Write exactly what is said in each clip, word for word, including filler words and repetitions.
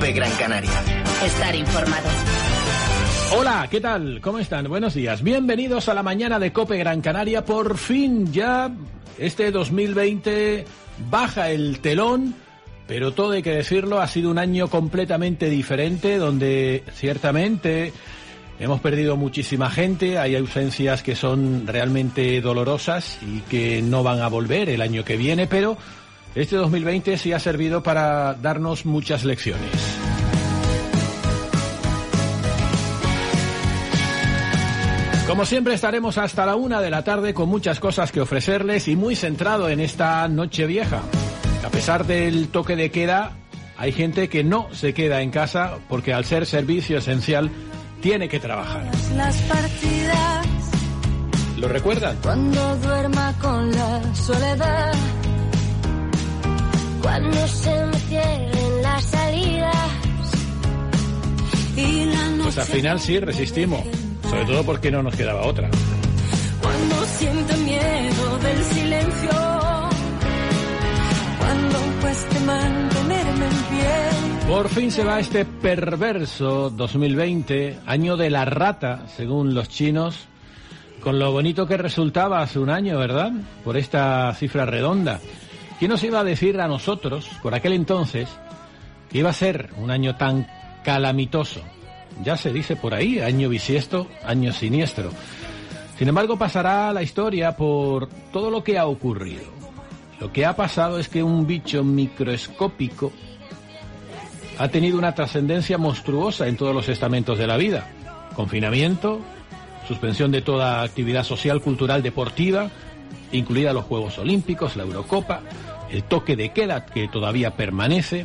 COPE Gran Canaria. Estar informado. Hola, ¿qué tal? ¿Cómo están? Buenos días. Bienvenidos a la mañana de COPE Gran Canaria. Por fin ya este dos mil veinte baja el telón, pero todo hay que decirlo, ha sido un año completamente diferente, donde ciertamente hemos perdido muchísima gente, hay ausencias que son realmente dolorosas y que no van a volver el año que viene, pero este dos mil veinte sí ha servido para darnos muchas lecciones. Como siempre estaremos hasta la una de la tarde con muchas cosas que ofrecerles y muy centrado en esta Nochevieja. A pesar del toque de queda, hay gente que no se queda en casa porque al ser servicio esencial tiene que trabajar. Las partidas, ¿lo recuerdan? cuando duerma con la soledad, cuando se me cierren las salidas y la noche. Pues al final sí resistimos, sobre todo porque no nos quedaba otra. Cuando siento miedo del silencio, cuando cueste mantenerme en pie. Por fin se va este perverso dos mil veinte, año de la rata, según los chinos, con lo bonito que resultaba hace un año, ¿verdad? Por esta cifra redonda. ¿Quién nos iba a decir a nosotros, por aquel entonces, que iba a ser un año tan calamitoso? Ya se dice por ahí, año bisiesto, año siniestro. Sin embargo, pasará la historia por todo lo que ha ocurrido. Lo que ha pasado es que un bicho microscópico ha tenido una trascendencia monstruosa en todos los estamentos de la vida. Confinamiento, suspensión de toda actividad social, cultural, deportiva, incluida los Juegos Olímpicos, la Eurocopa, el toque de queda que todavía permanece.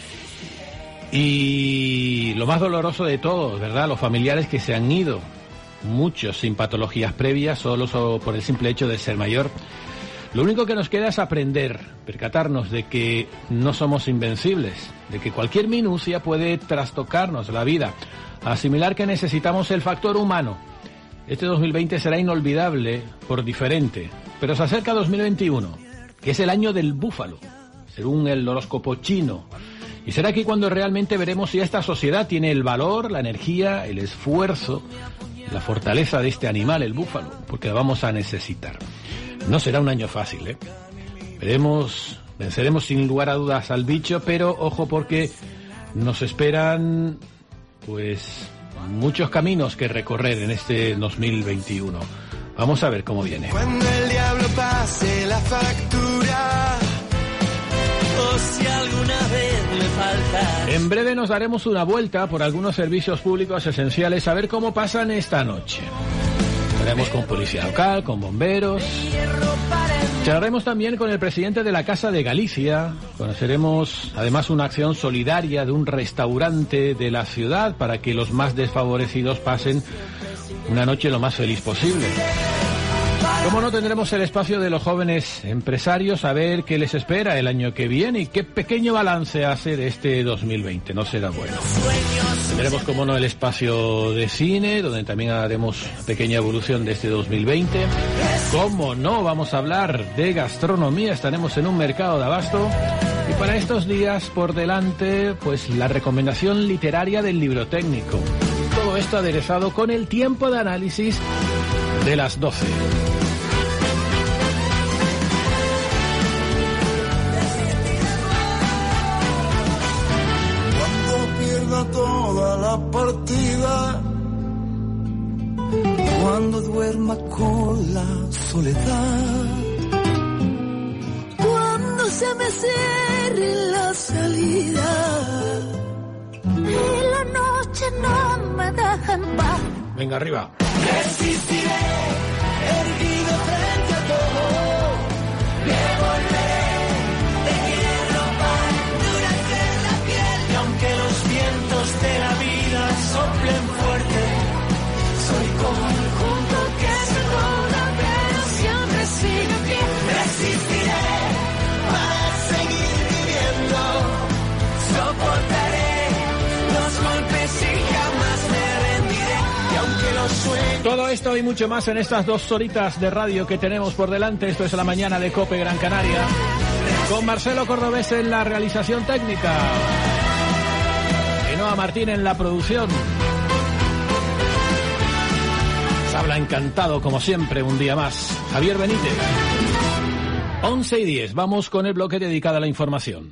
Y lo más doloroso de todo, ¿verdad? Los familiares que se han ido, muchos sin patologías previas, solo por el simple hecho de ser mayor. Lo único que nos queda es aprender, percatarnos de que no somos invencibles, de que cualquier minucia puede trastocarnos la vida, asimilar que necesitamos el factor humano. Este dos mil veinte será inolvidable por diferente, pero se acerca dos mil veintiuno, que es el año del búfalo, según el horóscopo chino. Y será aquí cuando realmente veremos si esta sociedad tiene el valor, la energía, el esfuerzo, la fortaleza de este animal, el búfalo, porque la vamos a necesitar. No será un año fácil, ¿eh? Veremos, venceremos sin lugar a dudas al bicho, pero ojo porque nos esperan, pues, muchos caminos que recorrer en este dos mil veintiuno. Vamos a ver cómo viene. Cuando el diablo pase la factura, o si alguna vez me falta. En breve nos daremos una vuelta por algunos servicios públicos esenciales a ver cómo pasan esta noche. Estaremos con policía local, con bomberos. Charlaremos también con el presidente de la Casa de Galicia. Conoceremos además una acción solidaria de un restaurante de la ciudad para que los más desfavorecidos pasen una noche lo más feliz posible. Como no, tendremos el espacio de los jóvenes empresarios a ver qué les espera el año que viene y qué pequeño balance hace de este dos mil veinte. No será bueno. Tendremos, como no, el espacio de cine, donde también haremos una pequeña evolución de este dos mil veinte. Como no, vamos a hablar de gastronomía. Estaremos en un mercado de abasto. Y para estos días por delante, pues la recomendación literaria del libro técnico. Todo esto aderezado con el tiempo de análisis de las doce. Toda la partida, cuando duerma con la soledad, Cuando se me cierre la salida y la noche no me deja en paz. Venga, arriba. resistiré, erguido frente a todo, me volveré de hierro para endurecer la piel. Y aunque los vientos de la vida soplen fuerte, soy como el junco que se dobla, pero siempre sigue pie. Resistiré para seguir viviendo, soportaré los golpes y jamás me rendiré. Y aunque los sueños... Todo esto y mucho más en estas dos horitas de radio que tenemos por delante. Esto es la mañana de COPE Gran Canaria, con Marcelo Cordobés en la realización técnica. Ainhoa Martín en la producción. Se habla encantado, como siempre, un día más. Javier Benítez. once y diez, vamos con el bloque dedicado a la información.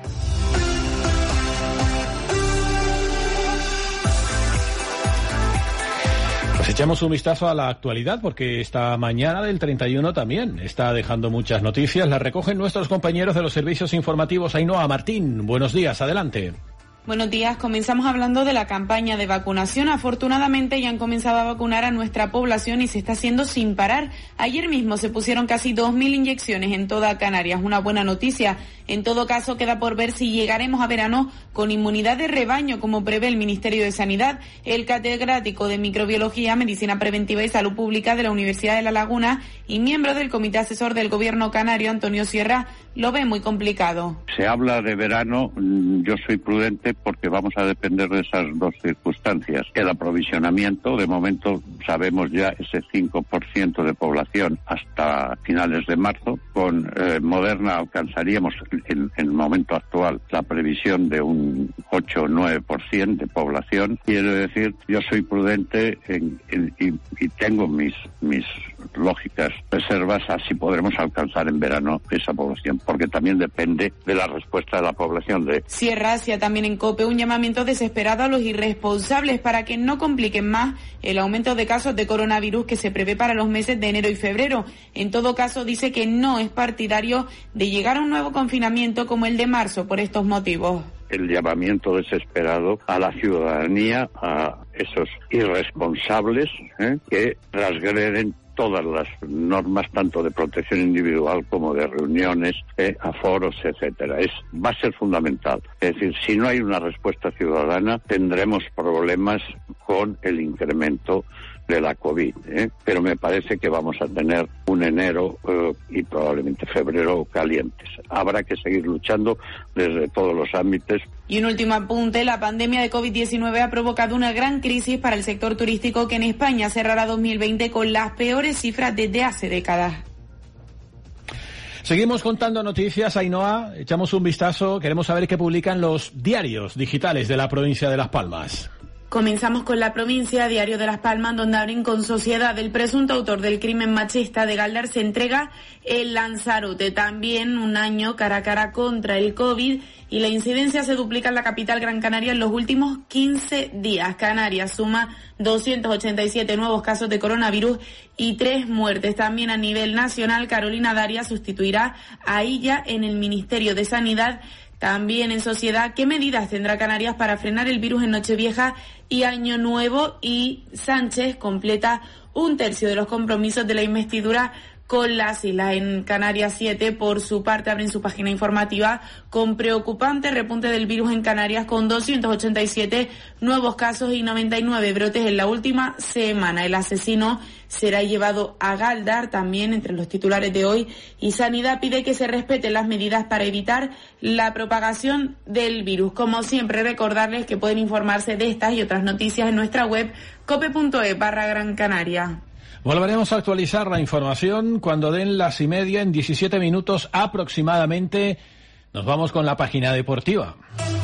Pues echamos un vistazo a la actualidad, porque esta mañana del treinta y uno también está dejando muchas noticias. Las recogen nuestros compañeros de los servicios informativos. Ainhoa Martín, buenos días, adelante. Buenos días, comenzamos hablando de la campaña de vacunación. Afortunadamente ya han comenzado a vacunar a nuestra población y se está haciendo sin parar. Ayer mismo se pusieron casi dos mil inyecciones en toda Canarias, una buena noticia. En todo caso, queda por ver si llegaremos a verano con inmunidad de rebaño, como prevé el Ministerio de Sanidad. El catedrático de Microbiología, Medicina Preventiva y Salud Pública de la Universidad de La Laguna y miembro del Comité Asesor del Gobierno Canario, Antonio Sierra, lo ve muy complicado. Se habla de verano, yo soy prudente porque vamos a depender de esas dos circunstancias. El aprovisionamiento, de momento sabemos ya ese cinco por ciento de población hasta finales de marzo. Con eh, Moderna alcanzaríamos en, en el momento actual la previsión de un ocho o nueve por ciento de población. Quiero decir, yo soy prudente en, en, y, y tengo mis, mis lógicas reservas a si podremos alcanzar en verano esa población, porque también depende de la respuesta de la población. De Sierra hacía también en COPE un llamamiento desesperado a los irresponsables para que no compliquen más el aumento de casos de coronavirus que se prevé para los meses de enero y febrero. En todo caso, dice que no es partidario de llegar a un nuevo confinamiento como el de marzo por estos motivos. El llamamiento desesperado a la ciudadanía, a esos irresponsables ¿eh? que transgreden todas las normas, tanto de protección individual como de reuniones, eh, aforos, etcétera. Es, va a ser fundamental. Es decir, si no hay una respuesta ciudadana, tendremos problemas con el incremento de la COVID, ¿eh? Pero me parece que vamos a tener un enero eh, y probablemente febrero calientes. Habrá que seguir luchando desde todos los ámbitos. Y un último apunte, la pandemia de COVID diecinueve ha provocado una gran crisis para el sector turístico que en España cerrará dos mil veinte con las peores cifras desde hace décadas. Seguimos contando noticias, Ainhoa, echamos un vistazo, queremos saber qué publican los diarios digitales de la provincia de Las Palmas. Comenzamos con La Provincia, Diario de Las Palmas, donde abren con Sociedad. El presunto autor del crimen machista de Galdar se entrega en Lanzarote. También un año cara a cara contra el COVID y la incidencia se duplica en la capital Gran Canaria en los últimos quince días. Canarias suma doscientos ochenta y siete nuevos casos de coronavirus y tres muertes. También a nivel nacional, Carolina Darias sustituirá a Illa en el Ministerio de Sanidad. También en Sociedad, ¿qué medidas tendrá Canarias para frenar el virus en Nochevieja y Año Nuevo? Y Sánchez completa un tercio de los compromisos de la investidura con las islas. En Canarias siete, por su parte, abren su página informativa con preocupante repunte del virus en Canarias, con doscientos ochenta y siete nuevos casos y noventa y nueve brotes en la última semana. El asesino será llevado a Galdar, también entre los titulares de hoy, y Sanidad pide que se respeten las medidas para evitar la propagación del virus. Como siempre, recordarles que pueden informarse de estas y otras noticias en nuestra web cope.es barra Gran Canaria. Volveremos a actualizar la información cuando den las y media, en diecisiete minutos aproximadamente. Nos vamos con la página deportiva.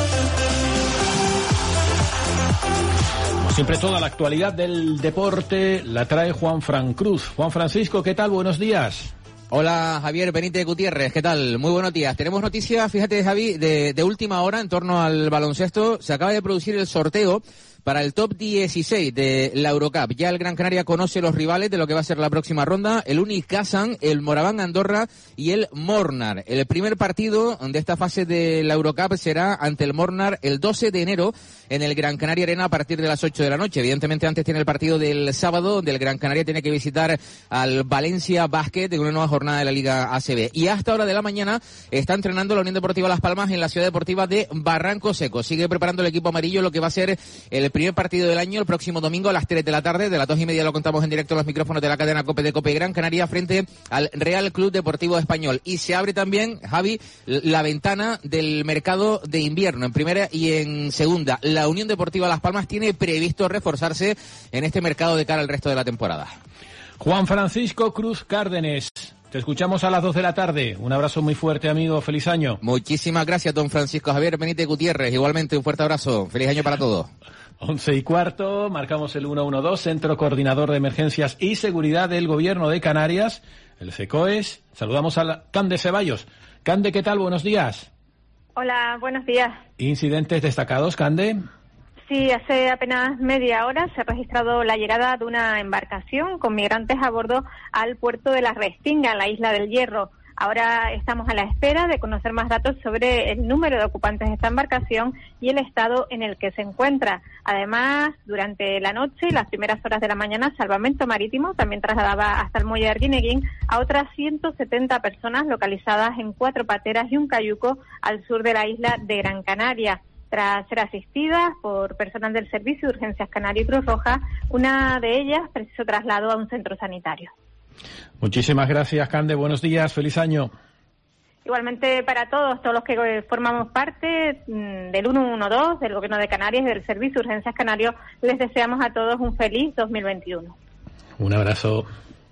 Como siempre, toda la actualidad del deporte la trae Juan Fran Cruz. Juan Francisco, ¿qué tal? Buenos días. Hola, Javier Benítez Gutiérrez, ¿qué tal? Muy buenos días. Tenemos noticias, fíjate, Javi, de, de última hora en torno al baloncesto. Se acaba de producir el sorteo para el top dieciséis de la Eurocup. Ya el Gran Canaria conoce los rivales de lo que va a ser la próxima ronda: el Unicasan, el Moraván Andorra y el Mornar. El primer partido de esta fase de la Eurocup será ante el Mornar el doce de enero en el Gran Canaria Arena a partir de las ocho de la noche. Evidentemente antes tiene el partido del sábado, donde el Gran Canaria tiene que visitar al Valencia Basket en una nueva jornada de la Liga A C B. Y hasta hora de la mañana está entrenando la Unión Deportiva Las Palmas en la Ciudad Deportiva de Barranco Seco. Sigue preparando el equipo amarillo lo que va a ser el primer partido del año el próximo domingo a las tres de la tarde. De las dos y media lo contamos en directo en los micrófonos de la cadena COPE de COPE Gran Canaria frente al Real Club Deportivo Español. Y se abre también, Javi, la ventana del mercado de invierno en primera y en segunda. La Unión Deportiva Las Palmas tiene previsto reforzarse en este mercado de cara al resto de la temporada. Juan Francisco Cruz Cárdenes, Te escuchamos a las dos de la tarde. Un abrazo muy fuerte, amigo. Feliz año. Muchísimas gracias, don Francisco Javier Benítez Gutiérrez. Igualmente, un fuerte abrazo. Feliz año para todos. Once y cuarto, marcamos el ciento doce, Centro Coordinador de Emergencias y Seguridad del Gobierno de Canarias, el CECOES. Saludamos a Cande Ceballos. Cande, ¿qué tal? Buenos días. Hola, buenos días. ¿Incidentes destacados, Cande? Sí, hace apenas media hora se ha registrado la llegada de una embarcación con migrantes a bordo al puerto de La Restinga, en la isla del Hierro. Ahora estamos a la espera de conocer más datos sobre el número de ocupantes de esta embarcación y el estado en el que se encuentra. Además, durante la noche y las primeras horas de la mañana, Salvamento Marítimo también trasladaba hasta el muelle de Arguineguín a otras ciento setenta personas localizadas en cuatro pateras y un cayuco al sur de la isla de Gran Canaria. Tras ser asistidas por personal del Servicio de Urgencias Canario y Cruz Roja, una de ellas precisó traslado a un centro sanitario. Muchísimas gracias, Cande. Buenos días. Feliz año. Igualmente para todos, todos los que formamos parte del ciento doce, del Gobierno de Canarias y del Servicio de Urgencias Canario, les deseamos a todos un feliz dos mil veintiuno. Un abrazo.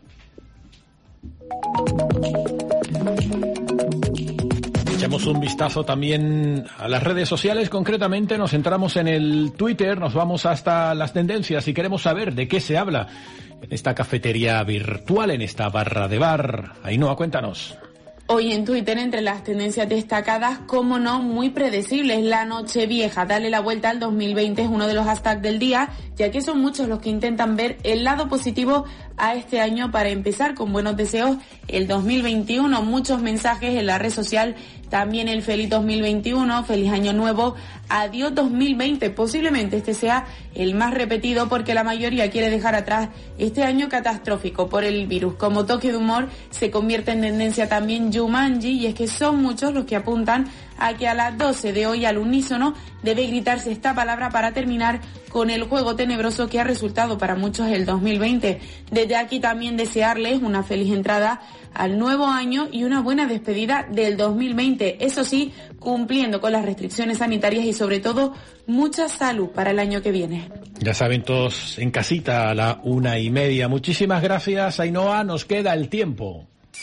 Echamos un vistazo también a las redes sociales, concretamente nos centramos en el Twitter, nos vamos hasta las tendencias y queremos saber de qué se habla en esta cafetería virtual, en esta barra de bar. Ainhoa, cuéntanos. Hoy en Twitter, entre las tendencias destacadas, como no, muy predecibles, la Nochevieja, dale la vuelta al dos mil veinte es uno de los hashtags del día, ya que son muchos los que intentan ver el lado positivo a este año para empezar con buenos deseos el dos mil veintiuno. Muchos mensajes en la red social, también el feliz dos mil veintiuno, feliz año nuevo, adiós dos mil veinte. Posiblemente este sea el más repetido porque la mayoría quiere dejar atrás este año catastrófico por el virus. Como toque de humor se convierte en tendencia también Jumanji, y es que son muchos los que apuntan a que a las doce de hoy al unísono debe gritarse esta palabra para terminar con el juego tenebroso que ha resultado para muchos el dos mil veinte. Desde aquí también desearles una feliz entrada al nuevo año y una buena despedida del dos mil veinte. Eso sí, cumpliendo con las restricciones sanitarias y sobre todo mucha salud para el año que viene. Ya saben todos en casita a la una y media. Muchísimas gracias, Ainhoa. Nos queda el tiempo.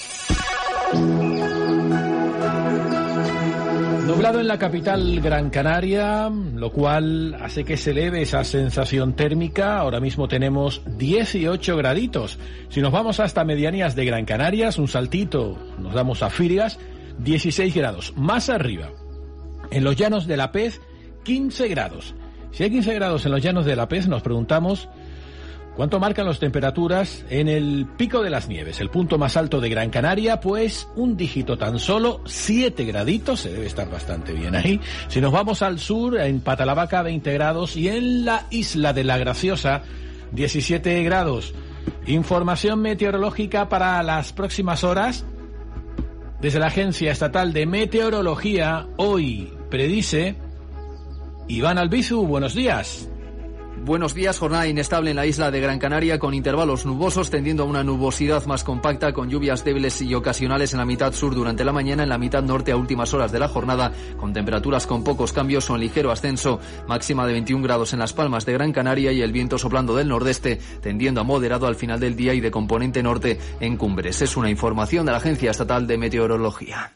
Nublado en la capital Gran Canaria, lo cual hace que se eleve esa sensación térmica. Ahora mismo tenemos dieciocho graditos. Si nos vamos hasta medianías de Gran Canarias, un saltito, nos damos a Firias, dieciséis grados. Más arriba, en los llanos de la Pez, quince grados. Si hay quince grados en los llanos de la Pez, nos preguntamos ¿cuánto marcan las temperaturas en el Pico de las Nieves, el punto más alto de Gran Canaria? Pues un dígito tan solo, siete graditos, se debe estar bastante bien ahí. Si nos vamos al sur, en Patalavaca, veinte grados, y en la isla de La Graciosa, diecisiete grados. Información meteorológica para las próximas horas. Desde la Agencia Estatal de Meteorología, hoy predice Iván Albizu. Buenos días. Buenos días, jornada inestable en la isla de Gran Canaria con intervalos nubosos tendiendo a una nubosidad más compacta con lluvias débiles y ocasionales en la mitad sur durante la mañana, en la mitad norte a últimas horas de la jornada, con temperaturas con pocos cambios o en ligero ascenso, máxima de veintiún grados en Las Palmas de Gran Canaria y el viento soplando del nordeste tendiendo a moderado al final del día y de componente norte en Cumbres. Es una información de la Agencia Estatal de Meteorología.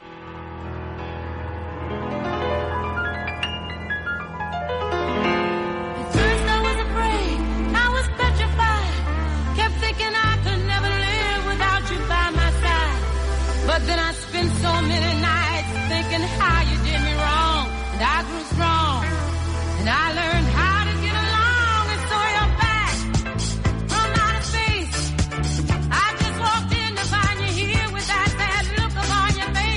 But then I spent so many nights thinking how you did me wrong, and I grew strong, and I learned how to get along, and so you're back from outer space. I just walked in to find you here with that sad look upon your face.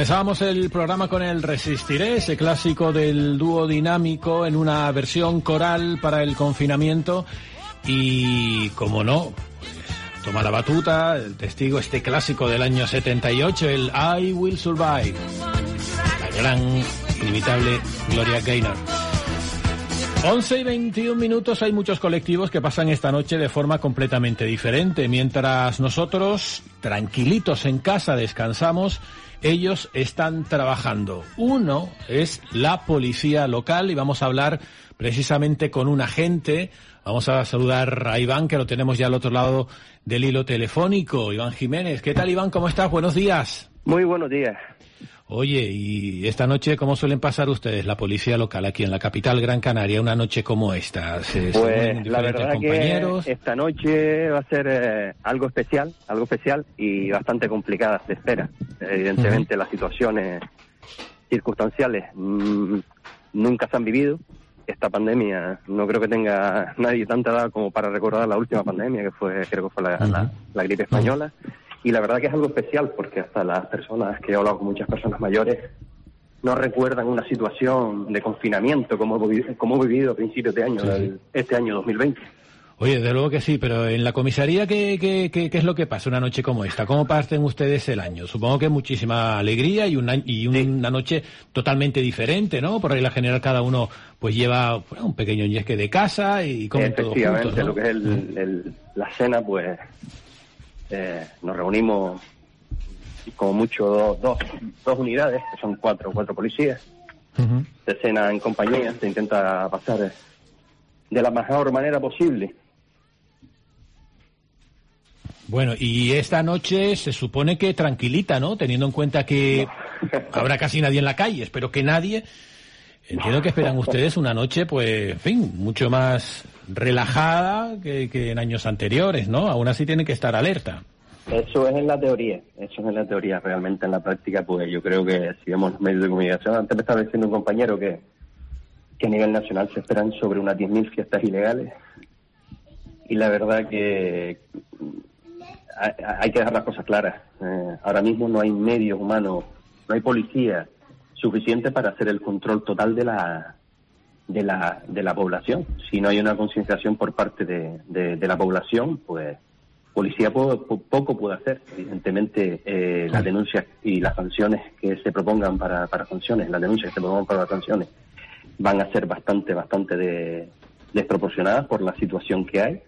Empezábamos el programa con el Resistiré, ese clásico del dúo dinámico en una versión coral para el confinamiento y, como no, toma la batuta, el testigo, este clásico del año setenta y ocho, el I Will Survive, la gran, inimitable Gloria Gaynor. once y veintiún minutos, hay muchos colectivos que pasan esta noche de forma completamente diferente. Mientras nosotros, tranquilitos en casa, descansamos, ellos están trabajando. Uno es la policía local y vamos a hablar precisamente con un agente. Vamos a saludar a Iván, que lo tenemos ya al otro lado del hilo telefónico. Iván Jiménez. ¿Qué tal, Iván? ¿Cómo estás? Buenos días. Muy buenos días. Oye, y esta noche, ¿cómo suelen pasar ustedes, la policía local, aquí en la capital Gran Canaria, una noche como esta? ¿Se pues la verdad compañeros? que esta noche va a ser eh, algo especial, algo especial y bastante complicada, se espera. Evidentemente uh-huh. Las situaciones circunstanciales mmm, nunca se han vivido. Esta pandemia no creo que tenga nadie tanta edad como para recordar la última pandemia, que fue creo que fue la, uh-huh. la, la gripe española. Uh-huh. Y la verdad que es algo especial porque hasta las personas, que he hablado con muchas personas mayores, no recuerdan una situación de confinamiento como hemos vivido a principios de año, sí, sí. este año dos mil veinte. Oye, de luego que sí, pero en la comisaría, ¿qué, qué, qué, qué es lo que pasa una noche como esta? ¿Cómo parten ustedes el año? Supongo que muchísima alegría y una, y una, sí. una noche totalmente diferente, ¿no? Por regla general cada uno pues lleva bueno, un pequeño ñesque de casa y comen todos juntos, ¿no? Efectivamente, lo que es el, el, la cena, pues... Eh, nos reunimos como mucho dos, dos, dos unidades, que son cuatro, cuatro policías. Uh-huh. Se cena en compañía, se intenta pasar de la mejor manera posible. Bueno, y esta noche se supone que tranquilita, ¿no? Teniendo en cuenta que no. habrá casi nadie en la calle, espero que nadie. Entiendo que esperan ustedes una noche, pues, en fin, mucho más relajada que, que en años anteriores, ¿no? Aún así tienen que estar alerta. Eso es en la teoría, eso es en la teoría. Realmente en la práctica, pues yo creo que si vemos los medios de comunicación, antes me estaba diciendo un compañero que, que a nivel nacional se esperan sobre unas diez mil fiestas ilegales. Y la verdad que hay, hay que dejar las cosas claras. Eh, ahora mismo no hay medios humanos, no hay policía suficiente para hacer el control total de la de la de la población. Si no hay una concienciación por parte de, de, de la población, pues policía po, po, poco puede hacer. Evidentemente, eh, las denuncias y las sanciones que se propongan para, para sanciones, las denuncias que se propongan para las sanciones, van a ser bastante, bastante de, desproporcionadas por la situación que hay.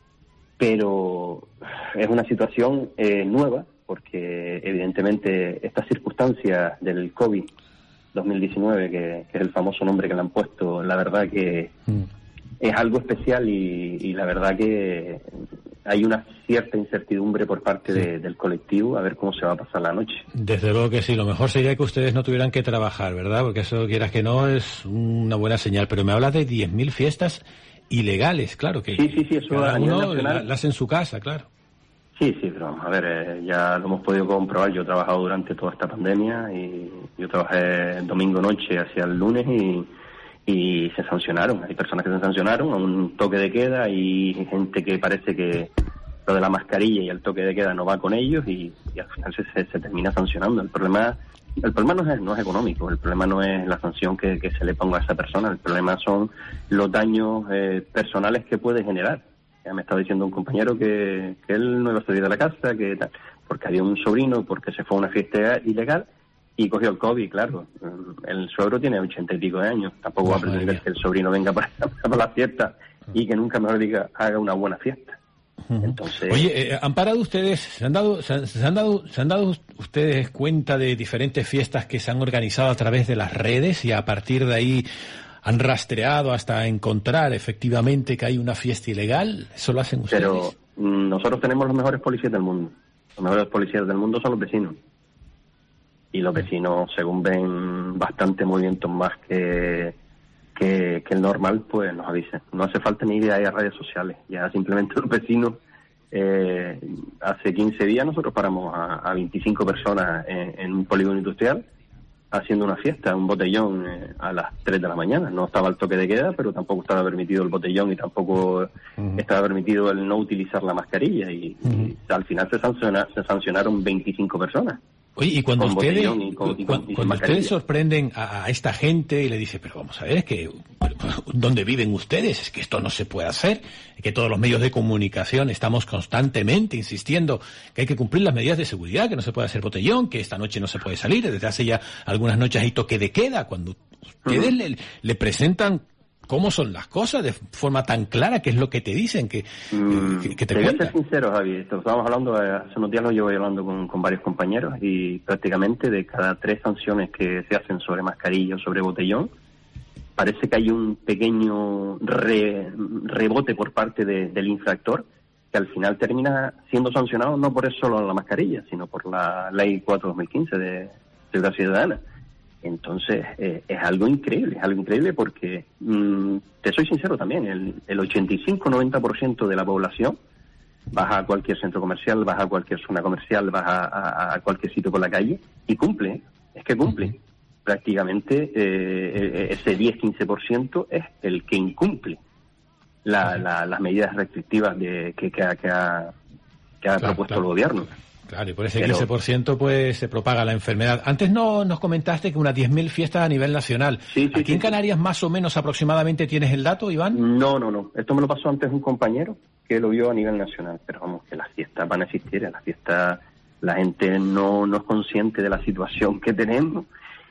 Pero es una situación eh, nueva, porque evidentemente estas circunstancias del COVID dos mil diecinueve, que, que es el famoso nombre que le han puesto, la verdad que mm. es algo especial y, y la verdad que hay una cierta incertidumbre por parte sí. de, del colectivo a ver cómo se va a pasar la noche. Desde luego que sí, lo mejor sería que ustedes no tuvieran que trabajar, ¿verdad? Porque eso, quieras que no, es una buena señal. Pero me hablas de diez mil fiestas ilegales, claro que sí, sí, sí, eso cada uno las en su casa, claro. Sí, sí, pero a ver, eh, ya lo hemos podido comprobar. Yo he trabajado durante toda esta pandemia y yo trabajé domingo noche hacia el lunes y, y se sancionaron. Hay personas que se sancionaron a un toque de queda y gente que parece que lo de la mascarilla y el toque de queda no va con ellos y, y al final se, se, se termina sancionando. El problema el problema no es, no es económico, el problema no es la sanción que, que se le ponga a esa persona, el problema son los daños eh, personales que puede generar. Ya me estaba diciendo un compañero que, que él no iba a salir de la casa, que tal, porque había un sobrino, porque se fue a una fiesta ilegal y cogió el COVID, claro. El suegro tiene ochenta y pico de años, tampoco va a pretender que el sobrino venga para, para la fiesta y que nunca mejor diga, haga una buena fiesta. Entonces... Oye, eh, ¿han parado ustedes, se han dado, se han, se han dado, se han dado ustedes cuenta de diferentes fiestas que se han organizado a través de las redes y a partir de ahí han rastreado hasta encontrar efectivamente que hay una fiesta ilegal? ¿Eso lo hacen ustedes? Pero mm, nosotros tenemos los mejores policías del mundo. Los mejores policías del mundo son los vecinos. Y los vecinos, según ven bastante movimientos más que, que, que el normal, pues nos avisan. No hace falta ni ir a redes sociales. Ya simplemente los vecinos, eh, hace quince días nosotros paramos a, a veinticinco personas en, en un polígono industrial haciendo una fiesta, un botellón eh, a las tres de la mañana. No estaba el toque de queda, pero tampoco estaba permitido el botellón y tampoco uh-huh. estaba permitido el no utilizar la mascarilla. Y, uh-huh. y al final se, sanciona, se sancionaron veinticinco personas. Oye, y cuando con ustedes, botellón y con- y con- cuando, y sin cuando mascarilla. ustedes sorprenden a, a esta gente y le dicen, pero vamos a ver, es que pero, ¿dónde viven ustedes? Es que esto no se puede hacer, es que todos los medios de comunicación estamos constantemente insistiendo que hay que cumplir las medidas de seguridad, que no se puede hacer botellón, que esta noche no se puede salir, desde hace ya algunas noches hay toque de queda. Cuando ustedes Ujú. le, le presentan cómo son las cosas de forma tan clara, qué es lo que te dicen, que, Mm, que, que te voy a ser cuentan. sincero, Javi. Esto lo estábamos hablando, eh, hace unos días lo llevo hablando con, con varios compañeros y prácticamente de cada tres sanciones que se hacen sobre mascarilla o sobre botellón, parece que hay un pequeño re- rebote por parte de- del infractor que al final termina siendo sancionado no por eso solo la mascarilla, sino por la Ley cuatro dos mil quince de Seguridad Ciudadana. Entonces, eh, es algo increíble, es algo increíble porque, mm, te soy sincero también, el, el ochenta y cinco noventa por ciento de la población vas a cualquier centro comercial, vas a cualquier zona comercial, vas a, a- a cualquier sitio por la calle y cumple, ¿eh? Es que cumple. Prácticamente eh, ese diez quince por ciento es el que incumple la- la- las medidas restrictivas de, que, que ha, que ha, que ha Claro, propuesto claro. el gobierno. Claro, y por ese Pero- quince por ciento pues se propaga la enfermedad. Antes no nos comentaste que unas diez mil fiestas a nivel nacional. Sí, sí, Aquí sí, en sí. Canarias más o menos aproximadamente tienes el dato, Iván. No, no, no. Esto me lo pasó antes un compañero que lo vio a nivel nacional. Pero vamos, que las fiestas van a existir. En las fiestas la gente no, no es consciente de la situación que tenemos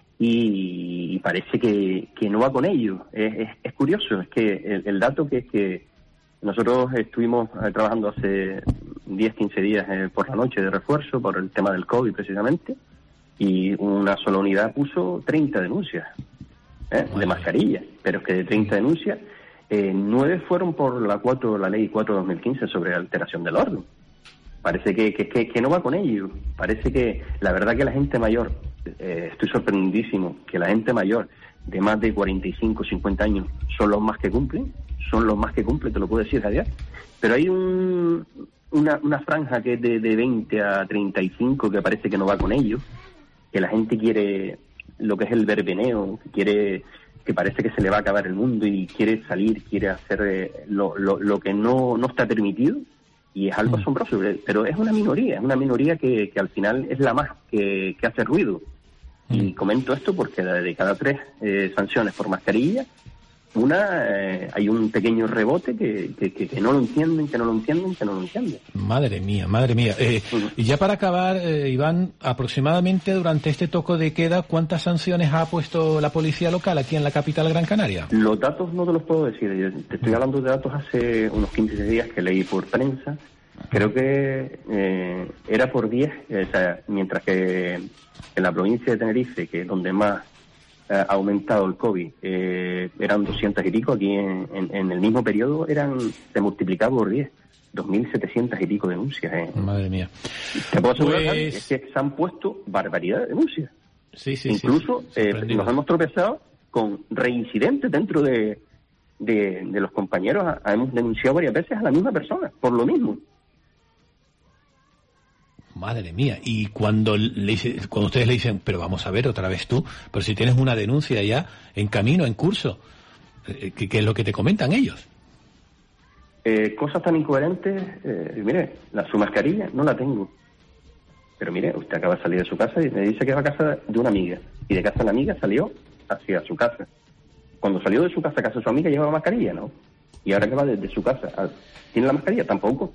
y, y parece que, que no va con ello. Es, es, es curioso. Es que el, el dato que es que nosotros estuvimos eh, trabajando hace diez, quince días eh, por la noche de refuerzo por el tema del COVID precisamente y una sola unidad puso treinta denuncias ¿eh? de mascarilla. Pero es que de treinta denuncias, eh, nueve fueron por la cuatro, la ley cuatro dos mil quince sobre alteración del orden. Parece que, que, que, que no va con ello. Parece que la verdad que la gente mayor, eh, estoy sorprendidísimo, que la gente mayor de más de cuarenta y cinco, cincuenta años son los más que cumplen, son los más que cumplen, te lo puedo decir, Javier. Pero hay un, una, una franja que es de, de veinte a treinta y cinco que parece que no va con ello, que la gente quiere lo que es el verbeneo, que quiere, que parece que se le va a acabar el mundo y quiere salir, quiere hacer eh, lo, lo, lo que no, no está permitido, y es algo asombroso, pero es una minoría, es una minoría que, que al final es la más que, que hace ruido. Y comento esto porque de cada tres eh, sanciones por mascarilla, una eh, hay un pequeño rebote que, que, que, que no lo entienden, que no lo entienden, que no lo entienden. Madre mía, madre mía. Eh, y ya para acabar, eh, Iván, aproximadamente durante este toque de queda, ¿cuántas sanciones ha puesto la policía local aquí en la capital Gran Canaria? Los datos no te los puedo decir. Yo te estoy hablando de datos hace unos quince días que leí por prensa. Creo que eh, era por diez, eh, o sea, mientras que en la provincia de Tenerife, que es donde más eh, ha aumentado el COVID, eh, eran doscientos y pico, aquí en, en, en el mismo periodo eran se multiplicaba por diez, dos mil setecientos y pico denuncias. Eh. Madre mía. Te puedo asegurar, Pues- Javi, es que se han puesto barbaridad de denuncias. Sí, sí, Incluso sí. eh, Sorprendido. nos hemos tropezado con reincidentes dentro de, de, de los compañeros. Ha- Hemos denunciado varias veces a la misma persona por lo mismo. Madre mía. Y cuando le dice, cuando ustedes le dicen, pero vamos a ver otra vez tú, pero si tienes una denuncia ya en camino, en curso, eh, ¿qué, qué es lo que te comentan ellos? Eh, cosas tan incoherentes, eh, mire, la, su mascarilla no la tengo. Pero mire, usted acaba de salir de su casa y me dice que va a casa de una amiga. Y de casa de la amiga salió hacia su casa. Cuando salió de su casa a casa de su amiga llevaba mascarilla, ¿no? Y ahora que va desde su casa, a- ¿tiene la mascarilla? Tampoco.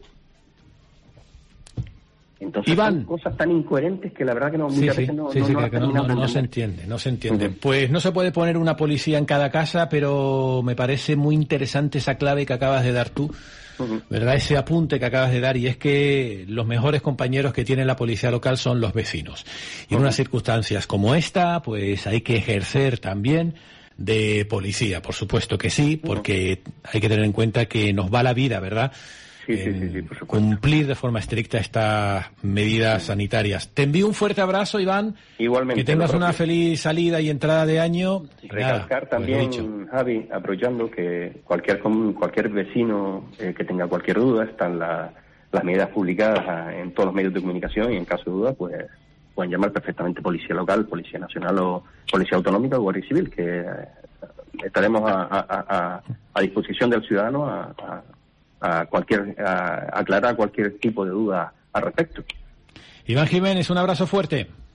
Entonces Iván. son cosas tan incoherentes que la verdad que no, Sí, muchas sí, veces no, sí, no, sí, no que- las que no, terminamos no- de no se entender. entiende, no se entiende. Ujú. Pues no se puede poner una policía en cada casa, pero me parece muy interesante esa clave que acabas de dar tú, Ujú. ¿verdad? Ese apunte que acabas de dar, y es que los mejores compañeros que tiene la policía local son los vecinos. Y en Ujú. unas circunstancias como esta, pues hay que ejercer también de policía, por supuesto que sí, porque hay que tener en cuenta que nos va la vida, ¿verdad? Sí, sí, En sí, sí, por supuesto. cumplir de forma estricta estas medidas sanitarias. Te envío un fuerte abrazo, Iván. Igualmente. Que tengas lo una propio. feliz salida y entrada de año. Y nada, Recalcar pues lo también, dicho. Javi, aprovechando que cualquier com- cualquier vecino eh, que tenga cualquier duda, están la- las medidas publicadas ah, en todos los medios de comunicación y en caso de duda, pues pueden llamar perfectamente Policía Local, Policía Nacional o Policía Autonómica o Guardia Civil, que eh, estaremos a, a- a- a disposición del ciudadano a, a- a cualquier a aclarar cualquier tipo de duda al respecto. Iván Jiménez, un abrazo fuerte.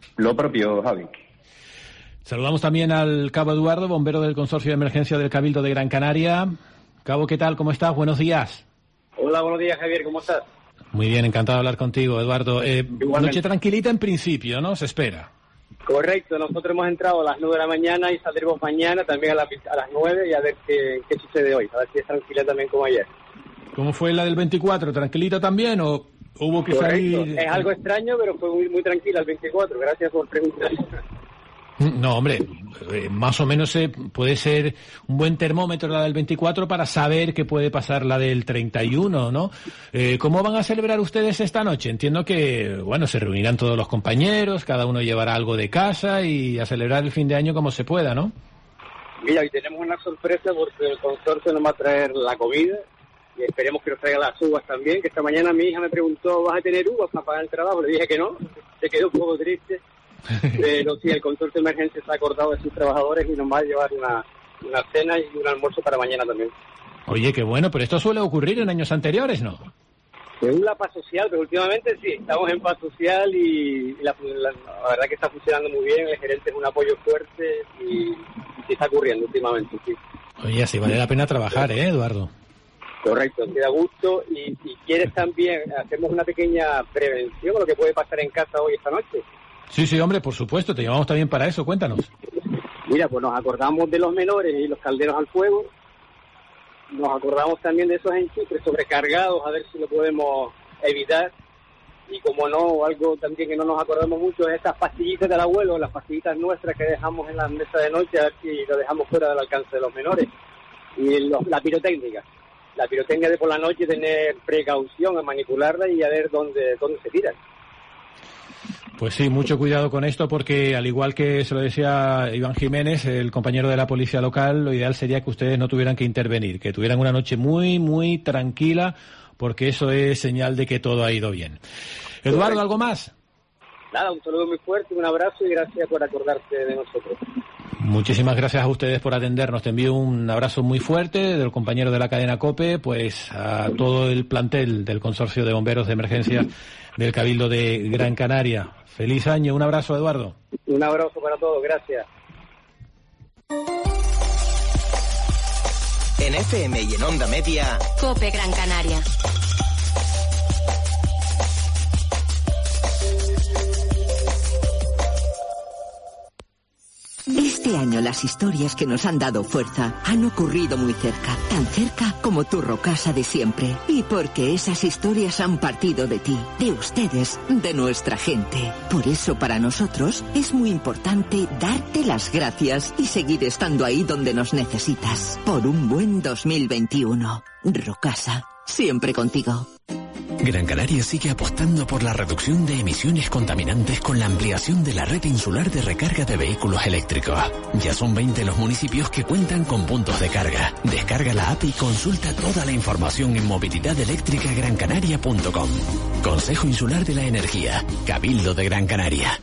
Lo propio, Javi. Saludamos también al cabo Eduardo, bombero del Consorcio de Emergencia del Cabildo de Gran Canaria. Cabo, ¿qué tal? ¿Cómo estás? Buenos días. Hola, buenos días, Javier. ¿Cómo estás? Muy bien, encantado de hablar contigo, Eduardo. Eh, noche tranquilita en principio, ¿no? Se espera. Correcto. Nosotros hemos entrado a las nueve de la mañana y saldremos mañana también a, la, a las nueve y a ver qué, qué sucede hoy. A ver si es tranquila también como ayer. ¿Cómo fue la del veinticuatro? ¿Tranquilita también o hubo que Correcto. salir? Es algo extraño, pero fue muy, muy tranquila el veinticuatro. Gracias por preguntar. No, hombre, eh, más o menos eh, puede ser un buen termómetro la del veinticuatro para saber qué puede pasar la del treinta y uno, ¿no? Eh, ¿Cómo van a celebrar ustedes esta noche? Entiendo que, bueno, se reunirán todos los compañeros, cada uno llevará algo de casa y a celebrar el fin de año como se pueda, ¿no? Mira, hoy tenemos una sorpresa porque el consorcio nos va a traer la comida y esperemos que nos traiga las uvas también, que esta mañana mi hija me preguntó, ¿vas a tener uvas para pagar el trabajo? Le dije que no, se quedó un poco triste. Pero sí, el consorcio de emergencia se ha acordado de sus trabajadores y nos va a llevar una, una cena y un almuerzo para mañana también. Oye, qué bueno, pero esto suele ocurrir en años anteriores, ¿no? Es la paz social, pero últimamente sí, estamos en paz social y la, la, la verdad que está funcionando muy bien, el gerente es un apoyo fuerte y, y sí está ocurriendo últimamente, sí. Oye, así vale la pena trabajar, ¿eh, Eduardo? Correcto, te da gusto y si quieres también hacemos una pequeña prevención de lo que puede pasar en casa hoy esta noche. Sí, sí, hombre, por supuesto, te llamamos también para eso, cuéntanos. Mira, pues nos acordamos de los menores y los calderos al fuego, nos acordamos también de esos enchufes sobrecargados, a ver si lo podemos evitar, y como no, algo también que no nos acordamos mucho es estas pastillitas del abuelo, las pastillitas nuestras que dejamos en la mesa de noche, a ver si lo dejamos fuera del alcance de los menores, y los, la pirotécnica, la pirotécnica de por la noche, tener precaución a manipularla y a ver dónde, dónde se tiran. Pues sí, mucho cuidado con esto porque, al igual que se lo decía Iván Jiménez, el compañero de la policía local, lo ideal sería que ustedes no tuvieran que intervenir, que tuvieran una noche muy, muy tranquila, porque eso es señal de que todo ha ido bien. Eduardo, ¿algo más? Nada, un saludo muy fuerte, un abrazo y gracias por acordarte de nosotros. Muchísimas gracias a ustedes por atendernos. Te envío un abrazo muy fuerte del compañero de la cadena COPE, pues a todo el plantel del Consorcio de Bomberos de Emergencia del Cabildo de Gran Canaria. Feliz año, un abrazo, Eduardo. Un abrazo para todos, gracias. En F M y en Onda Media, COPE Gran Canaria. Este año las historias que nos han dado fuerza han ocurrido muy cerca, tan cerca como tu Rocasa de siempre. Y porque esas historias han partido de ti, de ustedes, de nuestra gente. Por eso para nosotros es muy importante darte las gracias y seguir estando ahí donde nos necesitas. Por un buen dos mil veintiuno. Rocasa, siempre contigo. Gran Canaria sigue apostando por la reducción de emisiones contaminantes con la ampliación de la red insular de recarga de vehículos eléctricos. Ya son veinte los municipios que cuentan con puntos de carga. Descarga la app y consulta toda la información en movilidad eléctrica gran canaria punto com. Consejo Insular de la Energía, Cabildo de Gran Canaria.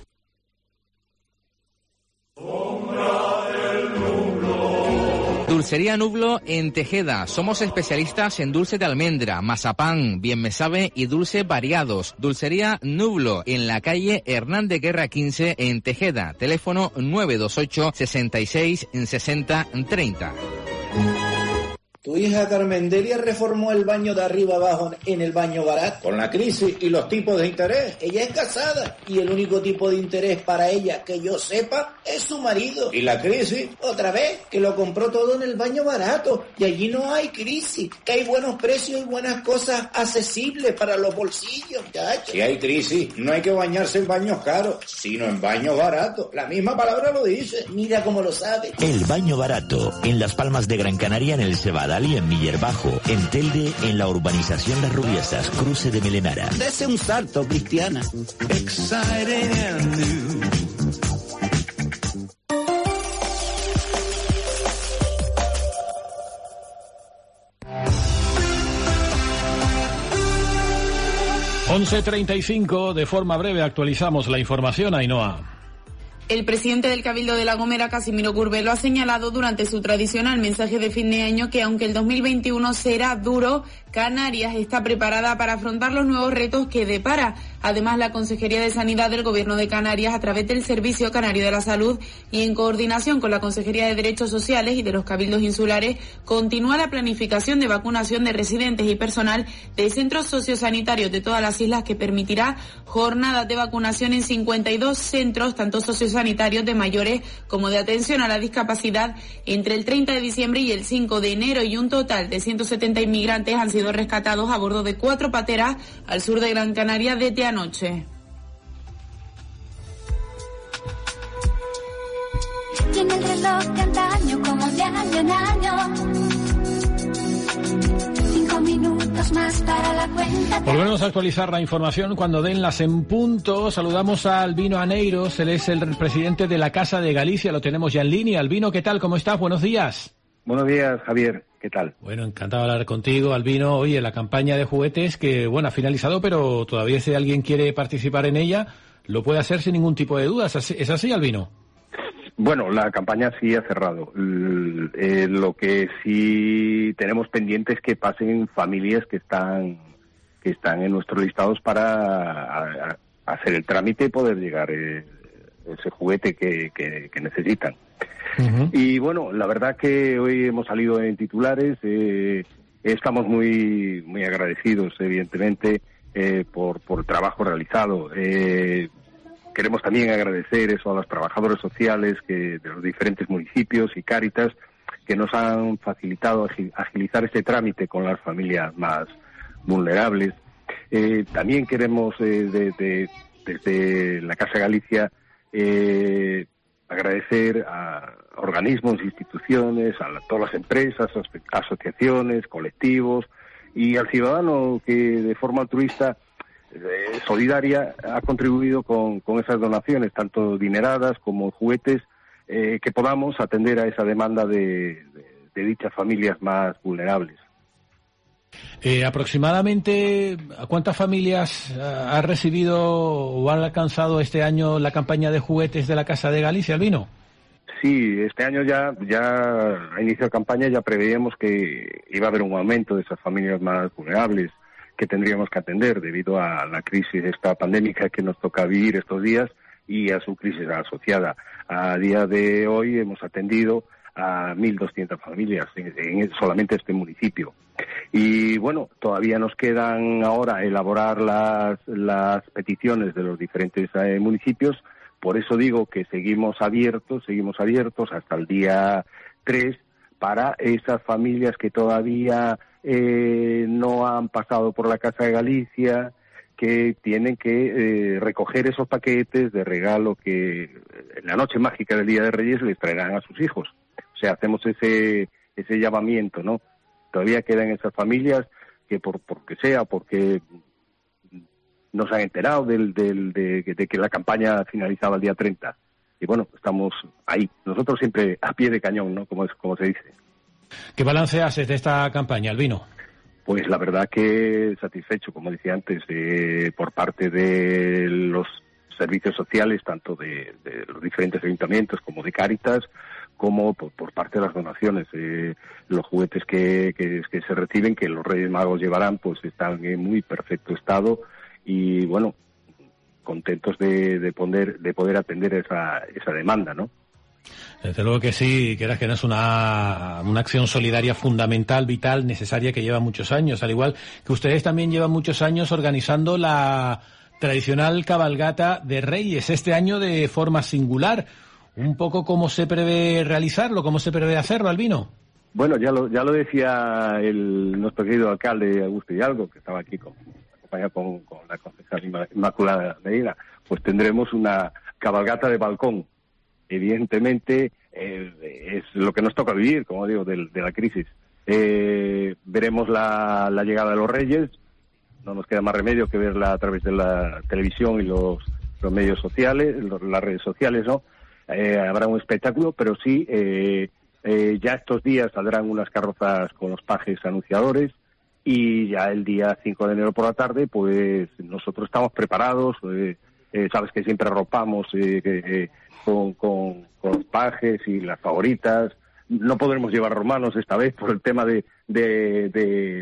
Dulcería Nublo en Tejeda. Somos especialistas en dulce de almendra, mazapán, bien me sabe y dulces variados. Dulcería Nublo en la calle Hernández Guerra quince en Tejeda. Teléfono nueve dos ocho, sesenta y seis, sesenta, treinta. Tu hija Carmendelia reformó el baño de arriba abajo en el baño barato. Con la crisis y los tipos de interés. Ella es casada y el único tipo de interés para ella que yo sepa es su marido. ¿Y la crisis? Otra vez, que lo compró todo en el baño barato. Y allí no hay crisis, que hay buenos precios y buenas cosas accesibles para los bolsillos, chacho. Si hay crisis, no hay que bañarse en baños caros, sino en baños baratos. La misma palabra lo dice. Mira cómo lo sabe. El baño barato, en Las Palmas de Gran Canaria, en el Cebadal y en Miller Bajo, en Telde, en la urbanización Las Rubiesas, cruce de Melenara. Dese un salto, Cristiana. Exciting and new. once treinta y cinco, de forma breve actualizamos la información, Ainhoa. El presidente del Cabildo de La Gomera, Casimiro Curbelo, ha señalado durante su tradicional mensaje de fin de año que aunque el dos mil veintiuno será duro, Canarias está preparada para afrontar los nuevos retos que depara. Además, la Consejería de Sanidad del Gobierno de Canarias, a través del Servicio Canario de la Salud y en coordinación con la Consejería de Derechos Sociales y de los Cabildos Insulares, continúa la planificación de vacunación de residentes y personal de centros sociosanitarios de todas las islas, que permitirá jornadas de vacunación en cincuenta y dos centros, tanto sociosanitarios de mayores como de atención a la discapacidad, entre el treinta de diciembre y el cinco de enero, y un total de ciento setenta inmigrantes han sido rescatados a bordo de cuatro pateras al sur de Gran Canaria desde anoche. Tiene el reloj de antaño como de año en año. Cinco minutos más para la cuenta. Volvemos a actualizar la información cuando den las en punto. Saludamos a Albino Aneiros, él es el presidente de la Casa de Galicia, lo tenemos ya en línea. Albino, ¿qué tal? ¿Cómo estás? Buenos días. Buenos días, Javier. ¿Qué tal? Bueno, encantado de hablar contigo, Albino. Oye, la campaña de juguetes que, bueno, ha finalizado, pero todavía si alguien quiere participar en ella, lo puede hacer sin ningún tipo de dudas. ¿Es así, Albino? Bueno, la campaña sí ha cerrado. Eh, lo que sí tenemos pendiente es que pasen familias que están que están en nuestros listados para a, a hacer el trámite y poder llegar eh, ese juguete que, que, que necesitan. Uh-huh. Y bueno, la verdad que hoy hemos salido en titulares, eh, estamos muy muy agradecidos, evidentemente, eh, por, por el trabajo realizado. Eh, queremos también agradecer eso a los trabajadores sociales que de los diferentes municipios y Cáritas, que nos han facilitado agilizar este trámite con las familias más vulnerables. Eh, también queremos, eh, de, de, desde la Casa Galicia, eh, agradecer a organismos, instituciones, a la, todas las empresas, asociaciones, colectivos y al ciudadano que de forma altruista, eh, solidaria, ha contribuido con, con esas donaciones, tanto dineradas como juguetes, eh, que podamos atender a esa demanda de, de, de dichas familias más vulnerables. Eh, aproximadamente, ¿a cuántas familias ha recibido o han alcanzado este año la campaña de juguetes de la Casa de Galicia, Albino? Sí, este año ya, ya a inicio de campaña ya preveíamos que iba a haber un aumento de esas familias más vulnerables que tendríamos que atender debido a la crisis esta pandémica que nos toca vivir estos días y a su crisis asociada. A día de hoy hemos atendido a mil doscientas familias en, en solamente este municipio. Y bueno, todavía nos quedan ahora elaborar las, las peticiones de los diferentes eh, municipios. Por eso digo que seguimos abiertos, seguimos abiertos hasta el día tres para esas familias que todavía eh, no han pasado por la Casa de Galicia, que tienen que eh, recoger esos paquetes de regalo que en la noche mágica del Día de Reyes les traerán a sus hijos. O sea, hacemos ese ese llamamiento, ¿no? Todavía quedan esas familias que por porque sea, porque nos han enterado del, del, de, de que la campaña finalizaba el día treinta. Y bueno, estamos ahí. Nosotros siempre a pie de cañón, ¿no? Como es, como se dice. ¿Qué balance haces de esta campaña, Albino? Pues la verdad que satisfecho, como decía antes, eh, por parte de los servicios sociales, tanto de, de los diferentes ayuntamientos como de Cáritas, como por, por parte de las donaciones. Eh, los juguetes que, que, que se reciben, que los Reyes Magos llevarán, pues están en muy perfecto estado y, bueno, contentos de, de, poder, de poder atender esa, esa demanda, ¿no? Desde luego que sí, que era que no es una, una acción solidaria fundamental, vital, necesaria, que lleva muchos años, al igual que ustedes también llevan muchos años organizando la tradicional cabalgata de Reyes, este año de forma singular. Un poco cómo se prevé realizarlo, cómo se prevé hacerlo, Albino. Bueno, ya lo ya lo decía el nuestro querido alcalde Augusto Hidalgo, que estaba aquí con, acompañado con, con la concejal Inmaculada Medina. Pues tendremos una cabalgata de balcón. Evidentemente eh, es lo que nos toca vivir, como digo, de, de la crisis. Eh, veremos la, la llegada de los Reyes. No nos queda más remedio que verla a través de la televisión y los, los medios sociales, los, las redes sociales, ¿no? Eh, habrá un espectáculo, pero sí, eh, eh, ya estos días saldrán unas carrozas con los pajes anunciadores y ya el día cinco de enero por la tarde, pues nosotros estamos preparados, eh, eh, sabes que siempre arropamos eh, eh, con, con, con los pajes y las favoritas. No podremos llevar romanos esta vez por el tema de, de, de,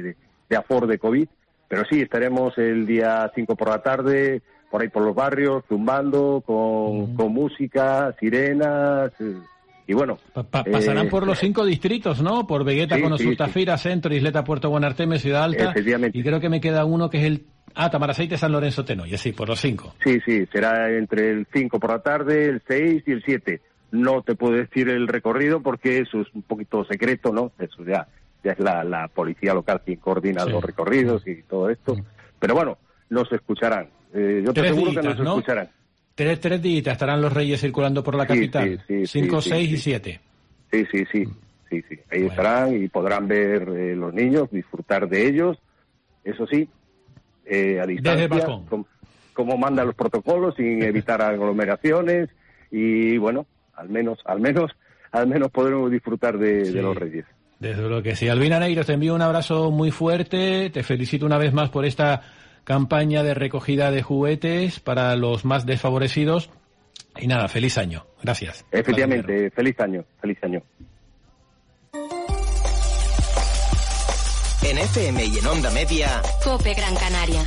de aforo de COVID, pero sí, estaremos el día cinco por la tarde, por ahí por los barrios, zumbando, con, uh-huh. con música, sirenas, eh, y bueno. Pa- pa- pasarán eh, por los cinco distritos, ¿no? Por Vegueta, sí, con sí, Sustafira, sí. Centro, Isleta, Puerto Buenarteme, Ciudad Alta. Efectivamente. Y creo que me queda uno que es el... Ah, Tamaraceite, San Lorenzo, Tenoya, sí, por los cinco. Sí, sí, será entre el cinco por la tarde, el seis y el siete. No te puedo decir el recorrido porque eso es un poquito secreto, ¿no? Eso ya, ya es la, la policía local quien coordina sí. los recorridos y todo esto. Sí. Pero bueno, nos escucharán. Eh, yo te tres aseguro días, que nos ¿no? escucharán. Tres, tres días estarán los Reyes circulando por la sí, capital. Sí, sí, Cinco, sí, seis sí, y sí. siete. Sí, sí, sí. sí, sí. Ahí bueno. estarán y podrán ver eh, los niños, disfrutar de ellos. Eso sí, eh, a distancia, como, como mandan los protocolos, sin evitar aglomeraciones y bueno, al menos, al menos, al menos podremos disfrutar de, sí. de los Reyes. Desde luego que sí. Albina Neiros, te envío un abrazo muy fuerte, te felicito una vez más por esta campaña de recogida de juguetes para los más desfavorecidos y nada, feliz año. Gracias. Efectivamente, feliz año, feliz año. En F M y en Onda Media, COPE Gran Canaria.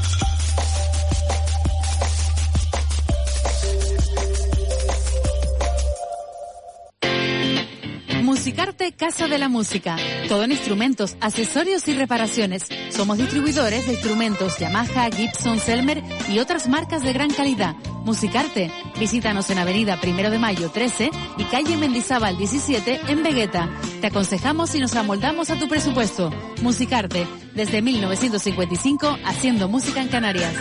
Musicarte Casa de la Música. Todo en instrumentos, accesorios y reparaciones. Somos distribuidores de instrumentos Yamaha, Gibson, Selmer y otras marcas de gran calidad. Musicarte. Visítanos en Avenida Primero de Mayo trece y calle Mendizábal diecisiete en Vegueta. Te aconsejamos y nos amoldamos a tu presupuesto. Musicarte. Desde mil novecientos cincuenta y cinco haciendo música en Canarias.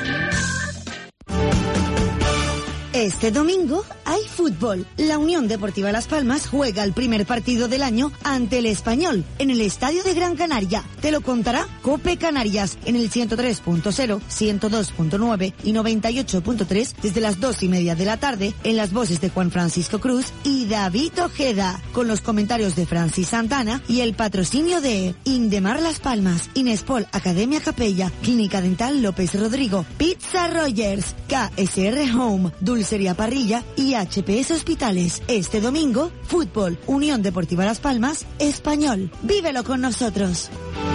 Este domingo hay fútbol. La Unión Deportiva Las Palmas juega el primer partido del año ante el Español en el Estadio de Gran Canaria. Te lo contará COPE Canarias en el ciento tres punto cero, ciento dos punto nueve y noventa y ocho punto tres desde las dos y media de la tarde en las voces de Juan Francisco Cruz y David Ojeda, con los comentarios de Francis Santana y el patrocinio de Indemar Las Palmas, Inespol Academia Capella, Clínica Dental López Rodrigo, Pizza Rogers, K S R Home, Dulcería Parrilla y H P S Hospitales. Este domingo, fútbol, Unión Deportiva Las Palmas, Español. Vívelo con nosotros.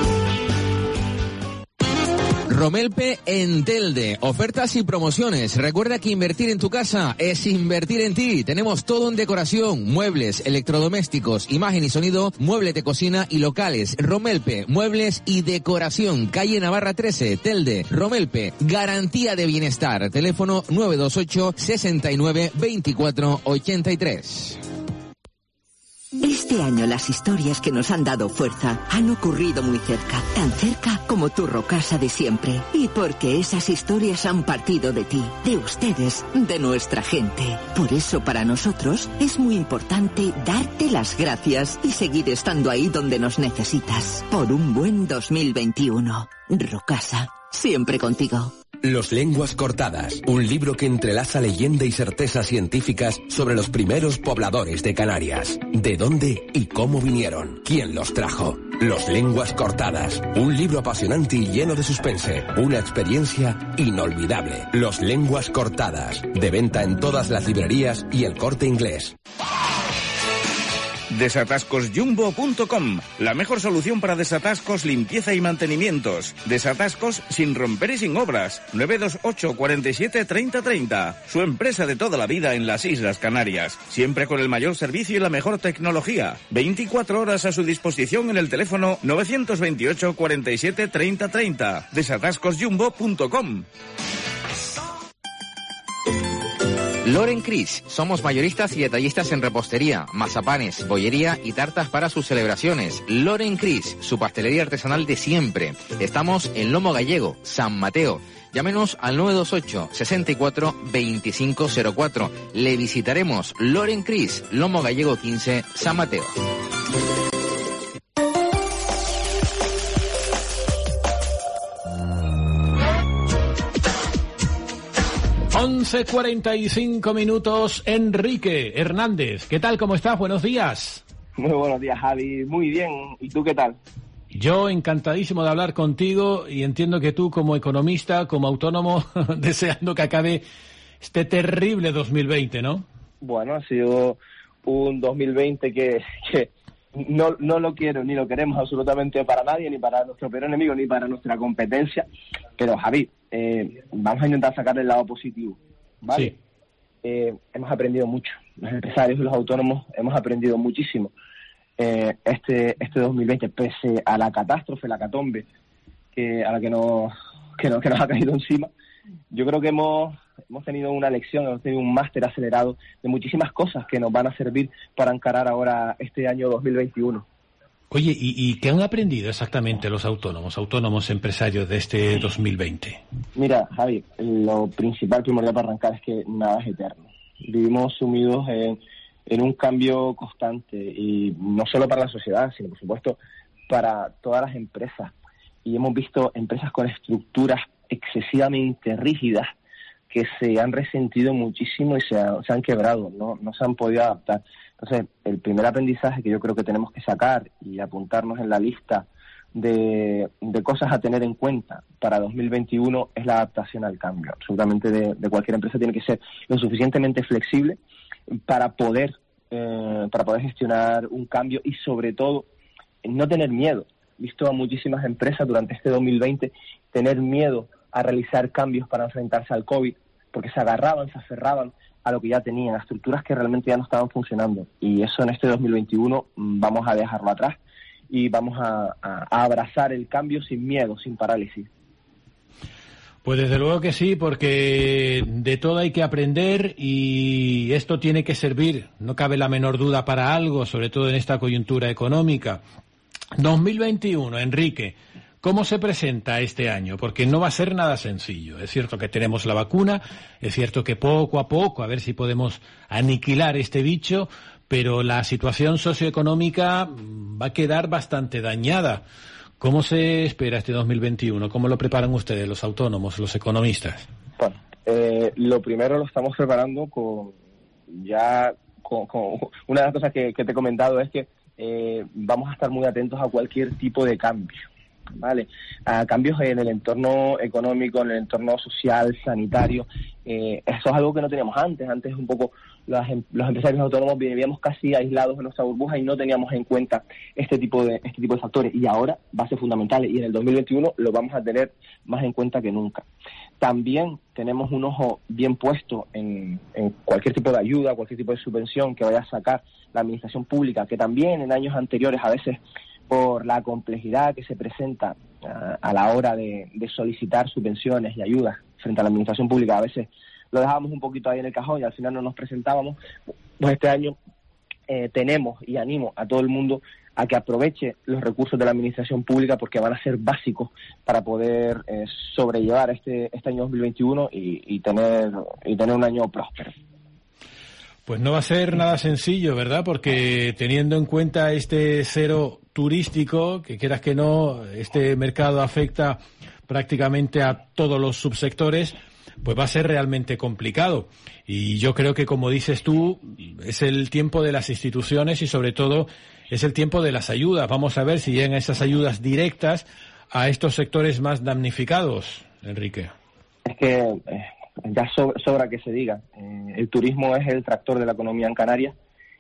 Romelpe en Telde. Ofertas y promociones. Recuerda que invertir en tu casa es invertir en ti. Tenemos todo en decoración, muebles, electrodomésticos, imagen y sonido, muebles de cocina y locales. Romelpe, muebles y decoración. Calle Navarra trece, Telde. Romelpe, garantía de bienestar. Teléfono nueve dos ocho, sesenta y nueve, veinticuatro ochenta y tres. Este año las historias que nos han dado fuerza han ocurrido muy cerca, tan cerca como tu Rocasa de siempre. Y porque esas historias han partido de ti, de ustedes, de nuestra gente. Por eso para nosotros es muy importante darte las gracias y seguir estando ahí donde nos necesitas. Por un buen dos mil veintiuno. Rocasa, siempre contigo. Los Lenguas Cortadas, un libro que entrelaza leyenda y certezas científicas sobre los primeros pobladores de Canarias. ¿De dónde y cómo vinieron? ¿Quién los trajo? Los Lenguas Cortadas, un libro apasionante y lleno de suspense, una experiencia inolvidable. Los Lenguas Cortadas, de venta en todas las librerías y El Corte Inglés. Desatascos Jumbo punto com, la mejor solución para desatascos, limpieza y mantenimientos. Desatascos sin romper y sin obras. nueve dos ocho, cuarenta y siete, treinta treinta. Su empresa de toda la vida en las Islas Canarias. Siempre con el mayor servicio y la mejor tecnología. veinticuatro horas a su disposición en el teléfono nueve dos ocho, cuarenta y siete, treinta treinta. Desatascos Jumbo punto com. Loren Cris, somos mayoristas y detallistas en repostería, mazapanes, bollería y tartas para sus celebraciones. Loren Cris, su pastelería artesanal de siempre. Estamos en Lomo Gallego, San Mateo. Llámenos al nueve dos ocho, sesenta y cuatro, veinticinco cero cuatro. Le visitaremos. Loren Cris, Lomo Gallego quince, San Mateo. once cuarenta y cinco minutos. Enrique Hernández, ¿qué tal? ¿Cómo estás? Buenos días. Muy buenos días, Javi. Muy bien. ¿Y tú qué tal? Yo encantadísimo de hablar contigo y entiendo que tú como economista, como autónomo, deseando que acabe este terrible dos mil veinte, ¿no? Bueno, ha sido un dos mil veinte que, que, no, no lo quiero ni lo queremos absolutamente para nadie, ni para nuestro peor enemigo, ni para nuestra competencia. Pero, Javi, eh, vamos a intentar sacar el lado positivo, ¿vale? Sí. Eh, hemos aprendido mucho. Los empresarios y los autónomos hemos aprendido muchísimo eh, este este dos mil veinte, pese a la catástrofe, la catombe que, a la que nos, que nos, que nos ha caído encima. Yo creo que hemos, hemos tenido una lección, hemos tenido un máster acelerado de muchísimas cosas que nos van a servir para encarar ahora este año dos mil veintiuno. Oye, ¿y, y qué han aprendido exactamente los autónomos, autónomos empresarios de este dos mil veinte? Mira, Javi, lo principal, primordial para arrancar es que nada es eterno. Vivimos sumidos en, en un cambio constante, y no solo para la sociedad, sino por supuesto para todas las empresas. Y hemos visto empresas con estructuras excesivamente rígidas que se han resentido muchísimo y se, ha, se han quebrado, ¿no? no se han podido adaptar. Entonces, el primer aprendizaje que yo creo que tenemos que sacar y apuntarnos en la lista de, de cosas a tener en cuenta para dos mil veintiuno es la adaptación al cambio. Absolutamente de, de cualquier empresa tiene que ser lo suficientemente flexible para poder, eh, para poder gestionar un cambio y, sobre todo, no tener miedo. He visto a muchísimas empresas durante este dos mil veinte tener miedo a realizar cambios para enfrentarse al COVID, porque se agarraban, se aferraban a lo que ya tenían, a estructuras que realmente ya no estaban funcionando. Y eso en este dos mil veintiuno vamos a dejarlo atrás y vamos a, a, a abrazar el cambio sin miedo, sin parálisis. Pues desde luego que sí, porque de todo hay que aprender y esto tiene que servir, no cabe la menor duda, para algo, sobre todo en esta coyuntura económica. dos mil veintiuno, Enrique, ¿cómo se presenta este año? Porque no va a ser nada sencillo. Es cierto que tenemos la vacuna, es cierto que poco a poco, a ver si podemos aniquilar este bicho, pero la situación socioeconómica va a quedar bastante dañada. ¿Cómo se espera este dos mil veintiuno? ¿Cómo lo preparan ustedes, los autónomos, los economistas? Bueno, eh, lo primero lo estamos preparando con ya con, con una de las cosas que, que te he comentado es que eh, vamos a estar muy atentos a cualquier tipo de cambio, ¿vale? A cambios en el entorno económico, en el entorno social, sanitario. Eh, eso es algo que no teníamos antes. Antes un poco los, los empresarios autónomos vivíamos casi aislados en nuestra burbuja y no teníamos en cuenta este tipo de este tipo de factores. Y ahora va a ser fundamental, y en el dos mil veintiuno lo vamos a tener más en cuenta que nunca. También tenemos un ojo bien puesto en, en cualquier tipo de ayuda, cualquier tipo de subvención que vaya a sacar la administración pública, que también en años anteriores, a veces por la complejidad que se presenta uh, a la hora de, de solicitar subvenciones y ayudas frente a la administración pública, a veces lo dejábamos un poquito ahí en el cajón y al final no nos presentábamos. Pues este año eh, tenemos, y animo a todo el mundo a que aproveche los recursos de la administración pública, porque van a ser básicos para poder eh, sobrellevar este este año dos mil veintiuno y, y tener y tener un año próspero. Pues no va a ser nada sencillo, ¿verdad? Porque teniendo en cuenta este cero turístico, que quieras que no, este mercado afecta prácticamente a todos los subsectores, pues va a ser realmente complicado. Y yo creo que, como dices tú, es el tiempo de las instituciones y, sobre todo, es el tiempo de las ayudas. Vamos a ver si llegan esas ayudas directas a estos sectores más damnificados, Enrique. Es que eh, ya sobra, sobra que se diga. Eh, el turismo es el tractor de la economía en Canarias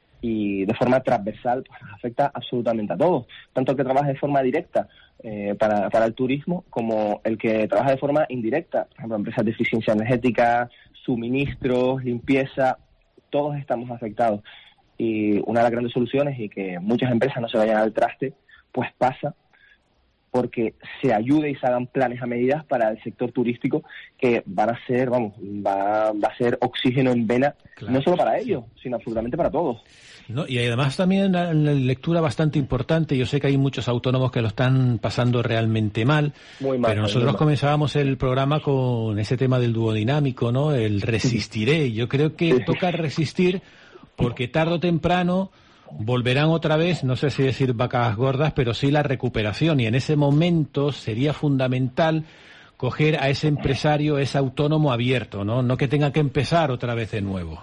y de forma transversal pues, afecta absolutamente a todos. Tanto el que trabaja de forma directa eh, para, para el turismo como el que trabaja de forma indirecta. Por ejemplo, empresas de eficiencia energética, suministros, limpieza, todos estamos afectados. Y una de las grandes soluciones, y que muchas empresas no se vayan al traste, pues pasa porque se ayude y se hagan planes a medidas para el sector turístico que van a ser, vamos, va, va a ser oxígeno en vena, claro, no solo para ellos, sino absolutamente para todos. No, y además también una lectura bastante importante. Yo sé que hay muchos autónomos que lo están pasando realmente mal, muy mal, pero nosotros mal. Comenzábamos el programa con ese tema del duodinámico, ¿no? El resistiré. Yo creo que sí. Toca resistir, porque tarde o temprano volverán otra vez, no sé si decir vacas gordas, pero sí la recuperación, y en ese momento sería fundamental coger a ese empresario, ese autónomo abierto, ¿no? No que tenga que empezar otra vez de nuevo.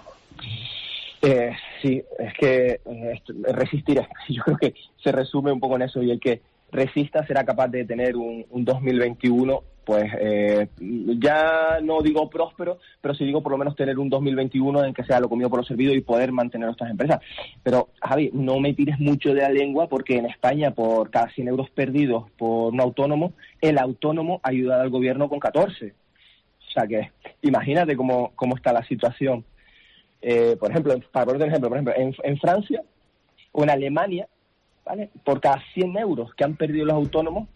Eh, sí, es que eh, resistir, yo creo que se resume un poco en eso, y el que resista será capaz de tener un, un dos mil veintiuno pues eh, ya no digo próspero, pero sí digo por lo menos tener un dos mil veintiuno en que sea lo comido por lo servido y poder mantener nuestras empresas. Pero, Javi, no me tires mucho de la lengua, porque en España, por cada cien euros perdidos por un autónomo, el autónomo ayuda al gobierno con catorce. O sea que, imagínate cómo, cómo está la situación. Eh, por ejemplo, para poner un ejemplo, por ejemplo, en, en Francia o en Alemania, ¿vale?, por cada cien euros que han perdido los autónomos,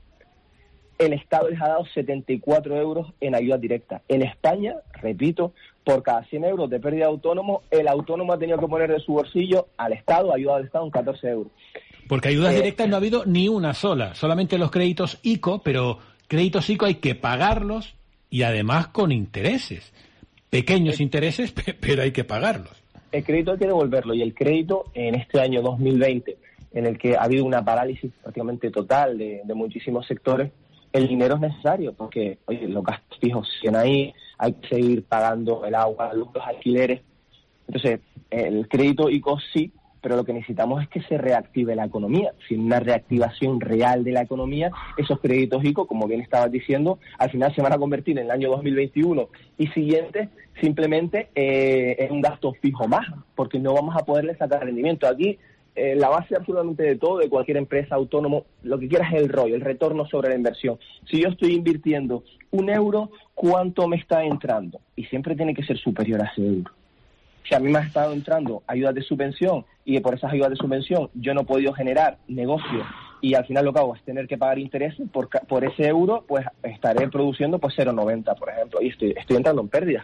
el Estado les ha dado setenta y cuatro euros en ayuda directa. En España, repito, por cada cien euros de pérdida de autónomo, el autónomo ha tenido que poner de su bolsillo al Estado, ayuda del Estado, en catorce euros. Porque ayudas Eh, directas no ha habido ni una sola, solamente los créditos ICO, pero créditos ICO hay que pagarlos y además con intereses. Pequeños intereses, pe- pero hay que pagarlos. El crédito hay que devolverlo, y el crédito en este año dos mil veinte, en el que ha habido una parálisis prácticamente total de, de muchísimos sectores, el dinero es necesario, porque oye, los gastos fijos siguen ahí, hay que seguir pagando el agua, la luz, los alquileres. Entonces, el crédito ICO sí, pero lo que necesitamos es que se reactive la economía. Sin una reactivación real de la economía, esos créditos ICO, como bien estabas diciendo, al final se van a convertir en el año dos mil veintiuno y siguiente simplemente eh, en un gasto fijo más, porque no vamos a poderle sacar rendimiento. Aquí, eh, la base absolutamente de todo, de cualquier empresa, autónomo, lo que quieras es el R O I, el retorno sobre la inversión. Si yo estoy invirtiendo un euro, ¿cuánto me está entrando? Y siempre tiene que ser superior a ese euro. Si a mí me ha estado entrando ayudas de subvención y por esas ayudas de subvención yo no he podido generar negocio, y al final lo que hago es tener que pagar intereses por, ca- por ese euro, pues estaré produciendo pues cero coma noventa, por ejemplo, y estoy, estoy entrando en pérdida.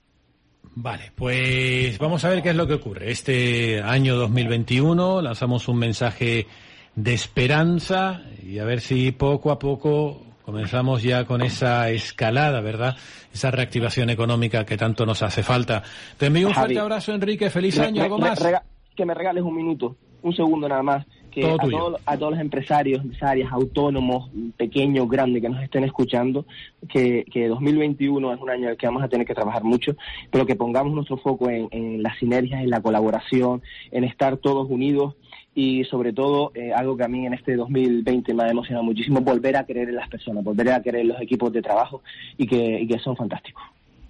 Vale, pues vamos a ver qué es lo que ocurre. Este año dos mil veintiuno lanzamos un mensaje de esperanza y a ver si poco a poco comenzamos ya con esa escalada, ¿verdad? Esa reactivación económica que tanto nos hace falta. Te envío un Javi, fuerte abrazo, Enrique. Feliz me- año. me- ¿Algo me más? rega- que me regales un minuto, un segundo nada más, que Todo a, tuyo. todo- a todos los empresarios, empresarias, autónomos, pequeños, grandes, que nos estén escuchando, que, que dos mil veintiuno es un año en el que vamos a tener que trabajar mucho, pero que pongamos nuestro foco en, en las sinergias, en la colaboración, en estar todos unidos, y sobre todo, eh, algo que a mí en este dos mil veinte me ha emocionado muchísimo, volver a creer en las personas, volver a creer en los equipos de trabajo, y que, y que son fantásticos.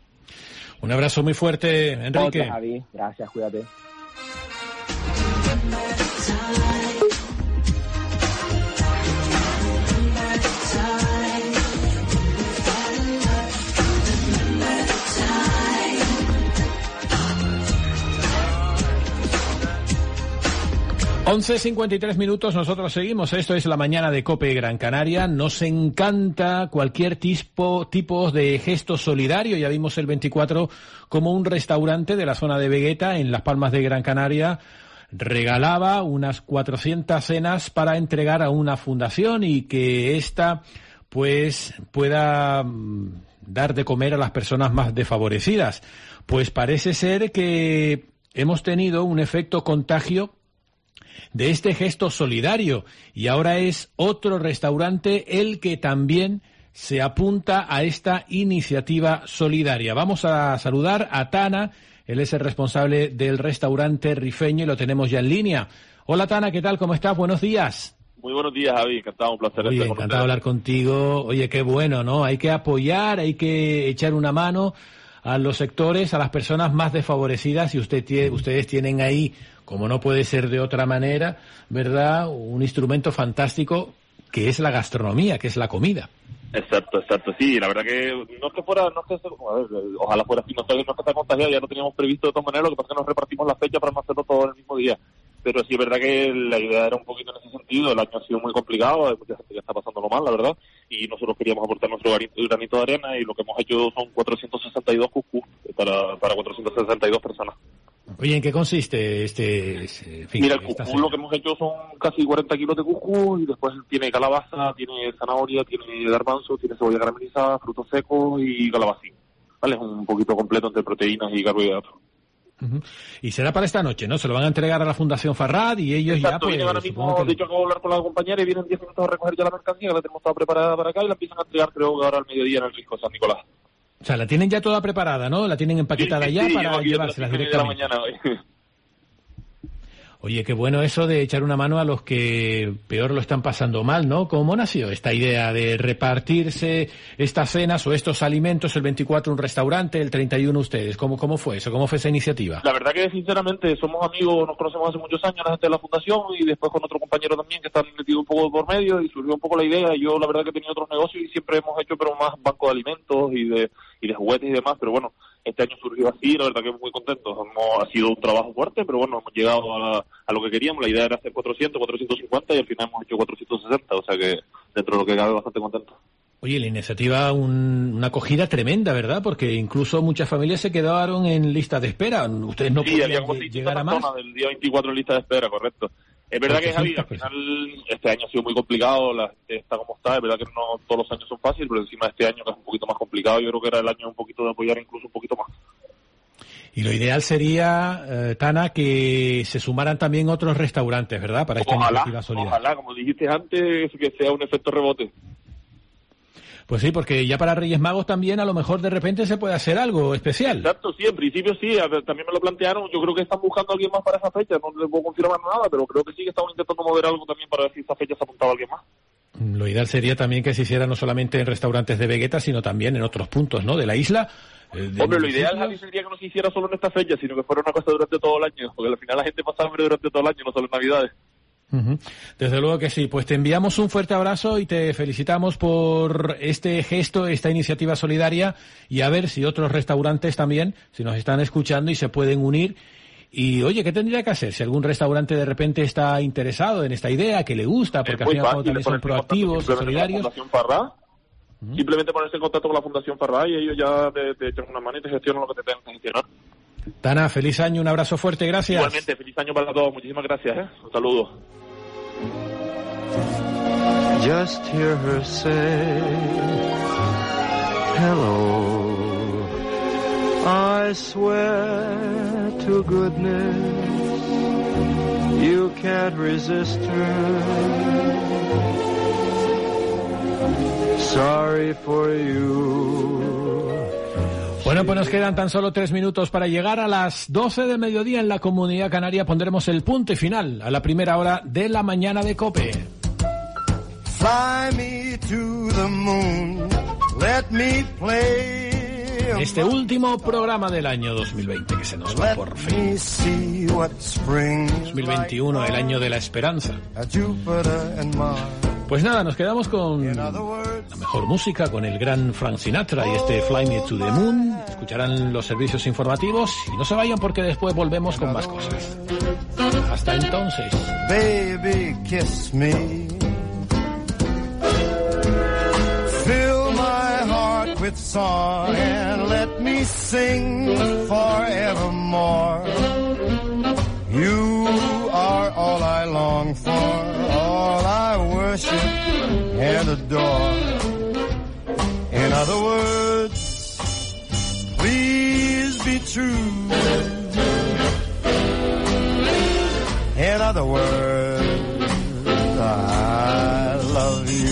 Un abrazo muy fuerte, Enrique. Otro, Javi, gracias, cuídate. once cincuenta y tres minutos, nosotros seguimos. Esto es la mañana de COPE Gran Canaria. Nos encanta cualquier tipo, tipo de gesto solidario. Ya vimos el veinticuatro como un restaurante de la zona de Vegueta, en Las Palmas de Gran Canaria, regalaba unas cuatrocientas cenas para entregar a una fundación y que ésta pues pueda mm, dar de comer a las personas más desfavorecidas. Pues parece ser que hemos tenido un efecto contagio de este gesto solidario y ahora es otro restaurante el que también se apunta a esta iniciativa solidaria. Vamos a saludar a Tana, él es el responsable del restaurante rifeño y lo tenemos ya en línea. Hola Tana, ¿qué tal? ¿Cómo estás? Buenos días. Muy buenos días, Javi, encantado, un placer Oye, estar con encantado de hablar contigo. Oye, qué bueno, ¿no? Hay que apoyar, hay que echar una mano a los sectores, a las personas más desfavorecidas, y usted tiene, ustedes tienen ahí, como no puede ser de otra manera, ¿verdad?, un instrumento fantástico que es la gastronomía, que es la comida. Exacto, exacto, sí, la verdad que no es que fuera, no es que, a ver, ojalá fuera así, no, no es que está contagiado, ya lo teníamos previsto de todas maneras, lo que pasa es que nos repartimos la fecha para no hacerlo todo en el mismo día. Pero sí es verdad que la idea era un poquito en ese sentido, el año ha sido muy complicado, hay mucha gente que está pasándolo mal, la verdad, y nosotros queríamos aportar nuestro granito de arena y lo que hemos hecho son cuatrocientos sesenta y dos cuscús para, para cuatrocientas sesenta y dos personas. Oye, ¿en qué consiste este...? este en fin, Mira, el esta cuscús cena? lo que hemos hecho son casi cuarenta kilos de cuscús y después tiene calabaza, tiene zanahoria, tiene garbanzo, tiene cebolla caramelizada, frutos secos y calabacín. ¿Vale? Es un poquito completo entre proteínas y carbohidratos. Uh-huh. Y será para esta noche, ¿no? Se lo van a entregar a la Fundación Farrad y ellos Exacto, ya pues... vienen ahora mismo, que... de hecho acabo de hablar con la compañera y vienen diez minutos a recoger ya la mercancía, que la tenemos toda preparada para acá y la empiezan a entregar creo que ahora al mediodía en el Risco San Nicolás. O sea, la tienen ya toda preparada, ¿no? La tienen empaquetada Sí, sí, ya sí, para llevo aquí llevárselas desde las directamente. siete y media de la mañana hoy. Oye, qué bueno eso de echar una mano a los que peor lo están pasando mal, ¿no? ¿Cómo nació esta idea de repartirse estas cenas o estos alimentos, el veinticuatro un restaurante, el treinta y uno ustedes? ¿Cómo, cómo fue eso? ¿Cómo fue esa iniciativa? La verdad que, sinceramente, somos amigos, nos conocemos hace muchos años, la gente de la fundación, y después con otro compañero también que está metido un poco por medio, y surgió un poco la idea. Yo, la verdad que tenía otros negocios y siempre hemos hecho pero más banco de alimentos y de, y de juguetes y demás, pero bueno, este año surgió así, la verdad que muy contentos. Hemos, ha sido un trabajo fuerte, pero bueno, hemos llegado a, la, a lo que queríamos. La idea era hacer cuatrocientos, cuatrocientos cincuenta y al final hemos hecho cuatrocientos sesenta, o sea que dentro de lo que cabe bastante contento. Oye, la iniciativa, un, una acogida tremenda, ¿verdad? Porque incluso muchas familias se quedaron en lista de espera. Ustedes no sí, podían como llegar a más. Del día veinticuatro en lista de espera, correcto. Es verdad que, Javi, al final este año ha sido muy complicado, la gente está como está, es verdad que no todos los años son fáciles, pero encima de este año que es un poquito más complicado, yo creo que era el año un poquito de apoyar incluso un poquito más. Y lo ideal sería, eh, Tana, que se sumaran también otros restaurantes, ¿verdad? Para esta ojalá, iniciativa solidaria. Ojalá, como dijiste antes, que sea un efecto rebote. Pues sí, porque ya para Reyes Magos también a lo mejor de repente se puede hacer algo especial. Exacto, sí, en principio sí, a ver, también me lo plantearon, yo creo que están buscando a alguien más para esa fecha, no les puedo confirmar nada, pero creo que sí que estaban intentando mover algo también para ver si esa fecha se apuntaba a alguien más. Lo ideal sería también que se hiciera no solamente en restaurantes de Vegeta, sino también en otros puntos, ¿no?, de la isla. Eh, de Hombre, lo ideal, Javi, sería que no se hiciera solo en esta fecha, sino que fuera una cosa durante todo el año, porque al final la gente pasa hambre durante todo el año, no solo en Navidades. Uh-huh. Desde luego que sí, pues te enviamos un fuerte abrazo y te felicitamos por este gesto, esta iniciativa solidaria, y a ver si otros restaurantes también, si nos están escuchando y se pueden unir. Y oye, ¿qué tendría que hacer? Si algún restaurante de repente está interesado en esta idea, que le gusta, porque al final también son proactivos y solidarios. ¿Mm? Simplemente ponerse en contacto con la Fundación Farrá y ellos ya te, te echan una mano y te gestionan lo que te tengan que gestionar. Tana, feliz año, un abrazo fuerte, gracias. Igualmente, feliz año para todos, muchísimas gracias, ¿eh? Un saludo. Just hear her say, hello, I swear to goodness, you can't resist her, sorry for you. Bueno, pues nos quedan tan solo tres minutos para llegar a las doce del mediodía en la Comunidad Canaria. Pondremos el punto y final a la primera hora de la mañana de COPE. Fly me to the moon, let me play. Este último programa del año dos mil veinte que se nos va por fin. dos mil veintiuno, el año de la esperanza. Pues nada, nos quedamos con la mejor música, con el gran Frank Sinatra y este Fly Me to the Moon. Escucharán los servicios informativos y no se vayan porque después volvemos con más cosas. Hasta entonces. Baby, kiss me. Fill my heart with song and let me sing forevermore. You are all I long for, all I worship and adore. In other words, please be true. In other words, I love you.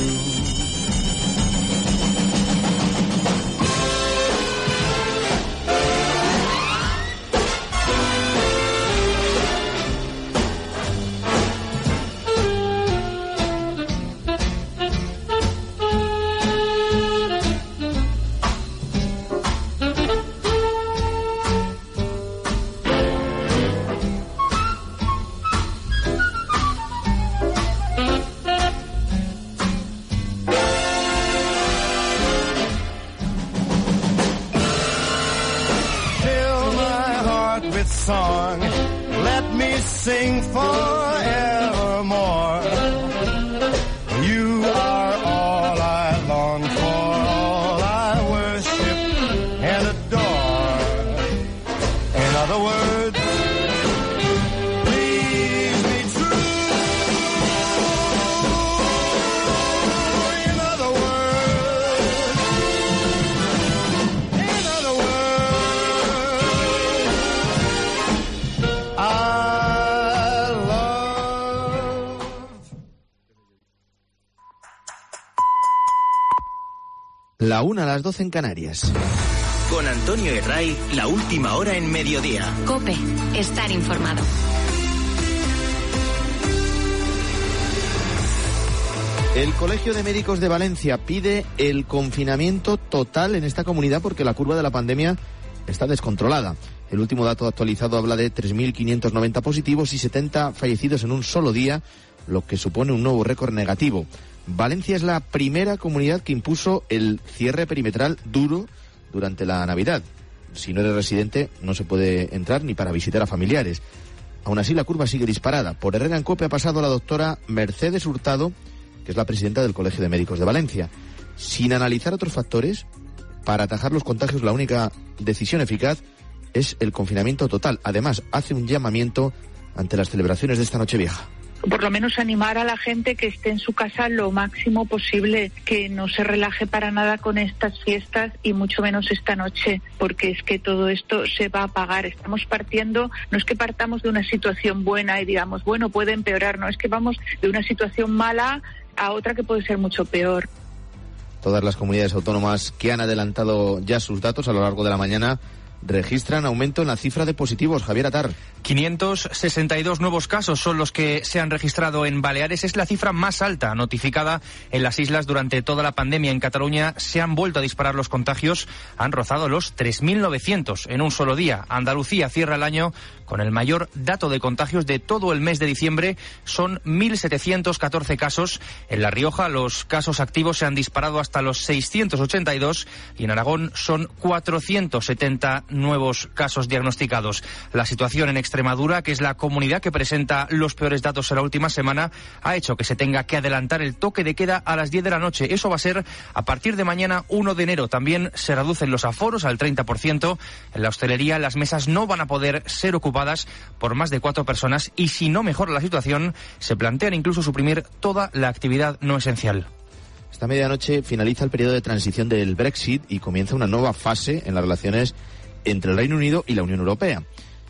Song, let me sing forevermore. You are all I long for, all I worship and adore. In other words, please be true. In other words, in other words, La una a las doce en Canarias. Con Antonio Herray, la última hora en mediodía. COPE, estar informado. El Colegio de Médicos de Valencia pide el confinamiento total en esta comunidad porque la curva de la pandemia está descontrolada. El último dato actualizado habla de tres mil quinientos noventa positivos y setenta fallecidos en un solo día, lo que supone un nuevo récord negativo. Valencia es la primera comunidad que impuso el cierre perimetral duro durante la Navidad. Si no eres residente, no se puede entrar ni para visitar a familiares. Aún así, la curva sigue disparada. Por Herrera en Cope ha pasado la doctora Mercedes Hurtado, que es la presidenta del Colegio de Médicos de Valencia. Sin analizar otros factores, para atajar los contagios, la única decisión eficaz es el confinamiento total. Además, hace un llamamiento ante las celebraciones de esta Nochevieja. Por lo menos animar a la gente que esté en su casa lo máximo posible, que no se relaje para nada con estas fiestas y mucho menos esta noche, porque es que todo esto se va a apagar. Estamos partiendo, no es que partamos de una situación buena y digamos, bueno, puede empeorar, no, es que vamos de una situación mala a otra que puede ser mucho peor. Todas las comunidades autónomas que han adelantado ya sus datos a lo largo de la mañana registran aumento en la cifra de positivos. Javier Atar. quinientos sesenta y dos nuevos casos son los que se han registrado en Baleares. Es la cifra más alta notificada en las islas durante toda la pandemia. En Cataluña se han vuelto a disparar los contagios. Han rozado los tres mil novecientos en un solo día. Andalucía cierra el año con el mayor dato de contagios de todo el mes de diciembre. Son mil setecientos catorce casos. En La Rioja los casos activos se han disparado hasta los seiscientos ochenta y dos y en Aragón son cuatrocientos setenta nuevos casos diagnosticados. La situación en Extremadura, que es la comunidad que presenta los peores datos en la última semana, ha hecho que se tenga que adelantar el toque de queda a las diez de la noche. Eso va a ser a partir de mañana, uno de enero. También se reducen los aforos al treinta por ciento. En la hostelería las mesas no van a poder ser ocupadas por más de cuatro personas y si no mejora la situación, se plantean incluso suprimir toda la actividad no esencial. Esta medianoche finaliza el periodo de transición del Brexit y comienza una nueva fase en las relaciones entre el Reino Unido y la Unión Europea.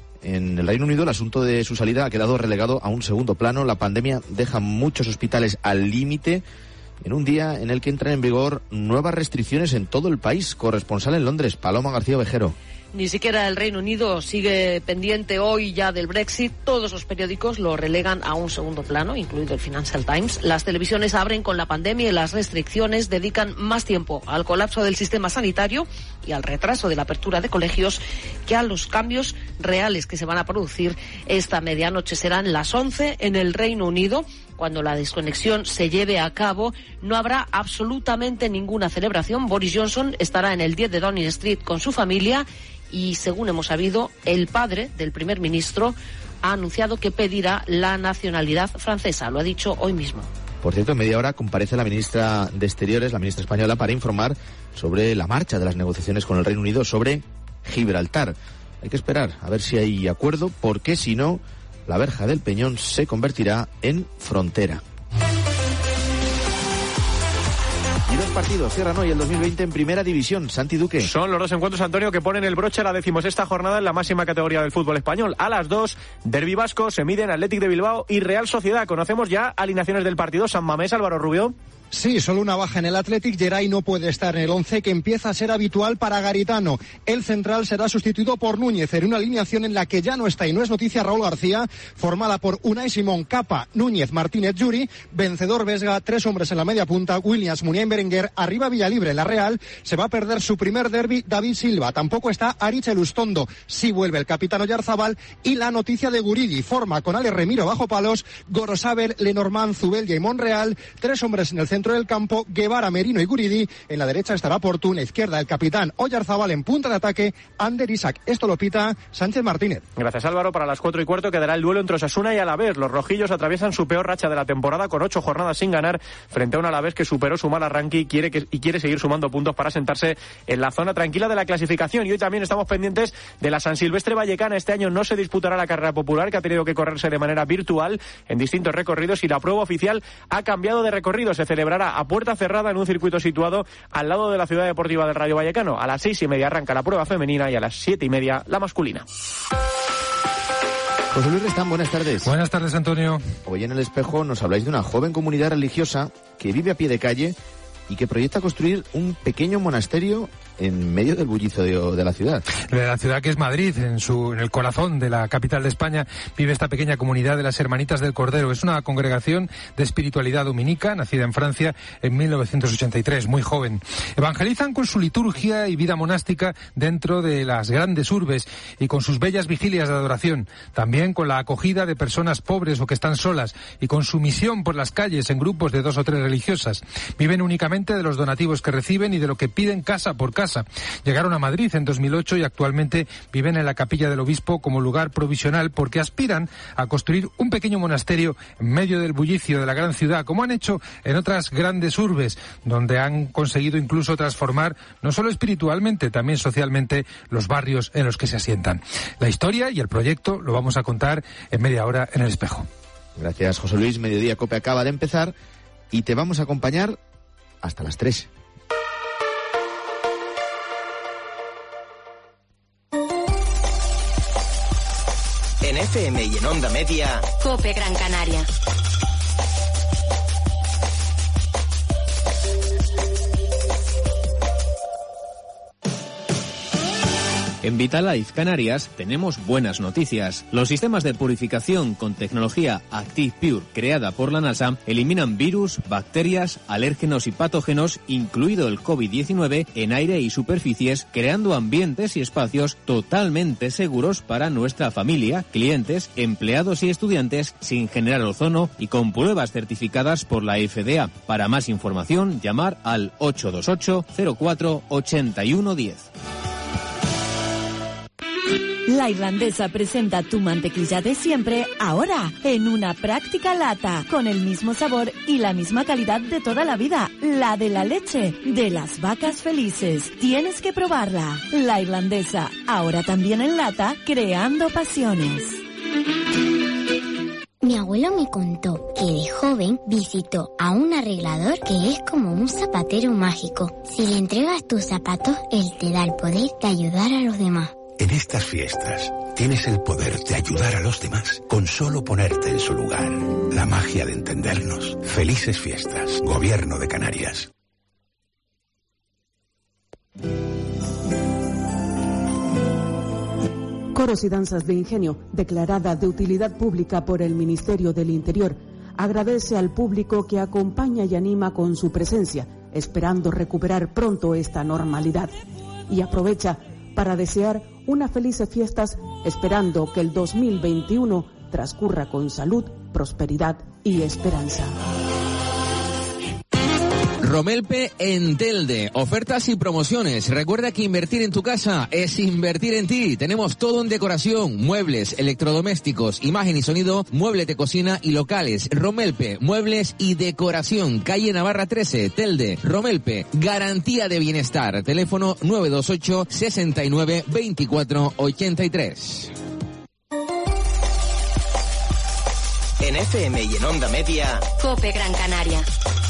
En el Reino Unido el asunto de su salida ha quedado relegado a un segundo plano. La pandemia deja muchos hospitales al límite en un día en el que entran en vigor nuevas restricciones en todo el país. Corresponsal en Londres, Paloma García Ovejero. Ni siquiera el Reino Unido sigue pendiente hoy ya del Brexit. Todos los periódicos lo relegan a un segundo plano, incluido el Financial Times. Las televisiones abren con la pandemia y las restricciones dedican más tiempo al colapso del sistema sanitario y al retraso de la apertura de colegios que a los cambios reales que se van a producir esta medianoche. Serán las once en el Reino Unido. Cuando la desconexión se lleve a cabo, no habrá absolutamente ninguna celebración. Boris Johnson estará en el diez de Downing Street con su familia y, según hemos sabido, el padre del primer ministro ha anunciado que pedirá la nacionalidad francesa. Lo ha dicho hoy mismo. Por cierto, en media hora comparece la ministra de Exteriores, la ministra española, para informar sobre la marcha de las negociaciones con el Reino Unido sobre Gibraltar. Hay que esperar a ver si hay acuerdo, porque si no, la verja del Peñón se convertirá en frontera. Y dos partidos cierran hoy el dos mil veinte en Primera División. Santi Duque. Son los dos encuentros, Antonio, que ponen el broche a la decimosexta jornada en la máxima categoría del fútbol español. A las dos, Derbi vasco, se miden Athletic de Bilbao y Real Sociedad. Conocemos ya alineaciones del partido. San Mamés, Álvaro Rubio. Sí, solo una baja en el Athletic. Geray no puede estar en el once, que empieza a ser habitual para Garitano. El central será sustituido por Núñez en una alineación en la que ya no está, y no es noticia, Raúl García, formada por Unai Simón, Capa, Núñez, Martínez, Yuri, vencedor Vesga, tres hombres en la media punta, Williams, Muniain, Berenguer, arriba Villalibre. La Real se va a perder su primer derbi, David Silva. Tampoco está Aritz Elustondo. Sí vuelve el capitán Oyarzábal. Y la noticia de Guridi, forma con Ale Remiro bajo palos, Gorosabel, Lenormand, Zubeldia y Monreal, tres hombres en el centro del campo, Guevara, Merino y Guridi. En la derecha estará Portu, en la izquierda el capitán Oyarzábal, en punta de ataque Ander Isaac. Esto lo pita Sánchez Martínez. Gracias, Álvaro. Para las cuatro y cuarto quedará el duelo entre Osasuna y Alavés. Los rojillos atraviesan su peor racha de la temporada con ocho jornadas sin ganar frente a un Alavés que superó su mal arranque y quiere, que, y quiere seguir sumando puntos para sentarse en la zona tranquila de la clasificación. Y hoy también estamos pendientes de la San Silvestre Vallecana. Este año no se disputará la carrera popular, que ha tenido que correrse de manera virtual en distintos recorridos, y la prueba oficial ha cambiado de recorrido. Se celebrará a puerta cerrada en un circuito situado al lado de la Ciudad Deportiva del Rayo Vallecano. A las seis y media arranca la prueba femenina y a las siete y media la masculina. José Luis Restán, buenas tardes. Buenas tardes, Antonio. Hoy en El Espejo nos habláis de una joven comunidad religiosa que vive a pie de calle y que proyecta construir un pequeño monasterio en medio del bullicio de, de la ciudad. De la ciudad que es Madrid, en su en el corazón de la capital de España, vive esta pequeña comunidad de las Hermanitas del Cordero. Es una congregación de espiritualidad dominica, nacida en Francia en mil novecientos ochenta y tres, muy joven. Evangelizan con su liturgia y vida monástica dentro de las grandes urbes y con sus bellas vigilias de adoración. También con la acogida de personas pobres o que están solas y con su misión por las calles en grupos de dos o tres religiosas. Viven únicamente de los donativos que reciben y de lo que piden casa por casa. Llegaron a Madrid en dos mil ocho y actualmente viven en la Capilla del Obispo como lugar provisional porque aspiran a construir un pequeño monasterio en medio del bullicio de la gran ciudad, como han hecho en otras grandes urbes, donde han conseguido incluso transformar, no solo espiritualmente, también socialmente, los barrios en los que se asientan. La historia y el proyecto lo vamos a contar en media hora en El Espejo. Gracias, José Luis. Mediodía Cope acaba de empezar y te vamos a acompañar hasta las tres. En F M y en Onda Media, Cope Gran Canaria. En Vitalife Canarias tenemos buenas noticias. Los sistemas de purificación con tecnología Active Pure creada por la NASA eliminan virus, bacterias, alérgenos y patógenos, incluido el COVID diecinueve, en aire y superficies, creando ambientes y espacios totalmente seguros para nuestra familia, clientes, empleados y estudiantes, sin generar ozono y con pruebas certificadas por la F D A. Para más información, llamar al ocho dos ocho, cero cuatro, ocho uno uno uno cero. La Irlandesa presenta tu mantequilla de siempre, ahora, en una práctica lata, con el mismo sabor y la misma calidad de toda la vida, la de la leche, de las vacas felices. Tienes que probarla. La Irlandesa, ahora también en lata, creando pasiones. Mi abuelo me contó que de joven visitó a un arreglador que es como un zapatero mágico. Si le entregas tus zapatos, él te da el poder de ayudar a los demás. En estas fiestas tienes el poder de ayudar a los demás con solo ponerte en su lugar. La magia de entendernos. Felices fiestas. Gobierno de Canarias. Coros y danzas de Ingenio, declarada de utilidad pública por el Ministerio del Interior, agradece al público que acompaña y anima con su presencia, esperando recuperar pronto esta normalidad. Y aprovecha para desear unas felices fiestas, esperando que el dos mil veintiuno transcurra con salud, prosperidad y esperanza. Romelpe en Telde, ofertas y promociones. Recuerda que invertir en tu casa es invertir en ti. Tenemos todo en decoración, muebles, electrodomésticos, imagen y sonido, muebles de cocina y locales. Romelpe, muebles y decoración, calle Navarra trece, Telde. Romelpe, garantía de bienestar. Teléfono nueve dos ocho, sesenta y nueve, veinticuatro ochenta y tres. En F M y en Onda Media, Cope Gran Canaria.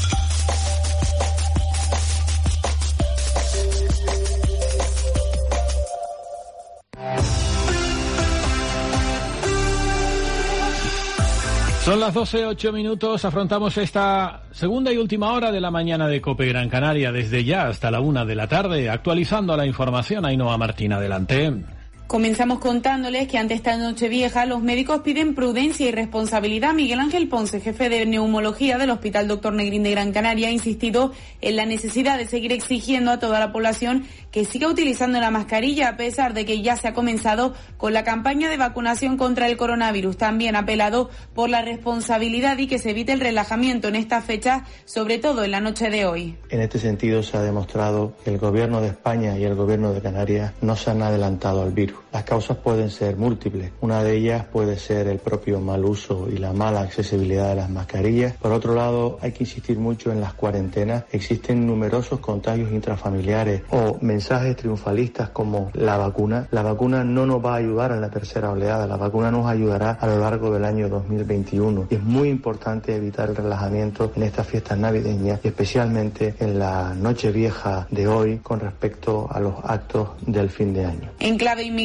Son las doce, ocho minutos, afrontamos esta segunda y última hora de la mañana de Cope Gran Canaria, desde ya hasta la una de la tarde, actualizando la información. Ainhoa Martín, adelante. Comenzamos contándoles que ante esta Nochevieja los médicos piden prudencia y responsabilidad. Miguel Ángel Ponce, jefe de neumología del Hospital Doctor Negrín de Gran Canaria, ha insistido en la necesidad de seguir exigiendo a toda la población que siga utilizando la mascarilla, a pesar de que ya se ha comenzado con la campaña de vacunación contra el coronavirus. También ha apelado por la responsabilidad y que se evite el relajamiento en esta fecha, sobre todo en la noche de hoy. En este sentido se ha demostrado que el Gobierno de España y el Gobierno de Canarias no se han adelantado al virus. Las causas pueden ser múltiples. Una de ellas puede ser el propio mal uso y la mala accesibilidad de las mascarillas. Por otro lado, hay que insistir mucho en las cuarentenas. Existen numerosos contagios intrafamiliares o mensajes triunfalistas como la vacuna. La vacuna no nos va a ayudar en la tercera oleada. La vacuna nos ayudará a lo largo del año dos mil veintiuno. Y es muy importante evitar el relajamiento en estas fiestas navideñas y especialmente en la Nochevieja de hoy con respecto a los actos del fin de año. En clave inmigratoria,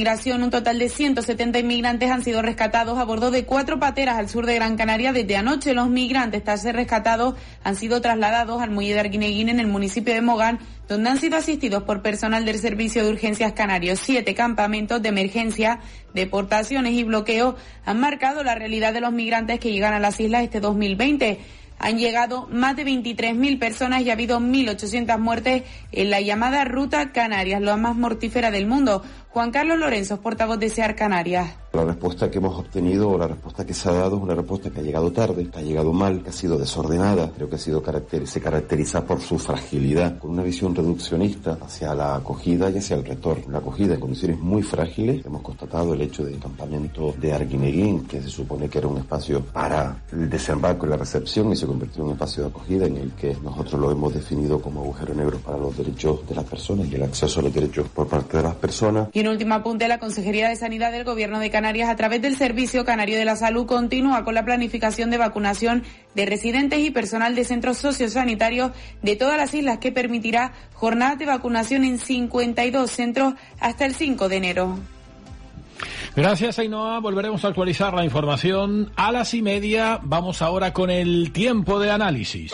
Migración, un total de ciento setenta inmigrantes han sido rescatados a bordo de cuatro pateras al sur de Gran Canaria desde anoche. Los migrantes, tras ser rescatados, han sido trasladados al muelle de Arguineguín en el municipio de Mogán, donde han sido asistidos por personal del Servicio de Urgencias Canario. Siete campamentos de emergencia, deportaciones y bloqueo han marcado la realidad de los migrantes que llegan a las islas este dos mil veinte. Han llegado más de veintitrés mil personas y ha habido mil ochocientas muertes en la llamada Ruta Canarias, la más mortífera del mundo. Juan Carlos Lorenzo, portavoz de SEAR Canarias. La respuesta que hemos obtenido, o la respuesta que se ha dado, es una respuesta que ha llegado tarde, que ha llegado mal, que ha sido desordenada. Creo que ha sido caracter- se caracteriza por su fragilidad, con una visión reduccionista hacia la acogida y hacia el retorno. La acogida en condiciones muy frágiles. Hemos constatado el hecho del campamento de Arguineguín, que se supone que era un espacio para el desembarco y la recepción, y se convirtió en un espacio de acogida en el que nosotros lo hemos definido como agujero negro para los derechos de las personas y el acceso a los derechos por parte de las personas. Y en último apunte, la Consejería de Sanidad del Gobierno de Canarias, a través del Servicio Canario de la Salud, continúa con la planificación de vacunación de residentes y personal de centros sociosanitarios de todas las islas, que permitirá jornadas de vacunación en cincuenta y dos centros hasta el cinco de enero. Gracias, Ainhoa. Volveremos a actualizar la información a las y media. Vamos ahora con el tiempo de análisis.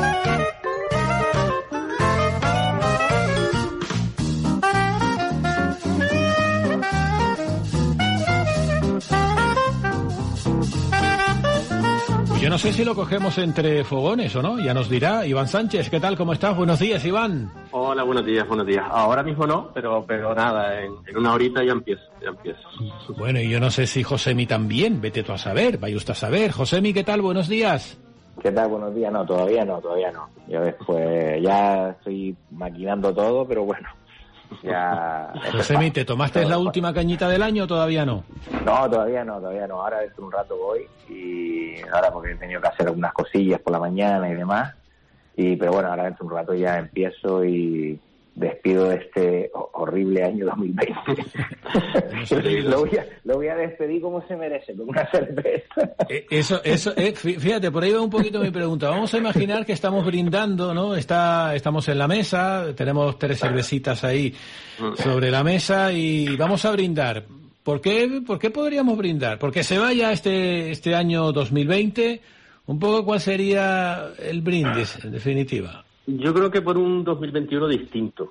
Yo no sé si lo cogemos entre fogones o no, ya nos dirá Iván Sánchez. ¿Qué tal? ¿Cómo estás? Buenos días, Iván. Hola, buenos días, buenos días. Ahora mismo no, pero pero nada, en, en una horita ya empiezo, ya empiezo. Bueno, y yo no sé si Josemi también, vete tú a saber, vaya usted a saber. Josemi, ¿qué tal? Buenos días. ¿Qué tal? Buenos días. No, todavía no, todavía no. Yo después ya estoy maquinando todo, pero bueno, ya... Josemi, ¿te tomaste la última cañita del año o todavía no? No, todavía no, todavía no. Ahora dentro de un rato voy, y ahora porque he tenido que hacer algunas cosillas por la mañana y demás. Y pero bueno, ahora dentro de un rato ya empiezo y despido este horrible año dos mil veinte. lo, voy a, lo voy a despedir como se merece, con una cerveza. Eso, eso, eh, fíjate, por ahí va un poquito mi pregunta. Vamos a imaginar que estamos brindando, ¿no? Está, estamos en la mesa, tenemos tres cervecitas ahí sobre la mesa y vamos a brindar. ¿Por qué, por qué podríamos brindar? Porque se vaya este, este año dos mil veinte. Un poco, ¿cuál sería el brindis, en definitiva? Yo creo que por un dos mil veintiuno distinto.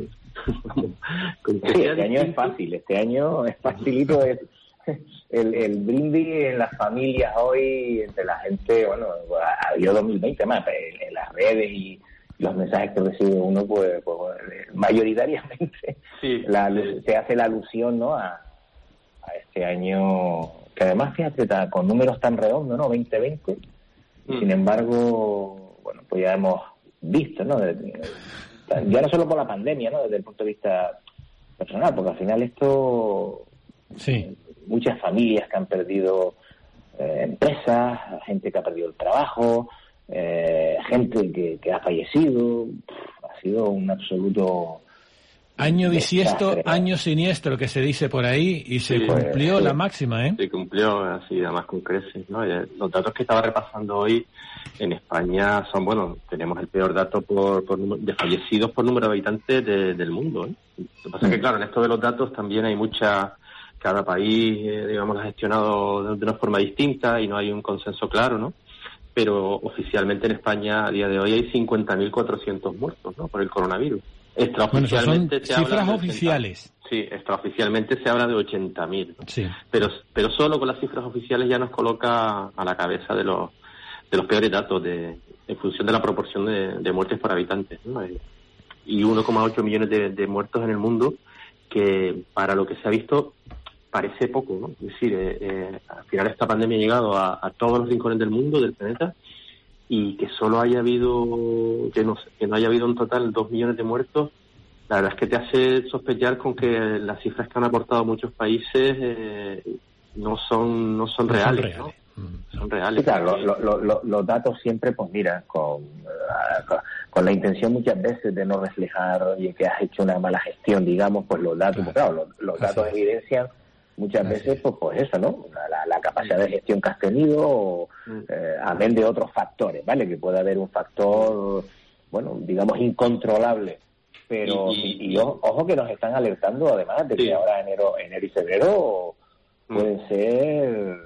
Sí, este año es fácil, este año es facilito. Es, el, el brindis en las familias hoy, entre la gente, bueno, yo dos mil veinte más, en, en las redes y los mensajes que recibe uno, pues, pues mayoritariamente sí, la, sí. se hace la alusión, ¿no?, a, a este año, que además, fíjate, está con números tan redondos, ¿no?, veinte veinte. Mm. Sin embargo, bueno, pues ya hemos visto, ¿no?, ya no solo por la pandemia, ¿no?, desde el punto de vista personal, porque al final esto, sí, muchas familias que han perdido eh, empresas, gente que ha perdido el trabajo, eh, gente que, que ha fallecido, ha sido un absoluto año bisiesto, desastre, ¿no? Año siniestro, que se dice por ahí, y se sí, cumplió pues, la sí. máxima, ¿eh? Se cumplió, así, además con creces, ¿no? Los datos que estaba repasando hoy en España son, bueno, tenemos el peor dato por, por de fallecidos por número de habitantes de, del mundo, ¿eh? Lo que pasa es que, claro, en esto de los datos también hay mucha... Cada país, eh, digamos, lo ha gestionado de, de una forma distinta y no hay un consenso claro, ¿no? Pero oficialmente en España, a día de hoy, hay cincuenta mil cuatrocientos muertos, ¿no?, por el coronavirus. Extraoficialmente bueno, se cifras habla de oficiales. ochenta, sí, extraoficialmente se habla de ochenta mil. ¿no? Sí. Pero, pero solo con las cifras oficiales ya nos coloca a la cabeza de los de los peores datos de, en función de la proporción de, de muertes por habitantes, ¿no? Y uno coma ocho millones de, de muertos en el mundo, que para lo que se ha visto parece poco, ¿no? Es decir, eh, eh, al final esta pandemia ha llegado a, a todos los rincones del mundo, del planeta, y que solo haya habido, que no, que no haya habido en total dos millones de muertos, la verdad es que te hace sospechar con que las cifras que han aportado muchos países eh, no son no son no reales, son reales. ¿no? Son reales. Sí, claro, lo, lo, lo, los datos siempre, pues mira, con, uh, con la intención muchas veces de no reflejar, oye, que has hecho una mala gestión, digamos, pues los datos, claro, pues, claro los, los datos evidencian muchas Así veces, pues, pues eso, ¿no? La, la capacidad de gestión que has tenido, o, eh, amén de otros factores, ¿vale? Que puede haber un factor, bueno, digamos, incontrolable pero y, y, y ojo, ojo que nos están alertando además de que sí. ahora enero, enero y febrero pueden mm. ser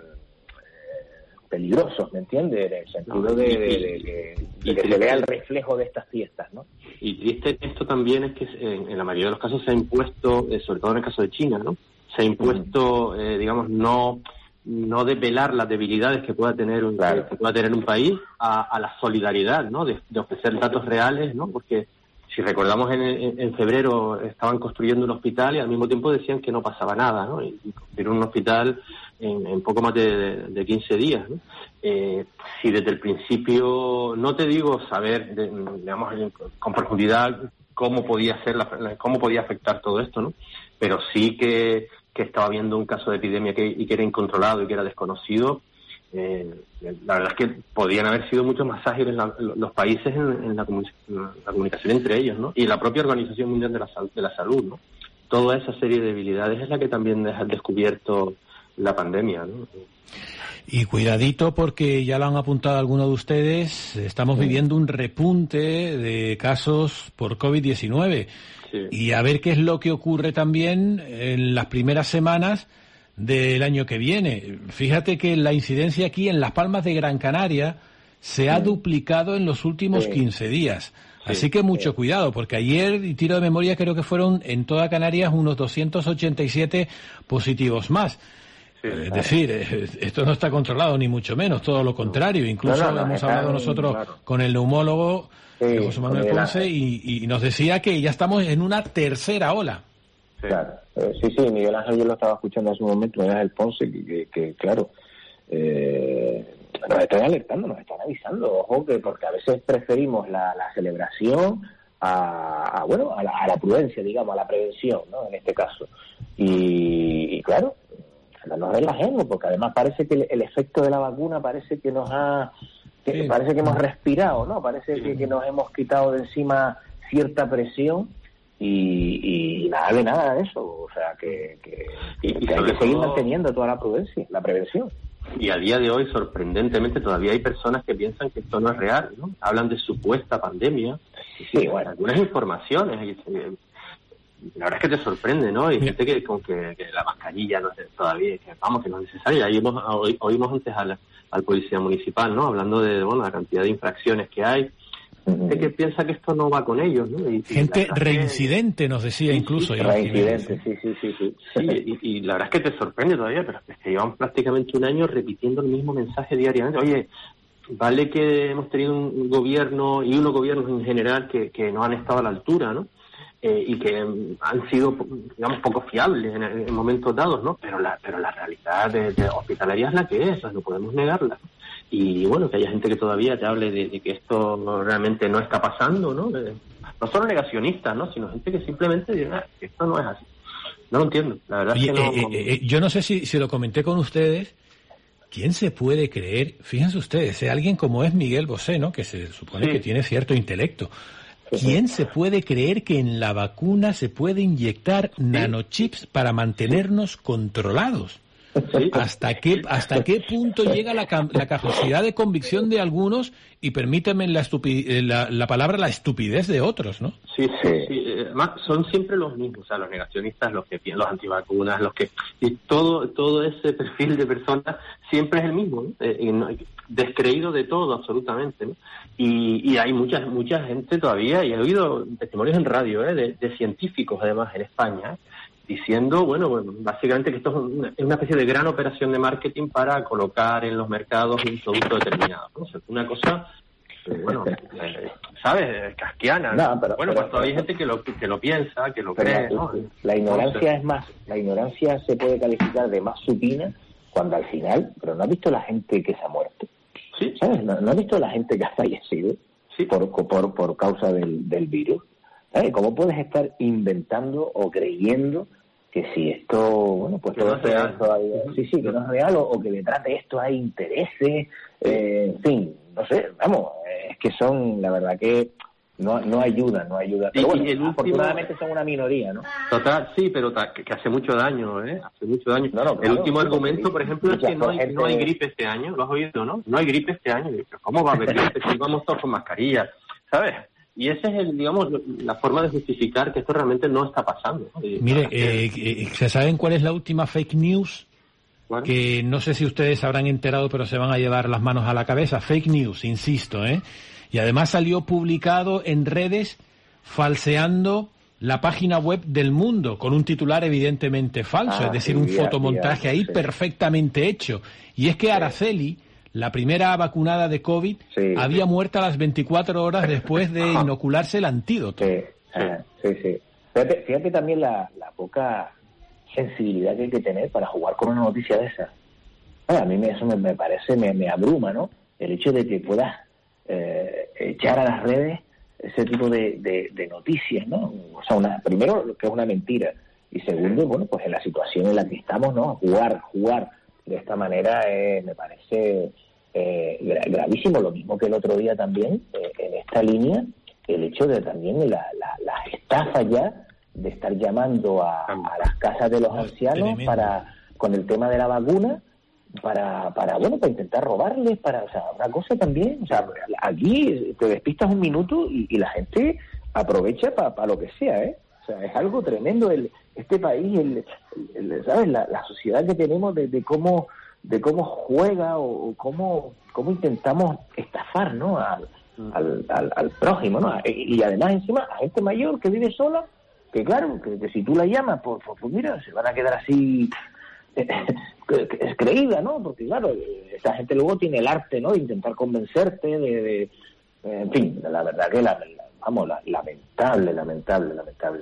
peligrosos, ¿me entiendes? En el sentido de, de, de, de, de que se vea el reflejo de estas fiestas, ¿no? Y triste esto también es que en, en la mayoría de los casos se ha impuesto, eh, sobre todo en el caso de China, ¿no? Se ha impuesto, eh, digamos, no no desvelar las debilidades que pueda tener un, claro. que pueda tener un país a, a la solidaridad, ¿no? De, de ofrecer datos reales, ¿no? Porque si recordamos en, en, en febrero estaban construyendo un hospital y al mismo tiempo decían que no pasaba nada, ¿no? Y, y construyeron un hospital en, en poco más de, de, de quince días, ¿no? Eh, si desde el principio, no te digo saber, de, digamos, con profundidad cómo podía ser, la, cómo podía afectar todo esto, ¿no? Pero sí que, que estaba habiendo un caso de epidemia que, y que era incontrolado y que era desconocido. Eh, la verdad es que podían haber sido mucho más ágiles la, los países en, en, la en la comunicación entre ellos, ¿no? Y la propia Organización Mundial de la, de la Salud, ¿no? Toda esa serie de debilidades es la que también ha descubierto la pandemia, ¿no? Y cuidadito porque ya lo han apuntado algunos de ustedes, estamos sí. viviendo un repunte de casos por covid diecinueve. Sí. Y a ver qué es lo que ocurre también en las primeras semanas del año que viene. Fíjate que la incidencia aquí en Las Palmas de Gran Canaria se sí. ha duplicado en los últimos sí. quince días. Sí. Así que mucho sí. cuidado, porque ayer, y tiro de memoria, creo que fueron en toda Canarias unos doscientos ochenta y siete positivos más. Sí, es claro. decir, esto no está controlado ni mucho menos, todo lo contrario. Incluso no, no, no, hemos hablado nosotros claro. con el neumólogo sí, José Manuel Ponce y, y nos decía que ya estamos en una tercera ola. Sí. Claro, eh, sí, sí, Miguel Ángel yo lo estaba escuchando hace un momento, Miguel Ángel Ponce, que, que, que claro, eh, nos están alertando, nos están avisando, ojo, que porque a veces preferimos la, la celebración a, a bueno, a la, a la prudencia, digamos, a la prevención, ¿no? En este caso. Y, y claro, no nos relajemos, porque además parece que el, el efecto de la vacuna parece que nos ha, que sí. parece que hemos respirado, ¿no? Parece sí. que, que nos hemos quitado de encima cierta presión. Y, y nada de nada de eso, o sea que, que, y, que hay que seguir todo, manteniendo toda la prudencia, la prevención. Y a día de hoy, sorprendentemente, todavía hay personas que piensan que esto no es real, ¿no? Hablan de supuesta pandemia, sí, bueno, algunas informaciones, y, la verdad es que te sorprende, ¿no? Y gente que con que, que la mascarilla no es todavía, que vamos, que no es necesaria. Ahí hemos, oí, oímos antes al, al policía municipal, ¿no? Hablando de, bueno, la cantidad de infracciones que hay. Gente que piensa que esto no va con ellos, ¿no? Y, gente y reincidente, que, nos decía sí, incluso. Sí, reincidente, sí, sí, sí. Sí, sí y, y la verdad es que te sorprende todavía, pero es que llevamos prácticamente un año repitiendo el mismo mensaje diariamente. Oye, vale que hemos tenido un gobierno y unos gobiernos en general que, que no han estado a la altura, ¿no? Eh, y que han sido, digamos, poco fiables en, en momentos dados, ¿no? Pero la, pero la realidad de, de hospitalaria es la que es, no podemos negarla. Y bueno, que haya gente que todavía te hable de, de que esto realmente no está pasando, ¿no? Eh, no solo negacionistas, ¿no? Sino gente que simplemente dice, ah, que esto no es así. No lo entiendo, la verdad Oye, es que no... Eh, eh, eh, yo no sé si, si lo comenté con ustedes, ¿quién se puede creer? Fíjense ustedes, eh, alguien como es Miguel Bosé, ¿no? Que se supone sí. que tiene cierto intelecto. ¿Quién se puede creer que en la vacuna se puede inyectar sí. nanochips para mantenernos controlados? Sí. ¿Hasta qué hasta qué punto llega la, la capacidad de convicción de algunos y permíteme la, estupidez, la, la palabra la estupidez de otros, ¿no? Sí, sí, sí. Además, son siempre los mismos, o sea, los negacionistas, los que los antivacunas, los que y todo todo ese perfil de personas siempre es el mismo, ¿no? Eh, descreído de todo absolutamente, ¿no? Y, y hay mucha mucha gente todavía, y he oído testimonios en radio, ¿eh? de, de científicos además en España, diciendo, bueno, bueno, básicamente que esto es una, es una especie de gran operación de marketing para colocar en los mercados un producto determinado, ¿no? O sea, una cosa, bueno, eh, ¿sabes? Casquiana, ¿no? No, pero, bueno, pero, pues todavía hay gente que lo, que lo piensa, que lo pero cree, la, ¿no? La ignorancia Entonces, es más, la ignorancia se puede calificar de más supina cuando al final, pero ¿no has visto la gente que se ha muerto? Sí. ¿Sabes? ¿No, no has visto la gente que ha fallecido sí. por, por, por causa del, del virus? ¿Sabes? ¿Cómo puedes estar inventando o creyendo que si esto, bueno, pues que todo no es real. Todavía, sí, sí, que no es real, o, o que detrás de esto hay intereses, eh, en fin, no sé, vamos, es que son, la verdad que no no ayudan, no ayudan. Pero bueno, el afortunadamente último... son una minoría, ¿no? Total, sí, pero ta, que, que hace mucho daño, ¿eh? Hace mucho daño. No, no, claro, el último sí, argumento, sí, por ejemplo, sí, es que no hay, gente... no hay gripe este año, ¿lo has oído, no? No hay gripe este año. ¿Cómo va a haber gripe si vamos todos con mascarilla? ¿Sabes? Y esa es, el, digamos, la forma de justificar que esto realmente no está pasando, ¿no? Mire, eh, eh, ¿se saben cuál es la última fake news? Bueno. Que no sé si ustedes habrán enterado, pero se van a llevar las manos a la cabeza. Fake news, insisto, ¿eh? Y además salió publicado en redes falseando la página web del Mundo, con un titular evidentemente falso, ah, es decir, sí, un ya, fotomontaje ya, ahí sí. perfectamente hecho. Y es que Araceli, la primera vacunada de COVID, sí, había sí. muerto a las veinticuatro horas después de inocularse el antídoto. Sí, ah, sí, sí. Fíjate, fíjate también la, la poca sensibilidad que hay que tener para jugar con una noticia de esa. A mí me, eso me, me parece, me, me abruma, ¿no? El hecho de que puedas eh, echar a las redes ese tipo de, de, de noticias, ¿no? O sea, una, primero, que es una mentira, y segundo, bueno, pues en la situación en la que estamos, ¿no? Jugar, jugar de esta manera eh, me parece eh, gra- gravísimo. Lo mismo que el otro día también, eh, en esta línea, el hecho de también la, la, las estafas ya de estar llamando a, a las casas de los ancianos para con el tema de la vacuna, para, para bueno, para intentar robarles, para, o sea, una cosa también, o sea, aquí te despistas un minuto y, y la gente aprovecha para pa lo que sea, ¿eh? O sea, es algo tremendo el este país, el, el, el ¿sabes? La, la sociedad que tenemos de, de cómo de cómo juega o, o cómo cómo intentamos estafar, ¿no? Al, al, al, al prójimo, ¿no? Y, y además encima a gente mayor que vive sola, que claro, que, que si tú la llamas, pues, pues, pues mira, se van a quedar así es creída, ¿no? Porque claro, esta gente luego tiene el arte, ¿no? De intentar convencerte, de, de en fin, la verdad que la, la, vamos, la, lamentable, lamentable, lamentable.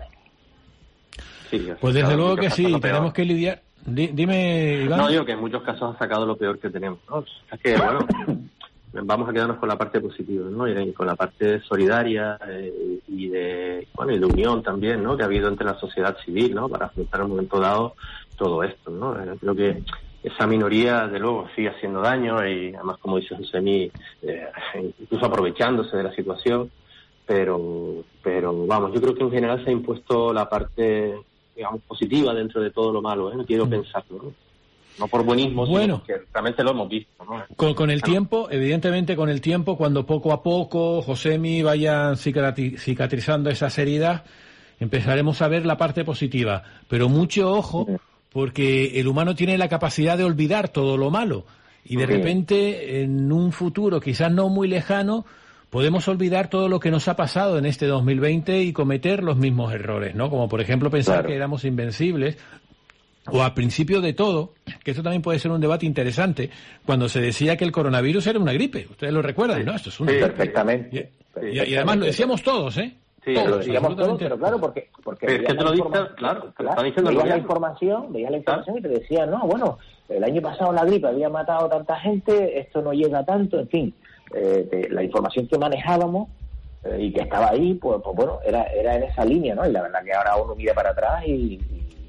Sí, pues desde luego que sí, tenemos que lidiar. D- dime, Iván. No, digo que en muchos casos ha sacado lo peor que tenemos, ¿no? Es que, bueno, vamos a quedarnos con la parte positiva, ¿no? Y con la parte solidaria eh, y de, bueno, y de unión también, ¿no? Que ha habido entre la sociedad civil, ¿no? Para afrontar en un momento dado todo esto, ¿no? Creo que esa minoría, de luego, sigue haciendo daño y además, como dice Josemi, eh, incluso aprovechándose de la situación, pero, pero vamos, yo creo que en general se ha impuesto la parte, digamos, positiva dentro de todo lo malo, ¿eh? No quiero mm. pensarlo, ¿no? No por buenismo, bueno, sino que realmente lo hemos visto, ¿no? Con, con el tiempo, evidentemente con el tiempo, cuando poco a poco, Josemi, vayan cicatri- cicatrizando esas heridas, empezaremos a ver la parte positiva. Pero mucho ojo, porque el humano tiene la capacidad de olvidar todo lo malo. Y de sí. repente, en un futuro quizás no muy lejano, podemos olvidar todo lo que nos ha pasado en este dos mil veinte y cometer los mismos errores, ¿no? Como por ejemplo pensar claro. que éramos invencibles. O al principio de todo, que esto también puede ser un debate interesante, cuando se decía que el coronavirus era una gripe. Ustedes lo recuerdan, ¿no? Esto es una sí, gripe. Perfectamente. Y, perfectamente. y además lo decíamos todos, ¿eh? Sí, todos, lo decíamos todos, pero claro, porque... porque es que te lo dices, claro, claro, diciendo veías la información, veías la información y te decían, no, bueno, el año pasado la gripe había matado a tanta gente, esto no llega tanto, en fin. Eh, de, la información que manejábamos eh, y que estaba ahí, pues, pues bueno, era, era en esa línea, ¿no? Y la verdad que ahora uno mira para atrás y...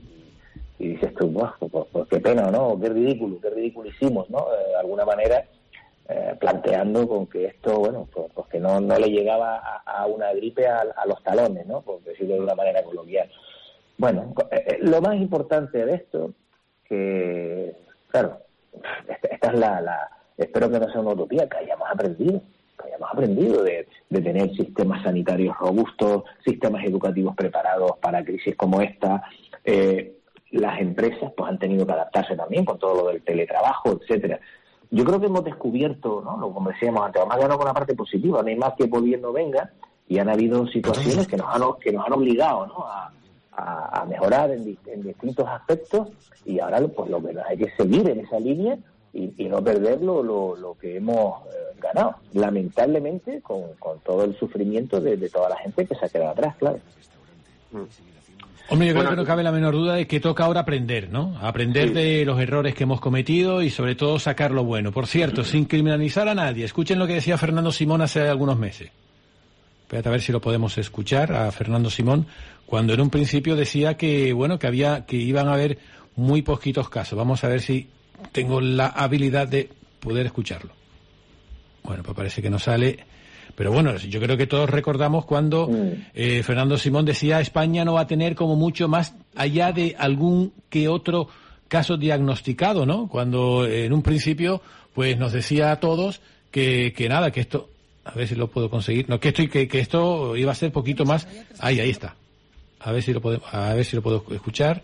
y dices tú, pues, pues, pues qué pena, ¿no? Qué ridículo, qué ridículo hicimos, ¿no? Eh, de alguna manera, eh, planteando con que esto, bueno, pues, pues que no, no le llegaba a, a una gripe a, a los talones, ¿no? Por decirlo de una manera coloquial. Bueno, eh, lo más importante de esto, que, claro, esta, esta es la, la... Espero que no sea una utopía, que hayamos aprendido, que hayamos aprendido de, de tener sistemas sanitarios robustos, sistemas educativos preparados para crisis como esta, eh, las empresas pues han tenido que adaptarse también con todo lo del teletrabajo, etcétera. Yo creo que hemos descubierto, ¿no? Lo como decíamos antes, vamos a quedarnos con la parte positiva, no hay más que el gobierno venga, y han habido situaciones que nos han que nos han obligado, ¿no? a, a, a mejorar en, en distintos aspectos, y ahora pues lo que hay que seguir en esa línea y, y no perder lo, lo, lo que hemos eh, ganado, lamentablemente con, con todo el sufrimiento de, de toda la gente que se ha quedado atrás, claro. Mm. Hombre, yo bueno, creo que no cabe la menor duda de que toca ahora aprender, ¿no? Aprender sí. de los errores que hemos cometido y sobre todo sacar lo bueno. Por cierto, sin criminalizar a nadie, escuchen lo que decía Fernando Simón hace algunos meses. Espérate a ver si lo podemos escuchar a Fernando Simón, cuando en un principio decía que, bueno, que había, que iban a haber muy poquitos casos. Vamos a ver si tengo la habilidad de poder escucharlo. Bueno, pues parece que no sale... Pero bueno, yo creo que todos recordamos cuando mm. eh, Fernando Simón decía España no va a tener como mucho más allá de algún que otro caso diagnosticado, ¿no? Cuando eh, en un principio pues nos decía a todos que, que nada, que esto... A ver si lo puedo conseguir. No, que estoy que, que esto iba a ser poquito más. Ahí, ahí está. A ver si lo puedo, a ver si lo puedo escuchar.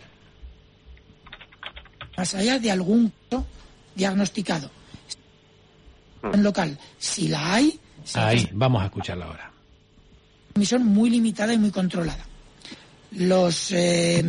Más allá de algún caso diagnosticado en local, si la hay, ahí vamos a escucharla ahora. Transmisión muy limitada y muy controlada. Los eh,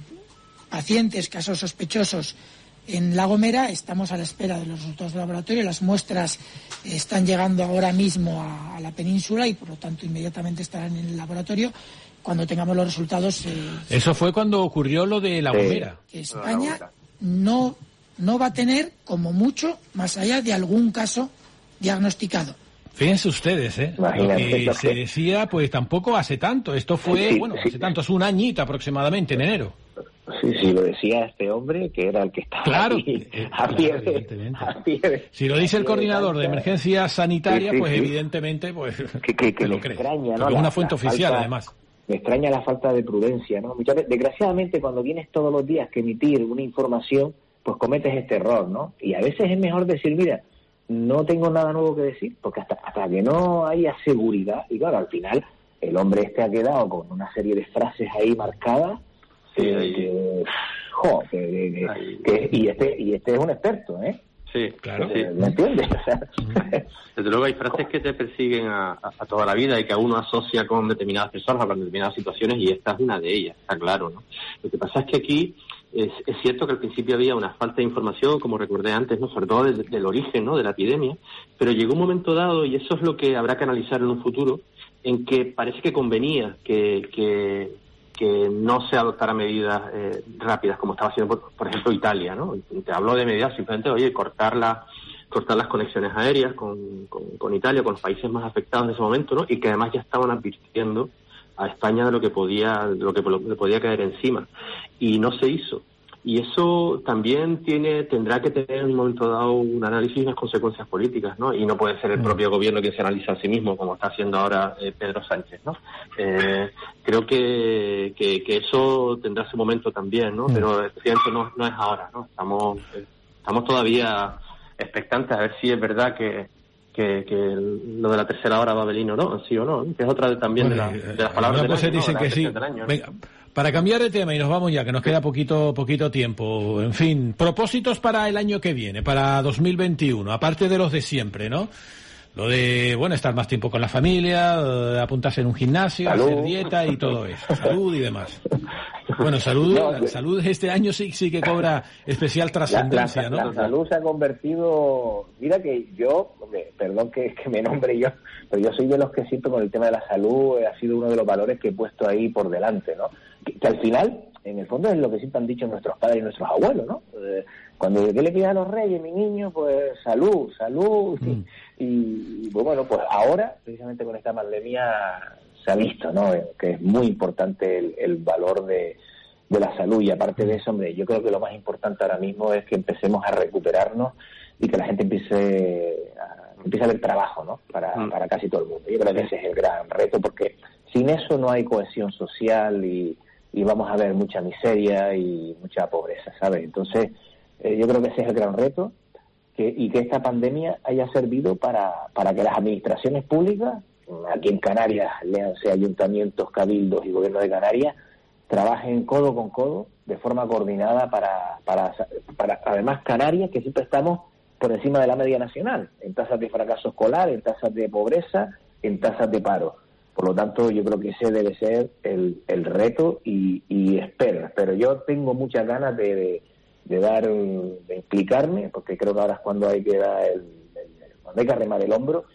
pacientes, casos sospechosos en La Gomera, estamos a la espera de los resultados del laboratorio. Las muestras eh, están llegando ahora mismo a, a la península y por lo tanto inmediatamente estarán en el laboratorio. Cuando tengamos los resultados... Eh, Eso fue cuando ocurrió lo de La Gomera. Que España no, no va a tener, como mucho, más allá de algún caso diagnosticado. Fíjense ustedes, ¿eh? Lo que se decía, pues tampoco hace tanto. Esto fue, sí, bueno, sí. hace tanto, hace un añito aproximadamente, en enero. Sí, sí, lo decía este hombre, que era el que estaba claro, ahí, eh, a, claro, pie de, evidentemente. a pie de, Si lo dice el coordinador de emergencias sanitarias, sí, sí, pues sí. evidentemente, pues que, que, que lo me cree. extraña, ¿no? Porque es La, una fuente oficial, falta, además. Me extraña la falta de prudencia, ¿no? Muchas veces, desgraciadamente, cuando vienes todos los días que emitir una información, pues cometes este error, ¿no? Y a veces es mejor decir, mira, no tengo nada nuevo que decir, porque hasta, hasta que no haya seguridad, y claro, al final el hombre este ha quedado con una serie de frases ahí marcadas, sí, que, ahí. que, jo, que, que, que, y este y este es un experto, ¿eh? Sí, claro. Sí. ¿Me entiendes? O sea, desde luego hay frases que te persiguen a, a, a toda la vida y que a uno asocia con determinadas personas o con determinadas situaciones, y esta es una de ellas, está claro, ¿no? Lo que pasa es que aquí es, es cierto que al principio había una falta de información, como recordé antes, ¿no? Sobre todo del, del origen, ¿no? De la epidemia, pero llegó un momento dado, y eso es lo que habrá que analizar en un futuro, en que parece que convenía que, que que no se adoptara medidas eh, rápidas como estaba haciendo, por, por ejemplo, Italia, ¿no? Te hablo de medidas simplemente, oye, cortar la, cortar las conexiones aéreas con, con, con Italia, con los países más afectados en ese momento, ¿no? Y que además ya estaban advirtiendo a España de lo que podía, de lo que le podía caer encima. Y no se hizo. Y eso también tiene, tendrá que tener en un momento dado un análisis y unas consecuencias políticas, ¿no? Y no puede ser el propio gobierno quien se analiza a sí mismo, como está haciendo ahora eh, Pedro Sánchez, ¿no? Eh, creo que, que, que eso tendrá su momento también, ¿no? Pero efectivamente no, no es ahora, ¿no? Estamos, eh, estamos todavía expectantes a ver si es verdad que, que, que lo de la tercera hora va a venir o no, sí o no, ¿no? Que es otra de, también bueno, de, la, de las palabras del año, dicen ¿no? que sí. Año, ¿no? Venga. Para cambiar de tema, y nos vamos ya, que nos queda poquito poquito tiempo. En fin, propósitos para el año que viene, para dos mil veintiuno, aparte de los de siempre, ¿no? Lo de, bueno, estar más tiempo con la familia, apuntarse en un gimnasio, salud. Hacer dieta y todo eso, salud y demás. Bueno, salud, no, la salud este año sí sí que cobra especial trascendencia, la, ¿no? La, la salud se ha convertido, mira que yo, hombre, perdón que, que me nombre yo, pero yo soy de los que siempre con el tema de la salud ha sido uno de los valores que he puesto ahí por delante, ¿no? Que, que al final, en el fondo es lo que siempre han dicho nuestros padres y nuestros abuelos, ¿no? Eh, cuando ¿qué le pides a los reyes, mi niño? Pues salud, salud. Mm. Y, y pues bueno, pues ahora, precisamente con esta pandemia, se ha visto, ¿no? Que es muy importante el, el valor de, de la salud. Y aparte de eso, hombre, yo creo que lo más importante ahora mismo es que empecemos a recuperarnos y que la gente empiece a, empiece a ver trabajo, ¿no? Para, mm. para casi todo el mundo. Yo creo que ese es el gran reto, porque sin eso no hay cohesión social y, y vamos a ver mucha miseria y mucha pobreza, ¿sabes? Entonces, eh, yo creo que ese es el gran reto. Que, y que esta pandemia haya servido para, para que las administraciones públicas, aquí en Canarias, léanse ayuntamientos, cabildos y gobierno de Canarias, trabajen codo con codo, de forma coordinada para, para, para además Canarias, que siempre estamos por encima de la media nacional, en tasas de fracaso escolar, en tasas de pobreza, en tasas de paro. Por lo tanto, yo creo que ese debe ser el, el reto y, y espero, pero yo tengo muchas ganas de... de de dar, de implicarme, porque creo que ahora es cuando hay que dar el, el cuando hay que arremar el hombro,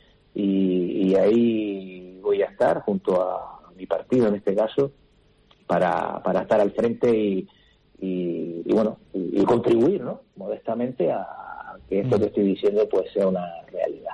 y, y ahí voy a estar junto a mi partido en este caso para, para estar al frente y, y, y bueno y, y contribuir, ¿no? Modestamente a que esto que estoy diciendo pues sea una realidad.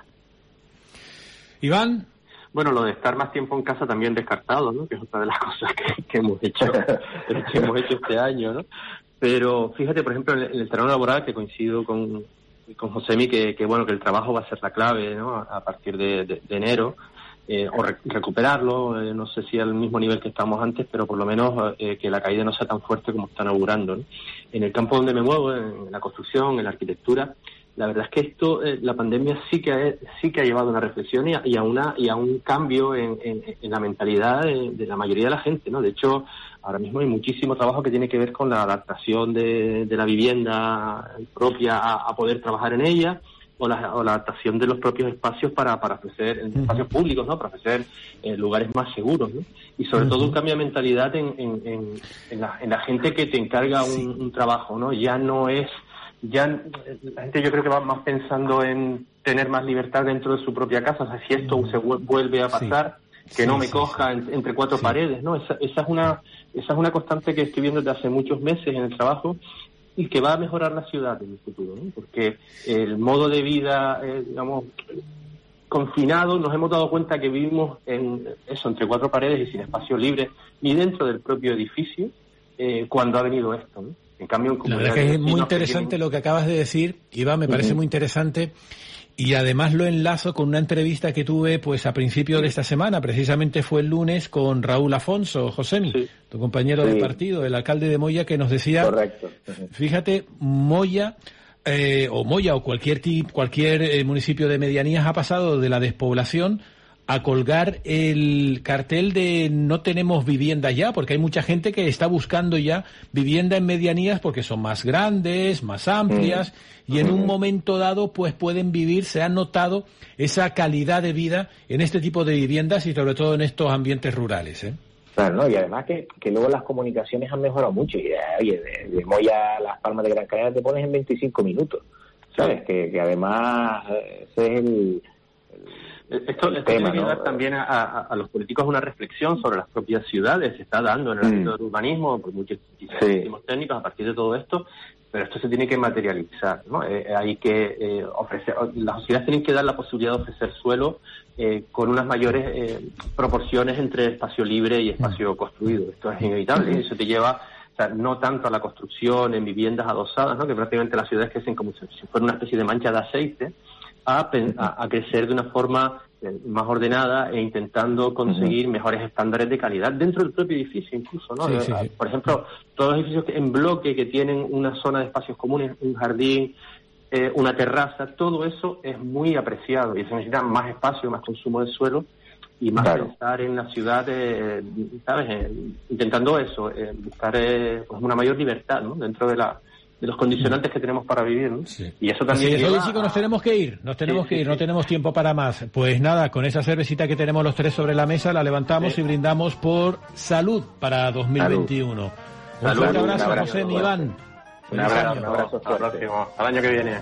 Iván. Bueno, lo de estar más tiempo en casa también descartado, ¿no? Que es otra de las cosas que, que hemos hecho que hemos hecho este año, ¿no? Pero fíjate, por ejemplo, en el, en el terreno laboral, que coincido con, con Josemi, que, que bueno, que el trabajo va a ser la clave, ¿no? A, a partir de, de, de enero, eh, o re, recuperarlo, eh, no sé si al mismo nivel que estábamos antes, pero por lo menos eh, que la caída no sea tan fuerte como están augurando, ¿no? En el campo donde me muevo, en la construcción, en la arquitectura, la verdad es que esto, eh, la pandemia sí que ha, sí que ha llevado a una reflexión y a, y a una y a un cambio en, en, en la mentalidad de, de la mayoría de la gente, ¿no? De hecho, ahora mismo hay muchísimo trabajo que tiene que ver con la adaptación de, de la vivienda propia a, a poder trabajar en ella, o la, o la adaptación de los propios espacios para, para ofrecer, uh-huh. espacios públicos, ¿no? Para ofrecer eh, lugares más seguros, ¿no? Y sobre uh-huh. todo un cambio de mentalidad en, en, en, en, la, en la gente que te encarga un, sí. un trabajo, ¿no? Ya no es, ya la gente yo creo que va más pensando en tener más libertad dentro de su propia casa, o sea, si esto uh-huh. se vuelve a pasar, sí. que sí, no me sí, coja sí. En, entre cuatro sí. paredes, ¿no? Esa, esa es una, esa es una constante que estoy viendo desde hace muchos meses en el trabajo, y que va a mejorar la ciudad en el futuro, ¿no? Porque el modo de vida, eh, digamos, confinado, nos hemos dado cuenta que vivimos en eso, entre cuatro paredes y sin espacio libre, ni dentro del propio edificio, eh, cuando ha venido esto, ¿no? En cambio, en la verdad que es muy interesante tienen... lo que acabas de decir, Iván, me parece uh-huh. muy interesante. Y además lo enlazo con una entrevista que tuve pues a principio de esta semana, precisamente fue el lunes, con Raúl Afonso, Josemi, sí. tu compañero sí. de partido, el alcalde de Moya, que nos decía, correcto. Fíjate, Moya, eh, o Moya o cualquier tip, cualquier eh, municipio de medianías ha pasado de la despoblación a colgar el cartel de no tenemos vivienda ya, porque hay mucha gente que está buscando ya vivienda en medianías porque son más grandes, más amplias, mm. y en un momento dado pues pueden vivir, se ha notado esa calidad de vida en este tipo de viviendas y sobre todo en estos ambientes rurales, ¿eh? Claro, ¿no? Y además que, que luego las comunicaciones han mejorado mucho. Y, oye, de, de Moya a Las Palmas de Gran Canaria te pones en veinticinco minutos, ¿sabes? Que, que además ese es el... Esto, esto tiene que dar también a, a, a los políticos una reflexión sobre las propias ciudades. Se está dando en el ámbito mm. del urbanismo por muchísimos sí. técnicos a partir de todo esto, pero esto se tiene que materializar, ¿no? Eh, hay que eh, ofrecer, las sociedades tienen que dar la posibilidad de ofrecer suelo eh, con unas mayores eh, proporciones entre espacio libre y espacio mm. construido. Esto es inevitable y eso te lleva, o sea, no tanto a la construcción en viviendas adosadas, ¿no? Que prácticamente las ciudades crecen como si fuera una especie de mancha de aceite, A, a, a crecer de una forma eh, más ordenada e intentando conseguir uh-huh. mejores estándares de calidad dentro del propio edificio incluso, ¿no? Sí, sí, sí. Por ejemplo, todos los edificios en bloque que tienen una zona de espacios comunes, un jardín, eh, una terraza, todo eso es muy apreciado y se necesita más espacio, más consumo de suelo y más claro. pensar en la ciudad, eh, ¿sabes? Eh, intentando eso, eh, buscar eh, pues una mayor libertad, ¿no? Dentro de la de los condicionantes que tenemos para vivir, ¿no? Sí. Y eso también Así es, oye, chicos, nos tenemos que ir, nos tenemos sí, que ir, sí, no sí. tenemos tiempo para más. Pues nada, con esa cervecita que tenemos los tres sobre la mesa, la levantamos sí. y brindamos por salud para dos mil veintiuno. Salud. Un fuerte abrazo, un abrazo, José, mi Iván. Un abrazo, un abrazo, hasta el próximo, al año que viene.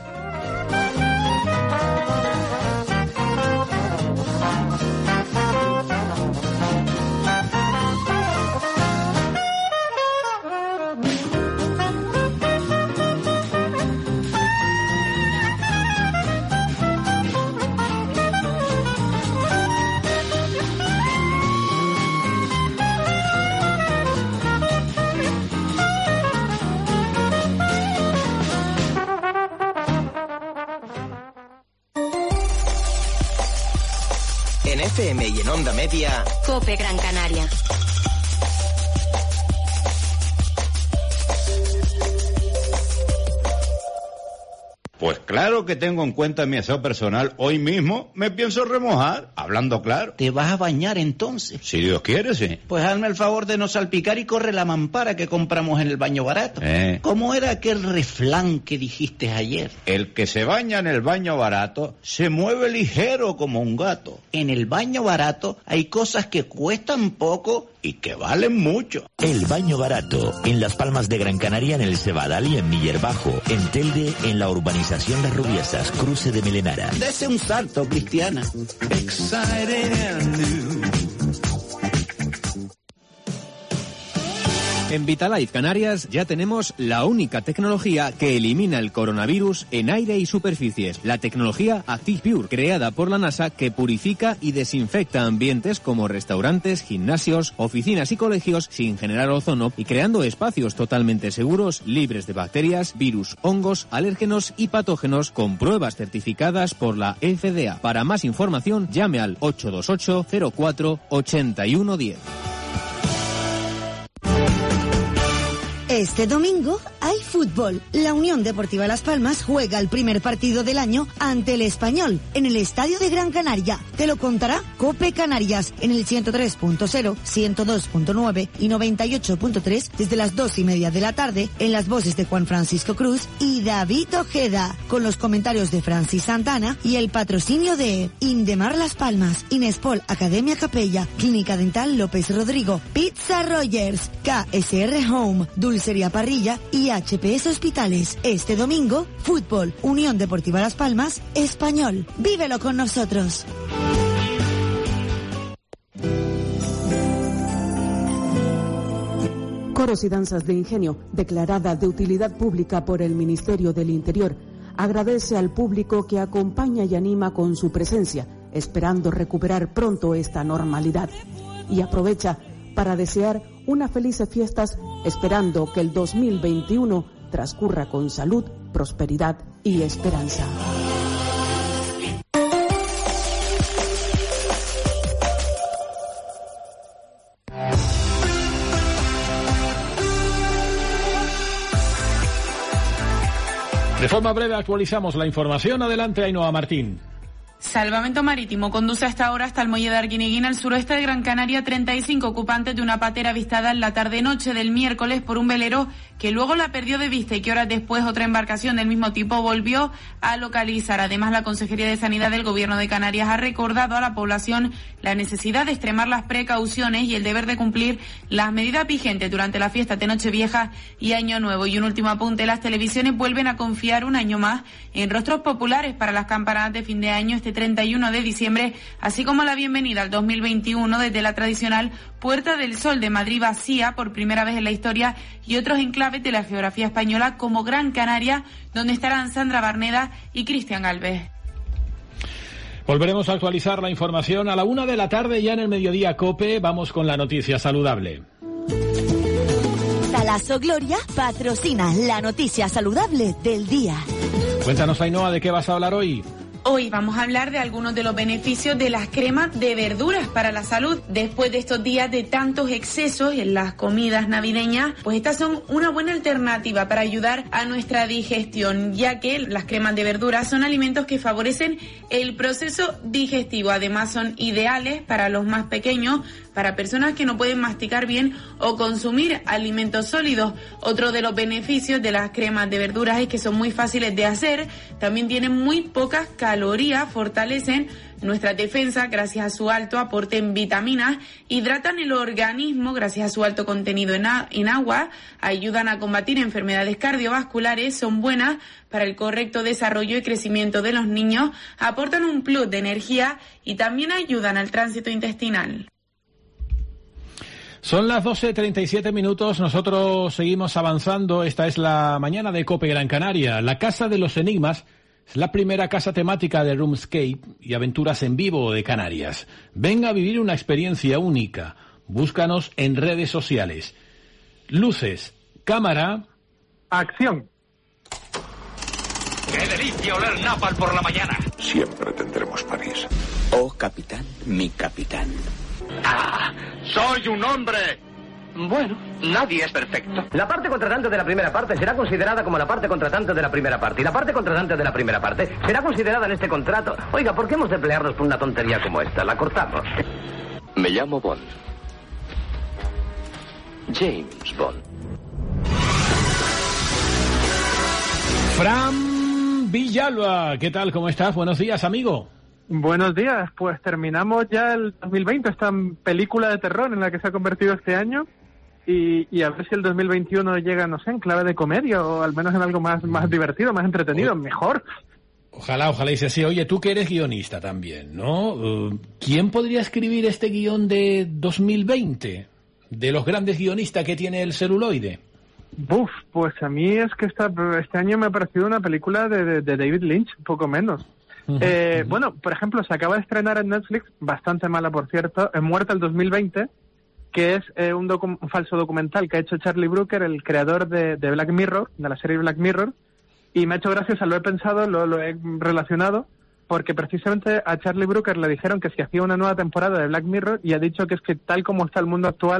En F M y en Onda Media, COPE Gran Canaria. Pues claro que tengo en cuenta mi aseo personal. Hoy mismo me pienso remojar, hablando claro. ¿Te vas a bañar entonces? Si Dios quiere, sí. Pues hazme el favor de no salpicar y corre la mampara que compramos en el baño barato. Eh. ¿Cómo era aquel refrán que dijiste ayer? El que se baña en el baño barato se mueve ligero como un gato. En el baño barato hay cosas que cuestan poco y que valen mucho. El baño barato, en Las Palmas de Gran Canaria, en el Cebadal y en Miller Bajo, en Telde, en la urbanización Las Rubiesas, cruce de Melenara. Dese un salto, Cristiana. Exciting and new. En Vitalife Canarias ya tenemos la única tecnología que elimina el coronavirus en aire y superficies. La tecnología Active Pure, creada por la NASA, que purifica y desinfecta ambientes como restaurantes, gimnasios, oficinas y colegios sin generar ozono y creando espacios totalmente seguros, libres de bacterias, virus, hongos, alérgenos y patógenos, con pruebas certificadas por la F D A. Para más información, llame al ocho dos ocho, cero cuatro, ocho uno uno cero. Este domingo hay Hay fútbol. La Unión Deportiva Las Palmas juega el primer partido del año ante el Español en el Estadio de Gran Canaria. Te lo contará COPE Canarias en el ciento tres punto cero, ciento dos punto nueve y noventa y ocho punto tres desde las dos y media de la tarde en las voces de Juan Francisco Cruz y David Ojeda, con los comentarios de Francis Santana y el patrocinio de Indemar Las Palmas, Inespol Academia Capella, Clínica Dental López Rodrigo, Pizza Rogers, K S R Home, Dulcería Parrilla y H P S Hospitales. Este domingo, fútbol, Unión Deportiva Las Palmas, Español. Vívelo con nosotros. Coros y danzas de Ingenio, declarada de utilidad pública por el Ministerio del Interior, agradece al público que acompaña y anima con su presencia, esperando recuperar pronto esta normalidad. Y aprovecha para desear unas felices fiestas, esperando que el dos mil veintiuno transcurra con salud, prosperidad y esperanza. De forma breve actualizamos la información. Adelante, Ainhoa Martín. Salvamento Marítimo conduce hasta ahora hasta el muelle de Arguineguín, al suroeste de Gran Canaria, treinta y cinco ocupantes de una patera avistada en la tarde-noche del miércoles por un velero que luego la perdió de vista y que horas después otra embarcación del mismo tipo volvió a localizar. Además, la Consejería de Sanidad del Gobierno de Canarias ha recordado a la población la necesidad de extremar las precauciones y el deber de cumplir las medidas vigentes durante la fiesta de Nochevieja y Año Nuevo. Y un último apunte, las televisiones vuelven a confiar un año más en rostros populares para las campanadas de fin de año este treinta y uno de diciembre, así como la bienvenida al dos mil veintiuno desde la tradicional Puerta del Sol de Madrid vacía por primera vez en la historia y otros enclaves de la geografía española como Gran Canaria, donde estarán Sandra Barneda y Cristian Galvez. Volveremos a actualizar la información a la una de la tarde ya en el Mediodía COPE. Vamos con la noticia saludable. Talaso Gloria patrocina la noticia saludable del día. Cuéntanos, Ainhoa, ¿de qué vas a hablar hoy? Hoy vamos a hablar de algunos de los beneficios de las cremas de verduras para la salud. Después de estos días de tantos excesos en las comidas navideñas, pues estas son una buena alternativa para ayudar a nuestra digestión, ya que las cremas de verduras son alimentos que favorecen el proceso digestivo. Además, son ideales para los más pequeños, para personas que no pueden masticar bien o consumir alimentos sólidos. Otro de los beneficios de las cremas de verduras es que son muy fáciles de hacer, también tienen muy pocas calorías, fortalecen nuestra defensa gracias a su alto aporte en vitaminas, hidratan el organismo gracias a su alto contenido en, a- en agua, ayudan a combatir enfermedades cardiovasculares, son buenas para el correcto desarrollo y crecimiento de los niños, aportan un plus de energía y también ayudan al tránsito intestinal. Son las doce treinta y siete minutos, nosotros seguimos avanzando. Esta es la mañana de COPE Gran Canaria. La Casa de los Enigmas es la primera casa temática de Roomscape y aventuras en vivo de Canarias. Venga a vivir una experiencia única. Búscanos en redes sociales. Luces, cámara... ¡Acción! ¡Qué delicia oler napal por la mañana! Siempre tendremos París. Oh, capitán, mi capitán. ¡Ah! ¡Soy un hombre! Bueno, nadie es perfecto. La parte contratante de la primera parte será considerada como la parte contratante de la primera parte. Y la parte contratante de la primera parte será considerada en este contrato. Oiga, ¿por qué hemos de pelearnos por una tontería como esta? La cortamos. Me llamo Bond. James Bond. Fran Villalba, ¿qué tal? ¿Cómo estás? Buenos días, amigo. Buenos días, pues terminamos ya el dos mil veinte, esta película de terror en la que se ha convertido este año, y, y a ver si el dos mil veintiuno llega, no sé, en clave de comedia o al menos en algo más, más divertido, más entretenido, o... mejor. Ojalá, ojalá y sea así. Oye, tú que eres guionista también, ¿no? Uh, ¿Quién podría escribir este guión de dos mil veinte? De los grandes guionistas que tiene el celuloide. Buf, pues a mí es que esta, este año me ha parecido una película de, de, de David Lynch, poco menos. Eh, bueno, por ejemplo, se acaba de estrenar en Netflix, bastante mala por cierto, en Muerta el dos mil veinte, que es eh, un, docu- un falso documental que ha hecho Charlie Brooker, el creador de, de Black Mirror, de la serie Black Mirror, y me ha hecho gracia, o sea, lo he pensado, lo, lo he relacionado, porque precisamente a Charlie Brooker le dijeron que si hacía una nueva temporada de Black Mirror, y ha dicho que es que tal como está el mundo actual,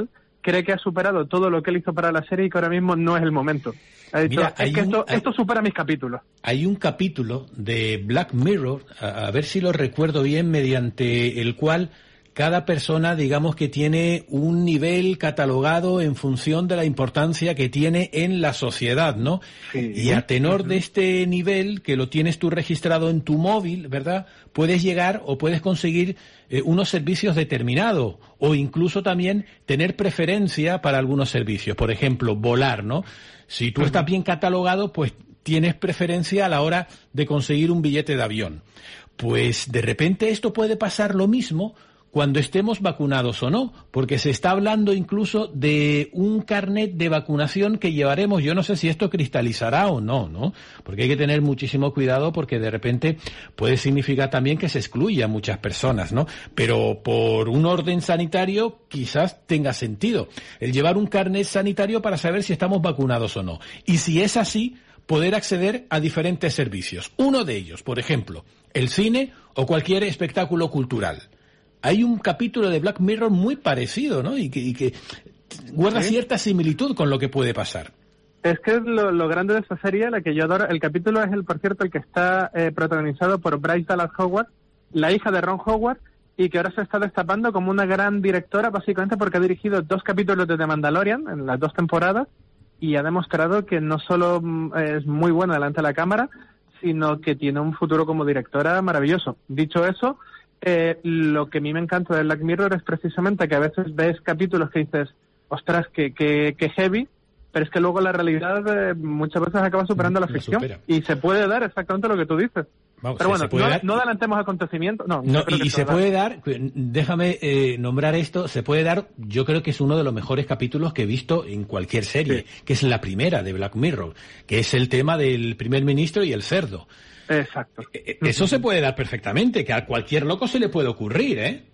cree que ha superado todo lo que él hizo para la serie y que ahora mismo no es el momento. Ha dicho, Mira, es que un, esto, hay, esto supera mis capítulos. Hay un capítulo de Black Mirror, a, a ver si lo recuerdo bien, mediante el cual cada persona, digamos que tiene un nivel catalogado en función de la importancia que tiene en la sociedad, ¿no? Sí. Y a tenor de este nivel, que lo tienes tú registrado en tu móvil, ¿verdad?, puedes llegar o puedes conseguir eh, unos servicios determinados, o incluso también tener preferencia para algunos servicios. Por ejemplo, volar, ¿no? Si tú uh-huh. estás bien catalogado, pues tienes preferencia a la hora de conseguir un billete de avión. Pues de repente esto puede pasar lo mismo cuando estemos vacunados o no, porque se está hablando incluso de un carnet de vacunación que llevaremos. Yo no sé si esto cristalizará o no, ¿no? Porque hay que tener muchísimo cuidado, porque de repente puede significar también que se excluya a muchas personas, ¿no? Pero por un orden sanitario quizás tenga sentido el llevar un carnet sanitario para saber si estamos vacunados o no. Y si es así, poder acceder a diferentes servicios. Uno de ellos, por ejemplo, el cine o cualquier espectáculo cultural. Hay un capítulo de Black Mirror muy parecido, ¿no? Y que, y que guarda ¿Sí? cierta similitud con lo que puede pasar. Es que es lo, lo grande de esta serie, la que yo adoro. El capítulo es, el por cierto, el que está eh, protagonizado por Bryce Dallas Howard, la hija de Ron Howard, y que ahora se está destapando como una gran directora, básicamente porque ha dirigido dos capítulos de The Mandalorian en las dos temporadas, y ha demostrado que no solo es muy buena delante de la cámara, sino que tiene un futuro como directora maravilloso. Dicho eso, Eh, lo que a mí me encanta de Black Mirror es precisamente que a veces ves capítulos que dices, ostras, que, que, que heavy, pero es que luego la realidad eh, muchas veces acaba superando la ficción. Supera. Y se puede dar exactamente lo que tú dices. Vamos, pero bueno, no, dar... no adelantemos acontecimientos. No, no, y, y se puede dar, déjame eh, nombrar esto, se puede dar, yo creo que es uno de los mejores capítulos que he visto en cualquier serie, sí. que es la primera de Black Mirror, que es el tema del primer ministro y el cerdo. Exacto. Eso se puede dar perfectamente, que a cualquier loco se le puede ocurrir, ¿eh?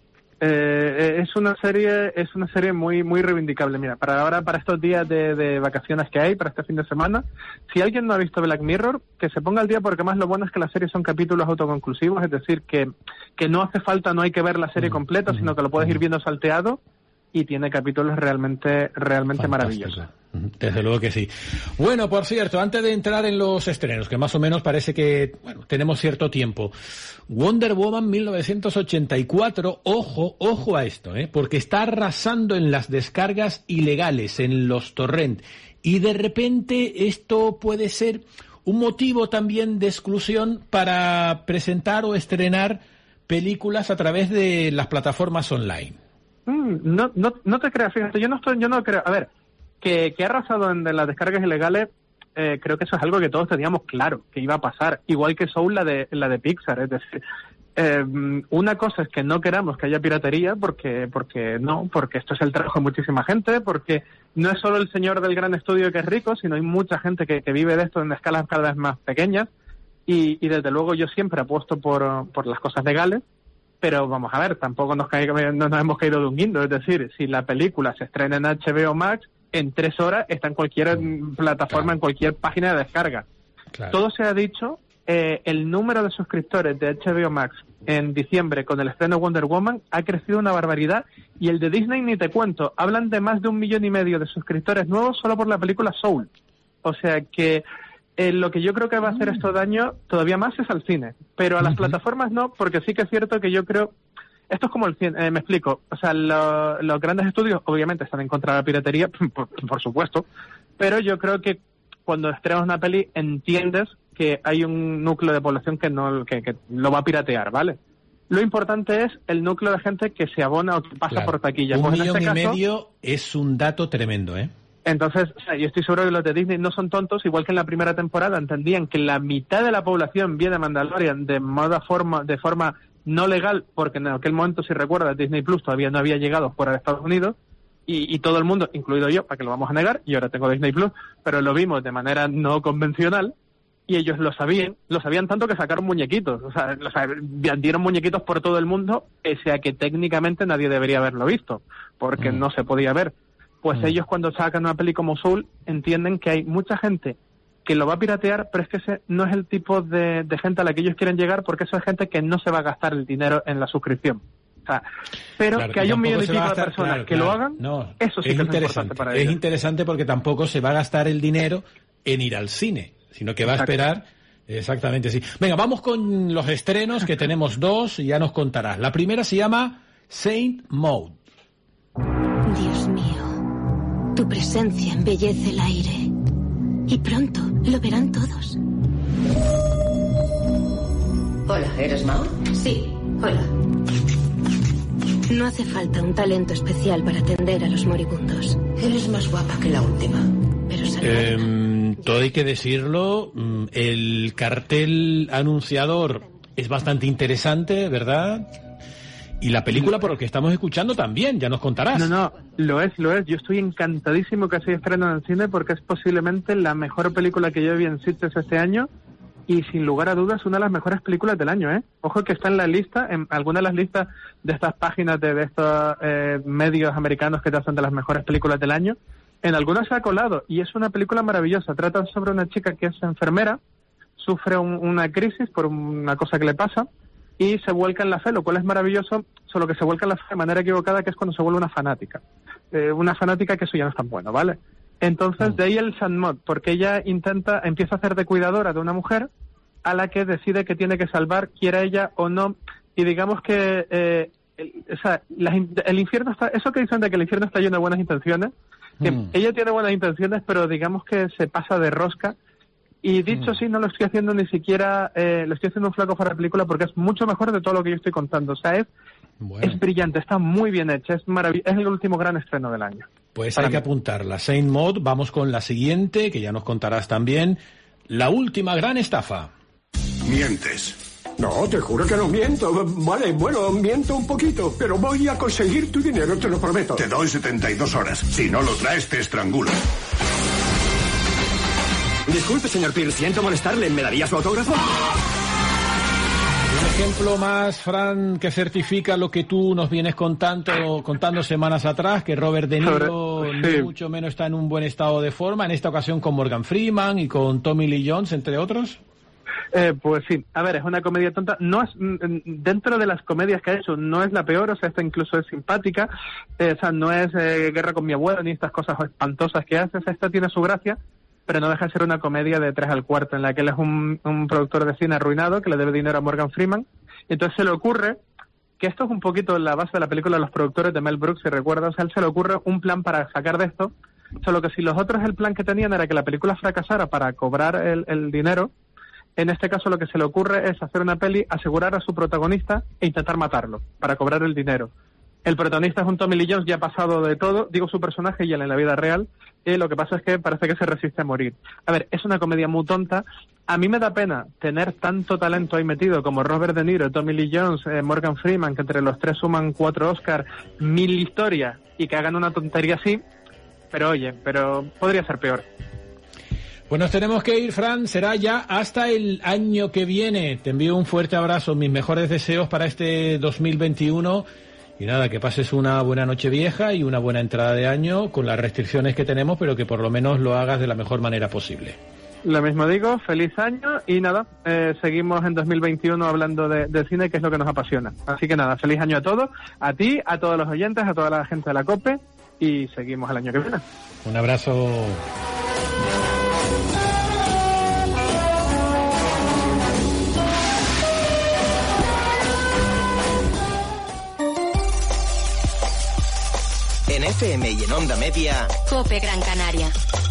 Eh, es una serie, es una serie muy, muy reivindicable. Mira, para ahora, para estos días de, de vacaciones que hay, para este fin de semana, si alguien no ha visto Black Mirror, que se ponga al día, porque más lo bueno es que las series son capítulos autoconclusivos, es decir, que, que no hace falta, no hay que ver la serie completa, sino que lo puedes ir viendo salteado, y tiene capítulos realmente, realmente maravillosos. Desde luego que sí. Bueno, por cierto, antes de entrar en los estrenos, que más o menos parece que, bueno, tenemos cierto tiempo. Wonder Woman mil novecientos ochenta y cuatro, ojo, ojo a esto, ¿eh? Porque está arrasando en las descargas ilegales, en los torrent. Y de repente esto puede ser un motivo también de exclusión para presentar o estrenar películas a través de las plataformas online. No, no, no te creas, fíjate, yo no estoy, yo no creo, a ver, que, que ha arrasado en las descargas ilegales, eh, creo que eso es algo que todos teníamos claro, que iba a pasar, igual que Soul, la de, la de Pixar, es decir, eh, una cosa es que no queramos que haya piratería, porque, porque no, porque esto es el trabajo de muchísima gente, porque no es solo el señor del gran estudio que es rico, sino hay mucha gente que, que vive de esto en escalas cada vez más pequeñas, y, y desde luego yo siempre apuesto por, por las cosas legales. Pero vamos a ver, tampoco nos, cae, no nos hemos caído de un guindo. Es decir, si la película se estrena en H B O Max, en tres horas está en cualquier plataforma, claro. en cualquier página de descarga. Claro. Todo se ha dicho, eh, el número de suscriptores de H B O Max en diciembre con el estreno Wonder Woman ha crecido una barbaridad, y el de Disney ni te cuento, hablan de más de un millón y medio de suscriptores nuevos solo por la película Soul. O sea que Eh, lo que yo creo que va a hacer esto daño todavía más es al cine, pero a las uh-huh. plataformas no, porque sí que es cierto que yo creo, esto es como el cine, eh, me explico, o sea, lo, los grandes estudios obviamente están en contra de la piratería, por, por supuesto, pero yo creo que cuando estrenas una peli entiendes que hay un núcleo de población que no que, que lo va a piratear, ¿vale? Lo importante es el núcleo de gente que se abona o que pasa claro. por taquilla. Un pues millón en este y caso, medio es un dato tremendo, ¿eh? Entonces, o sea, yo estoy seguro que los de Disney no son tontos, igual que en la primera temporada entendían que la mitad de la población viene a Mandalorian de moda forma, de forma no legal, porque en aquel momento, si recuerdas, Disney Plus todavía no había llegado fuera de Estados Unidos, y, y todo el mundo, incluido yo, para que lo vamos a negar, y ahora tengo Disney Plus, pero lo vimos de manera no convencional, y ellos lo sabían, lo sabían tanto que sacaron muñequitos, o sea, o sea dieron muñequitos por todo el mundo, pese a que técnicamente nadie debería haberlo visto, porque mm. no se podía ver. Pues mm. ellos cuando sacan una peli como Soul entienden que hay mucha gente que lo va a piratear, pero es que ese no es el tipo de, de gente a la que ellos quieren llegar, porque eso es gente que no se va a gastar el dinero en la suscripción. sea, pero claro, que haya un millón y pico gastar, de personas claro, que claro. lo hagan, no, eso sí es que interesante, es importante para es ellos. interesante porque tampoco se va a gastar el dinero en ir al cine, sino que va Exacto. a esperar. Exactamente, sí. Venga, vamos con los estrenos, que tenemos dos y ya nos contarás. La primera se llama Saint Maud. Dios mío, tu presencia embellece el aire. Y pronto lo verán todos. Hola, ¿eres Maud? Sí, hola. No hace falta un talento especial para atender a los moribundos. Eres más guapa que la última. Pero Eh, todo hay que decirlo, el cartel anunciador es bastante interesante, ¿verdad? Y la película, por lo que estamos escuchando, también, ya nos contarás. No, no, lo es, lo es. Yo estoy encantadísimo que se estrene en el cine porque es posiblemente la mejor película que yo vi en sitios este año y sin lugar a dudas una de las mejores películas del año, ¿eh? Ojo que está en la lista, en alguna de las listas de estas páginas de, de estos eh, medios americanos que te hacen de las mejores películas del año. En algunas se ha colado y es una película maravillosa. Trata sobre una chica que es enfermera, sufre un, una crisis por una cosa que le pasa y se vuelca en la fe, lo cual es maravilloso, solo que se vuelca en la fe de manera equivocada, que es cuando se vuelve una fanática. Eh, una fanática que eso ya no es tan bueno, ¿vale? Entonces, de ahí el Saint Maud, porque ella intenta, empieza a hacer de cuidadora de una mujer a la que decide que tiene que salvar, quiera ella o no, y digamos que eh, el, o sea, la, el infierno está, eso que dicen de que el infierno está lleno de buenas intenciones, que mm. ella tiene buenas intenciones, pero digamos que se pasa de rosca. Y dicho así, mm. no lo estoy haciendo ni siquiera, eh, lo estoy haciendo un flaco para la película porque es mucho mejor de todo lo que yo estoy contando. O sea, es, bueno. es brillante, está muy bien hecha, es maravilloso, es el último gran estreno del año. Pues hay mí. que apuntarla. Saint Maud, vamos con la siguiente, que ya nos contarás también. La última gran estafa. Mientes. No, te juro que no miento. Vale, bueno, miento un poquito, pero voy a conseguir tu dinero, te lo prometo. Te doy setenta y dos horas. Si no lo traes, te estrangulo. Disculpe, señor Pierce, siento molestarle. ¿Me daría su autógrafo? Un ejemplo más, Fran, que certifica lo que tú nos vienes contando, contando semanas atrás, que Robert De Niro sí. ni mucho menos está en un buen estado de forma, en esta ocasión con Morgan Freeman y con Tommy Lee Jones, entre otros. Eh, pues sí, a ver, es una comedia tonta, no es, dentro de las comedias que ha hecho, no es la peor, o sea, esta incluso es simpática, eh, o sea, no es eh, Guerra con mi abuelo, ni estas cosas espantosas que hace, o sea, esta tiene su gracia, pero no deja de ser una comedia de tres al cuarto, en la que él es un, un productor de cine arruinado, que le debe dinero a Morgan Freeman, y entonces se le ocurre, que esto es un poquito la base de la película de los productores de Mel Brooks, si recuerdas, a él se le ocurre un plan para sacar de esto, solo que si los otros el plan que tenían era que la película fracasara para cobrar el, el dinero, en este caso lo que se le ocurre es hacer una peli, asegurar a su protagonista e intentar matarlo para cobrar el dinero. El protagonista es un Tommy Lee Jones ya pasado de todo, digo su personaje y él en la vida real, y lo que pasa es que parece que se resiste a morir. A ver, es una comedia muy tonta. A mí me da pena tener tanto talento ahí metido como Robert De Niro, Tommy Lee Jones, eh, Morgan Freeman, que entre los tres suman cuatro Oscars, mil historias y que hagan una tontería así, pero oye, pero podría ser peor. Pues nos tenemos que ir, Fran, será ya hasta el año que viene. Te envío un fuerte abrazo, mis mejores deseos para este dos mil veintiuno y nada, que pases una buena noche vieja y una buena entrada de año con las restricciones que tenemos, pero que por lo menos lo hagas de la mejor manera posible. Lo mismo digo, feliz año y nada, eh, seguimos en dos mil veintiuno hablando de, de cine, que es lo que nos apasiona. Así que nada, feliz año a todos, a ti, a todos los oyentes, a toda la gente de la COPE y seguimos el año que viene. Un abrazo. En F M y en Onda Media, COPE Gran Canaria.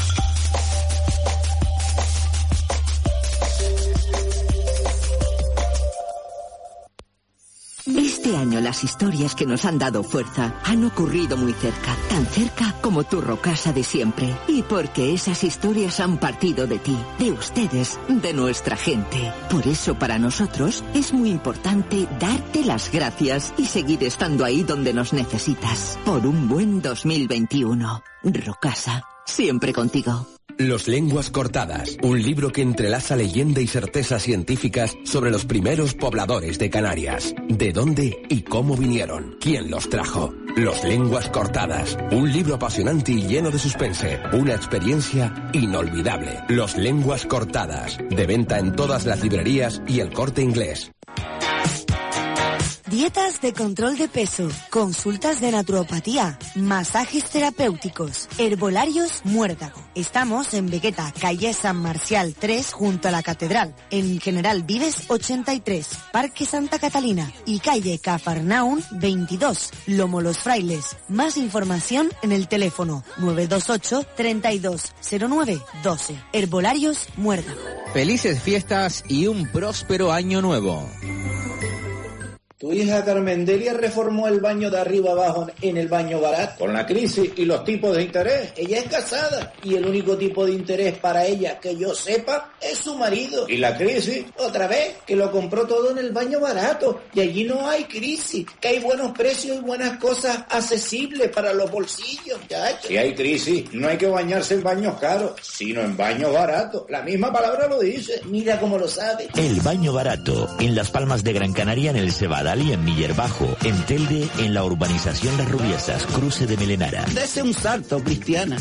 Este año las historias que nos han dado fuerza han ocurrido muy cerca, tan cerca como tu Rocasa de siempre. Y porque esas historias han partido de ti, de ustedes, de nuestra gente. Por eso para nosotros es muy importante darte las gracias y seguir estando ahí donde nos necesitas. Por un buen dos mil veintiuno. Rocasa, siempre contigo. Los Lenguas Cortadas, un libro que entrelaza leyenda y certezas científicas sobre los primeros pobladores de Canarias. De dónde y cómo vinieron, quién los trajo. Los Lenguas Cortadas, un libro apasionante y lleno de suspense, una experiencia inolvidable. Los Lenguas Cortadas, de venta en todas las librerías y El Corte Inglés. Dietas de control de peso, consultas de naturopatía, masajes terapéuticos, herbolarios Muérdago. Estamos en Vegueta, calle San Marcial tres, junto a la Catedral, en General Vives ochenta y tres, Parque Santa Catalina y calle Cafarnaún veintidós, Lomo Los Frailes. Más información en el teléfono nueve dos ocho, treinta y dos, cero nueve, doce. Herbolarios Muérdago. Felices fiestas y un próspero año nuevo. Tu hija Carmendelia reformó el baño de arriba abajo en el baño barato. Con la crisis y los tipos de interés. Ella es casada y el único tipo de interés para ella que yo sepa es su marido. ¿Y la crisis? Otra vez, que lo compró todo en el baño barato. Y allí no hay crisis, que hay buenos precios y buenas cosas accesibles para los bolsillos, muchachos. Si hay crisis, no hay que bañarse en baños caros, sino en baños baratos. La misma palabra lo dice. Mira cómo lo sabe. El baño barato, en Las Palmas de Gran Canaria, en el Cebadal y en Miller Bajo, en Telde, en la urbanización Las Rubiesas, cruce de Melenara. Dese un salto, Cristiana.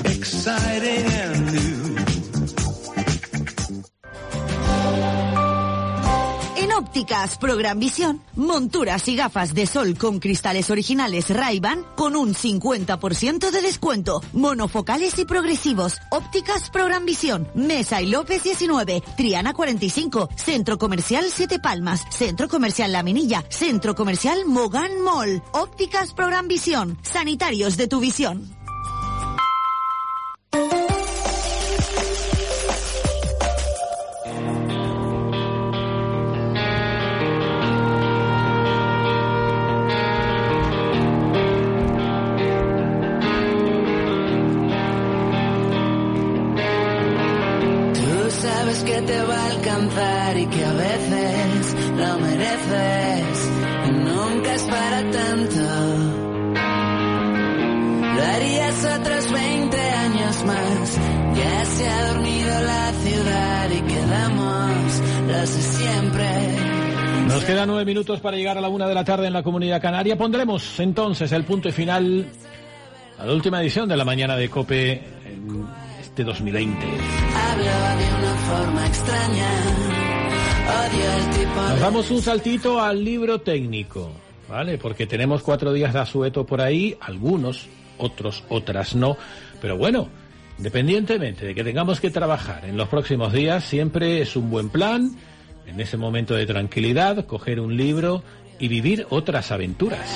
En Ópticas Pro Gran Visión, monturas y gafas de sol con cristales originales Ray-Ban con un cincuenta por ciento de descuento. Monofocales y progresivos. Ópticas Pro Gran Visión, Mesa y López diecinueve, Triana cuarenta y cinco, Centro Comercial Siete Palmas, Centro Comercial La Minilla, Centro Comercial Mogán Mall. Ópticas Pro Gran Visión, sanitarios de tu visión. Que te va a alcanzar y que a veces lo mereces y nunca es para tanto. Darías otros veinte años más. Ya se ha dormido la ciudad y quedamos los de siempre. Nos quedan nueve minutos para llegar a la una de la tarde en la Comunidad Canaria. Pondremos entonces el punto y final a la última edición de la mañana de COPE en este dos mil veinte. Hablaba de una forma extraña. Odio el tipo de... Nos damos un saltito al libro técnico, ¿vale? Porque tenemos cuatro días de asueto por ahí, algunos, otros, otras no. Pero bueno, independientemente de que tengamos que trabajar en los próximos días, siempre es un buen plan, en ese momento de tranquilidad, coger un libro y vivir otras aventuras.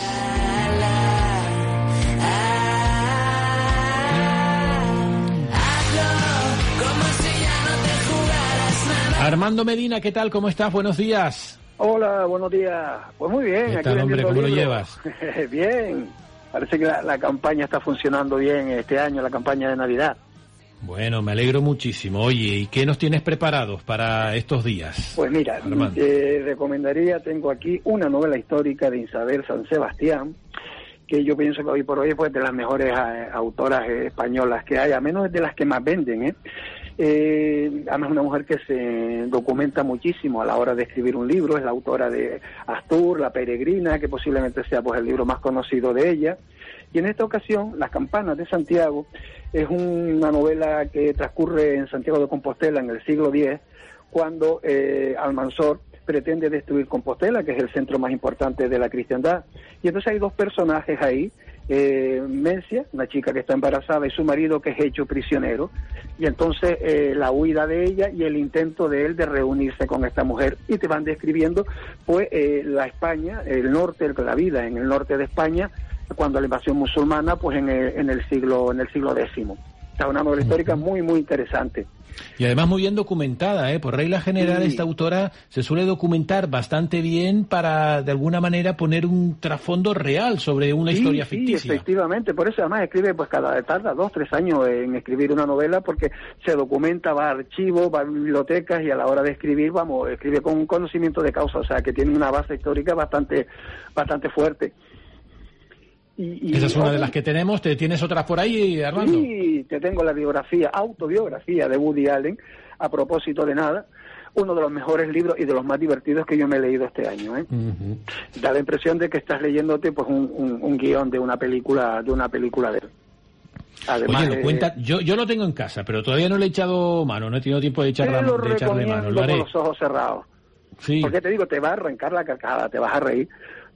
Armando Medina, ¿qué tal? ¿Cómo estás? Buenos días. Hola, buenos días. Pues muy bien. ¿Qué tal, hombre? ¿Cómo lo llevas? Bien. Parece que la, la campaña está funcionando bien este año, la campaña de Navidad. Bueno, me alegro muchísimo. Oye, ¿y qué nos tienes preparados para estos días? Pues mira, te recomendaría, tengo aquí una novela histórica de Isabel San Sebastián, que yo pienso que hoy por hoy es pues, de las mejores eh, autoras eh, españolas que hay, a menos de las que más venden, ¿eh? Eh, además una mujer que se documenta muchísimo a la hora de escribir un libro, es la autora de Astur, La Peregrina, que posiblemente sea pues el libro más conocido de ella, y en esta ocasión Las Campanas de Santiago es una novela que transcurre en Santiago de Compostela en el siglo diez, cuando eh, Almanzor pretende destruir Compostela, que es el centro más importante de la cristiandad, y entonces hay dos personajes ahí, Eh, Mencia, una chica que está embarazada, y su marido que es hecho prisionero, y entonces eh, la huida de ella y el intento de él de reunirse con esta mujer, y te van describiendo pues eh, la España, el norte, la vida en el norte de España cuando la invasión musulmana pues en el, en el siglo en el siglo décimo. Está una novela histórica muy muy interesante. Y además muy bien documentada, ¿eh? Por regla general, sí. Esta autora se suele documentar bastante bien para, de alguna manera, poner un trasfondo real sobre una sí, historia sí, ficticia. Sí, efectivamente. Por eso además escribe, pues cada tarda dos, tres años en escribir una novela, porque se documenta, va a archivos, va a bibliotecas, y a la hora de escribir, vamos, escribe con un conocimiento de causa, o sea, que tiene una base histórica bastante, bastante fuerte. Y, y Esa es una de las que tenemos. ¿Te tienes otras por ahí, Armando? Sí, te tengo la biografía, autobiografía de Woody Allen, a propósito de nada, uno de los mejores libros y de los más divertidos que yo me he leído este año, ¿eh? Uh-huh. Da la impresión de que estás leyéndote pues un, un, un guión de una película, de una película de él. Además, Oye, lo cuenta, yo, yo lo tengo en casa, pero todavía no le he echado mano, no he tenido tiempo de, echar la, de echarle mano. Lo haré con los ojos cerrados. Sí. Porque te digo, te va a arrancar la carcajada, te vas a reír,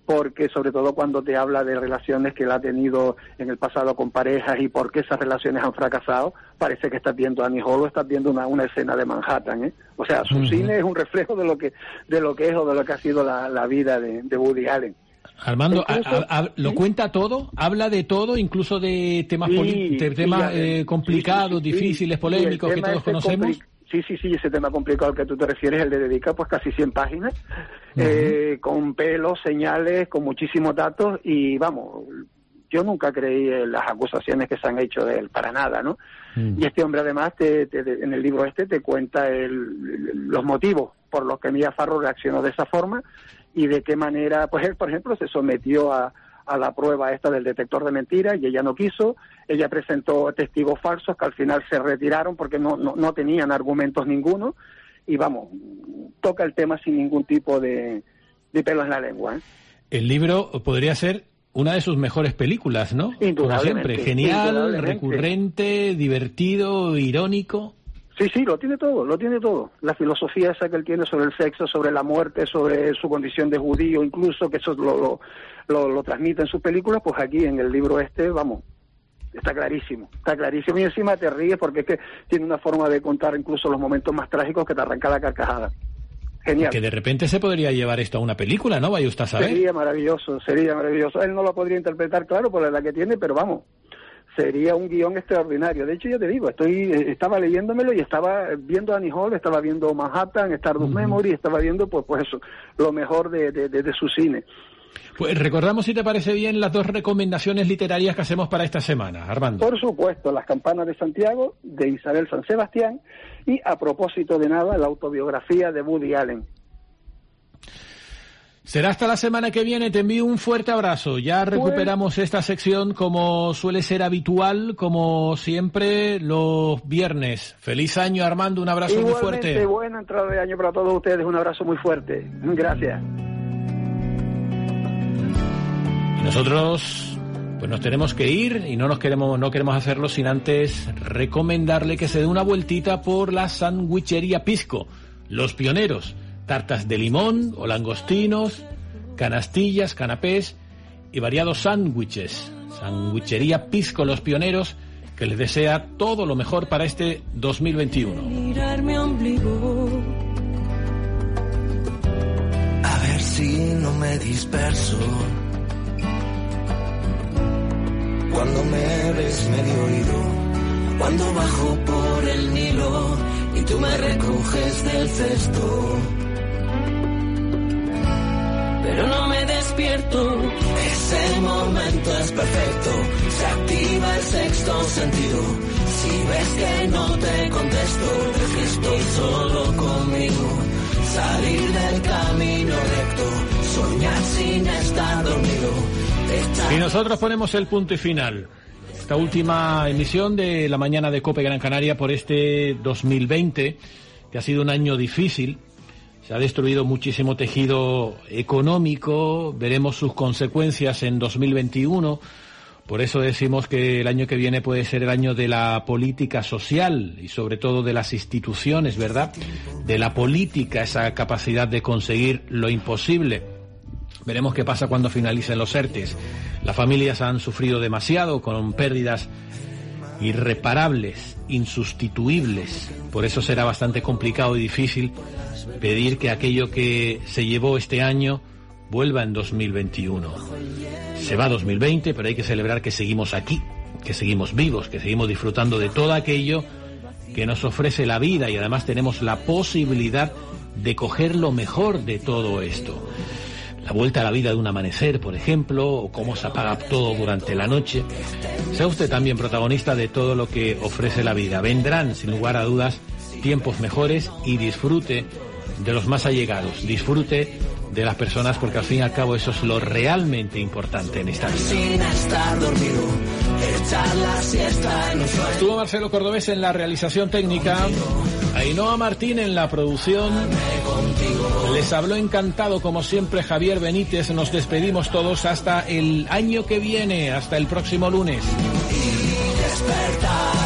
porque sobre todo cuando te habla de relaciones que él ha tenido en el pasado con parejas y por qué esas relaciones han fracasado, parece que estás viendo a Annie Hall o estás viendo una, una escena de Manhattan, ¿eh? O sea, su uh-huh. cine es un reflejo de lo que de lo que es o de lo que ha sido la, la vida de, de Woody Allen. Armando, incluso, a, a, ¿lo ¿sí? cuenta todo? ¿Habla de todo, incluso de temas, sí, poli- de temas sí, eh, complicados, sí, sí, sí, difíciles, polémicos, que todos conocemos? Compli- Sí, sí, sí, ese tema complicado al que tú te refieres, él le dedica pues casi cien páginas, uh-huh. eh, con pelos, señales, con muchísimos datos, y vamos, yo nunca creí en las acusaciones que se han hecho de él, para nada, ¿no? Uh-huh. Y este hombre además, te, te, en el libro este, te cuenta el, los motivos por los que Mia Farrow reaccionó de esa forma, y de qué manera, pues él, por ejemplo, se sometió a a la prueba esta del detector de mentiras y ella no quiso. Ella presentó testigos falsos que al final se retiraron porque no, no, no tenían argumentos ninguno, y vamos, toca el tema sin ningún tipo de, de pelo en la lengua, ¿eh? El libro podría ser una de sus mejores películas, ¿no? Como siempre, genial, recurrente, divertido, irónico. Sí, sí, lo tiene todo, lo tiene todo. La filosofía esa que él tiene sobre el sexo, sobre la muerte, sobre su condición de judío, incluso, que eso lo, lo, lo, lo transmite en sus películas, pues aquí en el libro este, vamos, está clarísimo, está clarísimo. Y encima te ríes porque es que tiene una forma de contar incluso los momentos más trágicos que te arranca la carcajada. Genial. Que de repente se podría llevar esto a una película, ¿no? Vaya usted a saber. Sería maravilloso, sería maravilloso. Él no lo podría interpretar, claro, por la edad que tiene, pero vamos, sería un guión extraordinario. De hecho, yo te digo, estoy estaba leyéndomelo y estaba viendo Annie Hall, estaba viendo Manhattan, Stardust uh-huh. Memory, estaba viendo pues pues eso, lo mejor de, de, de, de su cine. Pues recordamos, si te parece bien, las dos recomendaciones literarias que hacemos para esta semana, Armando. Por supuesto, Las campanas de Santiago, de Isabel San Sebastián, y a propósito de nada, la autobiografía de Woody Allen. Será hasta la semana que viene, te envío un fuerte abrazo. Ya recuperamos pues, esta sección como suele ser habitual, como siempre, los viernes. Feliz año, Armando, un abrazo muy fuerte. Igualmente, buena entrada de año para todos ustedes, un abrazo muy fuerte. Gracias. Y nosotros pues nos tenemos que ir y no nos queremos no queremos hacerlo sin antes recomendarle que se dé una vueltita por la sandwichería Pisco, Los Pioneros. Tartas de limón o langostinos, canastillas, canapés y variados sándwiches. Sandwichería Pisco Los Pioneros, que les desea todo lo mejor para este dos mil veintiuno. Mirar mi ombligo, a ver si no me disperso. Cuando me ves medio oído, cuando bajo por el Nilo y tú me recoges del cesto. Pero no me despierto, ese momento es perfecto, se activa el sexto sentido, si ves que no te contesto, es que estoy solo conmigo, salir del camino recto, soñar sin estar dormido. Y nosotros ponemos el punto y final. Esta última emisión de la mañana de COPE Gran Canaria por este dos mil veinte, que ha sido un año difícil. Se ha destruido muchísimo tejido económico, veremos sus consecuencias en dos mil veintiuno, por eso decimos que el año que viene puede ser el año de la política social y sobre todo de las instituciones, ¿verdad? De la política, esa capacidad de conseguir lo imposible. Veremos qué pasa cuando finalicen los ERTES. Las familias han sufrido demasiado con pérdidas irreparables, insustituibles, por eso será bastante complicado y difícil pedir que aquello que se llevó este año vuelva en dos mil veintiuno. Se va dos mil veinte, pero hay que celebrar que seguimos aquí, que seguimos vivos, que seguimos disfrutando de todo aquello que nos ofrece la vida y además tenemos la posibilidad de coger lo mejor de todo esto. La vuelta a la vida de un amanecer, por ejemplo, o cómo se apaga todo durante la noche. Sea usted también protagonista de todo lo que ofrece la vida. Vendrán, sin lugar a dudas, tiempos mejores y disfrute de los más allegados, disfrute de las personas, porque al fin y al cabo eso es lo realmente importante en esta vida. Sin estar dormido, echar la siesta en un sueño. Estuvo Marcelo Cordobés en la realización técnica, Ainhoa Martín en la producción. Les habló encantado como siempre Javier Benítez. Nos despedimos todos hasta el año que viene, hasta el próximo lunes. Y despertar.